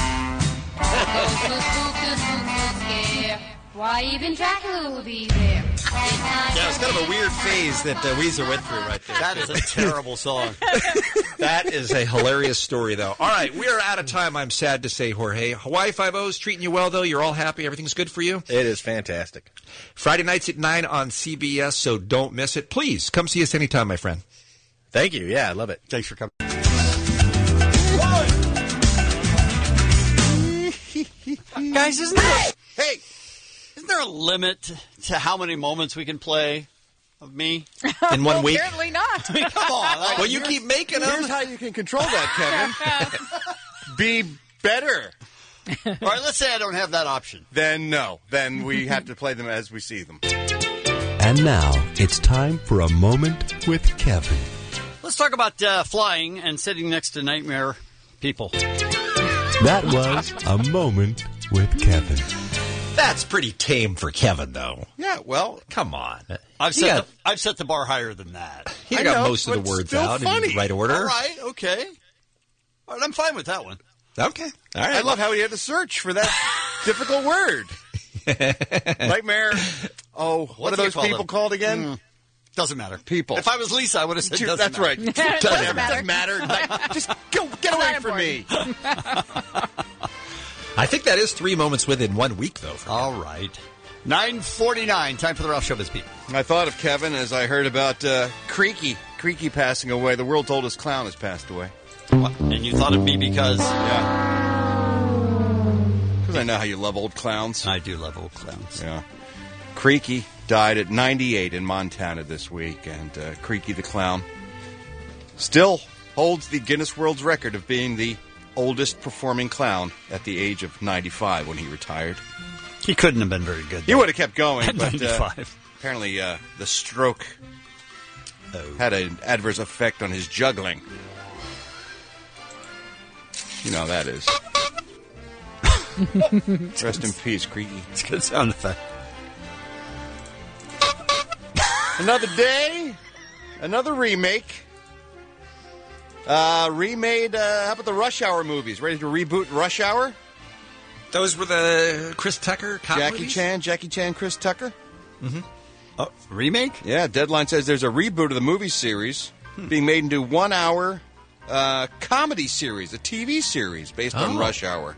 Why even Dracula will be there. Yeah, it's kind of a weird phase that Weezer went through right there. That is a terrible song. That is a hilarious story, though. All right, we are out of time, I'm sad to say, Jorge. Hawaii Five-O's treating you well, though. You're all happy. Everything's good for you? It is fantastic. Friday nights at 9 on CBS, so don't miss it. Please, come see us anytime, my friend. Thank you. Yeah, I love it. Thanks for coming. Guys, isn't there a limit to how many moments we can play of me in 1 week? Apparently not. I mean, come on. Well, you keep making them. Here's how you can control that, Kevin. Be better. All right, let's say I don't have that option. Then no. Then we have to play them as we see them. And now it's time for a moment with Kevin. Let's talk about flying and sitting next to nightmare people. That was a moment with Kevin. That's pretty tame for Kevin, though. Yeah, well, come on. I've set the bar higher than that. He got most of the words out in the right order. All right, okay. All right, I'm fine with that one. Okay. All right. I love how he had to search for that difficult word. Nightmare. Oh, what are those people called again? Doesn't matter. People. If I was Lisa, I would have said doesn't That's matter. right. Doesn't matter. Just get away from me. I think that is 3 moments within 1 week, though. All right. 9:49. Time for the Ralph Showbiz Beat. I thought of Kevin as I heard about Creaky passing away. The world's oldest clown has passed away. What? And you thought of me because? Yeah. Because I know how you love old clowns. I do love old clowns. Yeah. Creaky died at 98 in Montana this week, and Creaky the Clown still holds the Guinness World's Record of being the oldest performing clown at the age of 95 when he retired. He couldn't have been very good, though. He would have kept going, at but 95. Apparently the stroke had an adverse effect on his juggling. You know how that is. Rest in peace, Creaky. It's a good sound effect. Another day, another remake. Remade, how about the Rush Hour movies? Ready to reboot Rush Hour? Those were the Chris Tucker cop movies? Jackie Chan, Chris Tucker. Mm-hmm. Oh, remake? Yeah, Deadline says there's a reboot of the movie series being made into 1 hour comedy series, a TV series based on Rush Hour.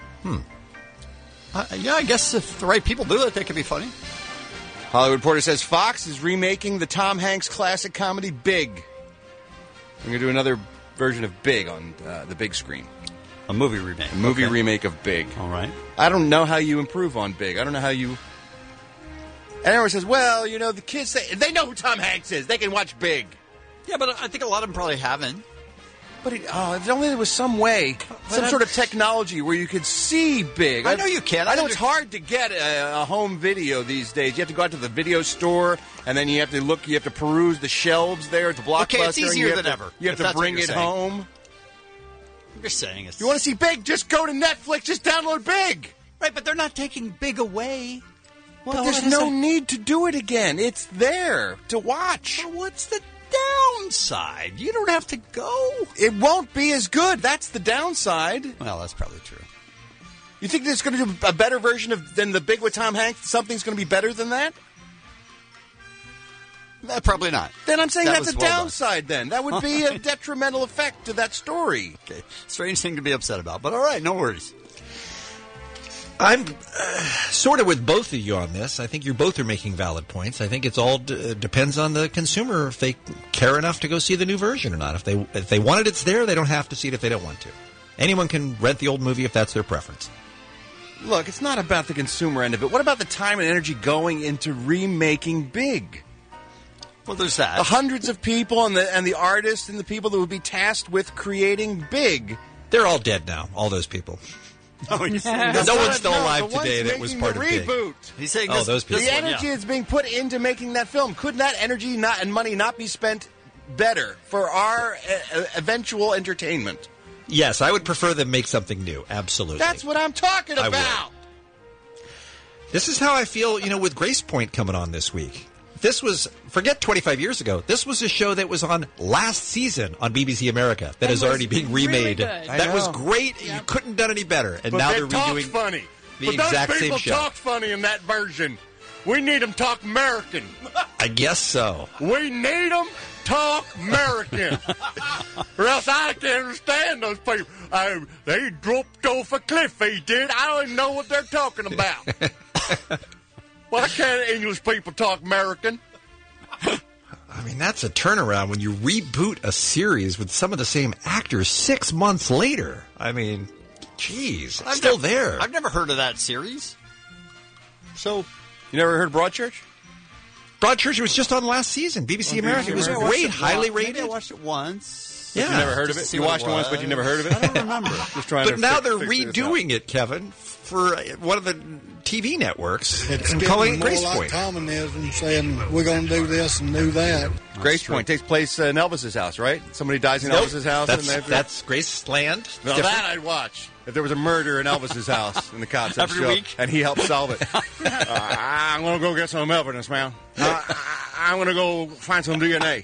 Yeah, I guess if the right people do it, they could be funny. Hollywood Reporter says Fox is remaking the Tom Hanks classic comedy Big. We're going to do another version of Big on the big screen. A movie remake. A movie remake of Big. All right. I don't know how you improve on Big. I don't know how you... And everyone says, well, you know, the kids say... They know who Tom Hanks is. They can watch Big. Yeah, but I think a lot of them probably haven't. But if only there was some way, some sort of technology where you could see Big. I know you can. I know it's hard to get a home video these days. You have to go out to the video store, and then you have to look. You have to peruse the shelves there at the Blockbuster. Okay, it's easier than ever. You have to bring it home. I'm just saying. You want to see Big? Just go to Netflix. Just download Big. Right, but they're not taking Big away. But there's no need to do it again. It's there to watch. Well, what's the downside? You don't have to go. It won't be as good. That's the downside. Well, that's probably true. You think there's going to do a better version than the Big with Tom Hanks? Something's going to be better than that? Probably not. Then I'm saying That that's a was well done. Then. That would be a detrimental effect to that story. Okay. Strange thing to be upset about, but all right, no worries. I'm sort of with both of you on this. I think you both are making valid points. I think it's all depends on the consumer if they care enough to go see the new version or not. If they want it, it's there. They don't have to see it if they don't want to. Anyone can rent the old movie if that's their preference. Look, it's not about the consumer end of it. What about the time and energy going into remaking Big? Well, there's that. The hundreds of people and the artists and the people that would be tasked with creating Big. They're all dead now, all those people. No one's still alive today that was part of Big. Reboot. He's saying those people. The energy that's being put into making that film, couldn't that energy and money not be spent better for our eventual entertainment? Yes, I would prefer them make something new. Absolutely. That's what I'm talking about. This is how I feel, with Grace Point coming on this week. This was, forget 25 years ago, this was a show that was on last season on BBC America that is already being remade. Really that was great. Yep. You couldn't have done any better. And but now they they're redoing funny. the exact same show. Those people talk funny in that version. We need them talk American. I guess so. We need them talk American. Or else I can't understand those people. They dropped off a cliff, he did. I don't even know what they're talking about. Why can't English people talk American? I mean, that's a turnaround when you reboot a series with some of the same actors 6 months later. I mean, geez, it's still there. I've never heard of that series. So, you never heard Broadchurch? Broadchurch was just on last season. BBC America. It was great, highly rated. Maybe I watched it once. Yeah. You never heard of it? You watched it once, but you never heard of it? I don't remember. Just trying but now they're redoing it, Kevin, for one of the TV networks. It's and calling it more Grace like Point. communism, saying we're going to do this and do that. Grace Point takes place in Elvis's house, right? Somebody dies in Elvis's house. That's Graceland. Now that I'd watch. If there was a murder in Elvis's house and the cops every week, and he helped solve it. I'm going to go get some evidence, man. I'm going to go find some DNA.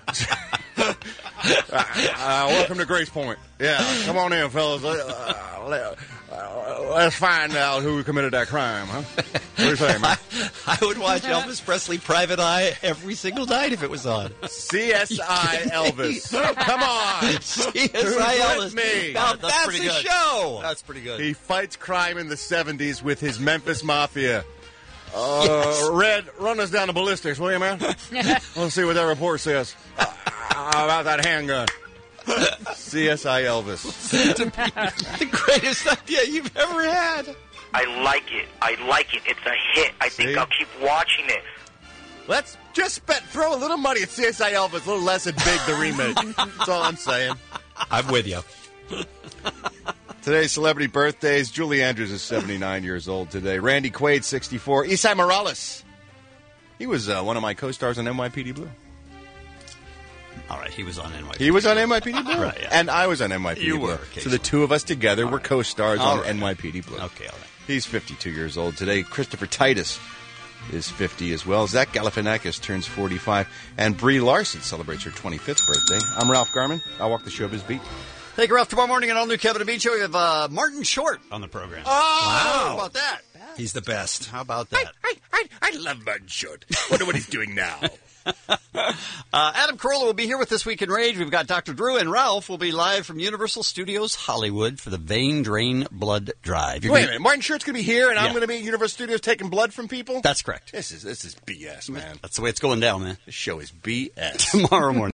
Welcome to Grace Point. Yeah, come on in, fellas. Let's find out who committed that crime, huh? What do you say, man? I would watch Elvis Presley Private Eye every single night if it was on. CSI Elvis. Come on. CSI Elvis. Me. Now, that's pretty a good. show. That's pretty good. He fights crime in the 70s with his Memphis Mafia. Red, run us down to ballistics, will you, man? Let's see what that report says about that handgun. CSI Elvis. The greatest idea you've ever had. I like it. It's a hit. I think I'll keep watching it. Let's just throw a little money at CSI Elvis, a little less at Big, the remake. That's all I'm saying. I'm with you. Today's celebrity birthdays. Julie Andrews is 79 years old today. Randy Quaid, 64. Esai Morales. He was one of my co-stars on NYPD Blue. All right, he was on NYPD. He was on NYPD Blue. Right, yeah. And I was on NYPD You Blue. were, So the two of us together were co-stars on right. NYPD Blue. Okay, all right. He's 52 years old today. Christopher Titus is 50 as well. Zach Galifianakis turns 45. And Brie Larson celebrates her 25th birthday. I'm Ralph Garman. I'll walk the showbiz beat. Thank you, Ralph. Tomorrow morning on All New Kevin and Bean Show, we have Martin Short on the program. Oh! Wow. How about that? He's the best. How about that? I love Martin Short. Wonder what he's doing now. Adam Carolla will be here with This Week in Rage. We've got Dr. Drew, and Ralph will be live from Universal Studios Hollywood for the Vein Drain Blood Drive. Wait a minute. Martin Short's going to be here, and I'm Yeah. going to be at Universal Studios taking blood from people? That's correct. This is BS, man. That's the way it's going down, man. This show is BS. Tomorrow morning.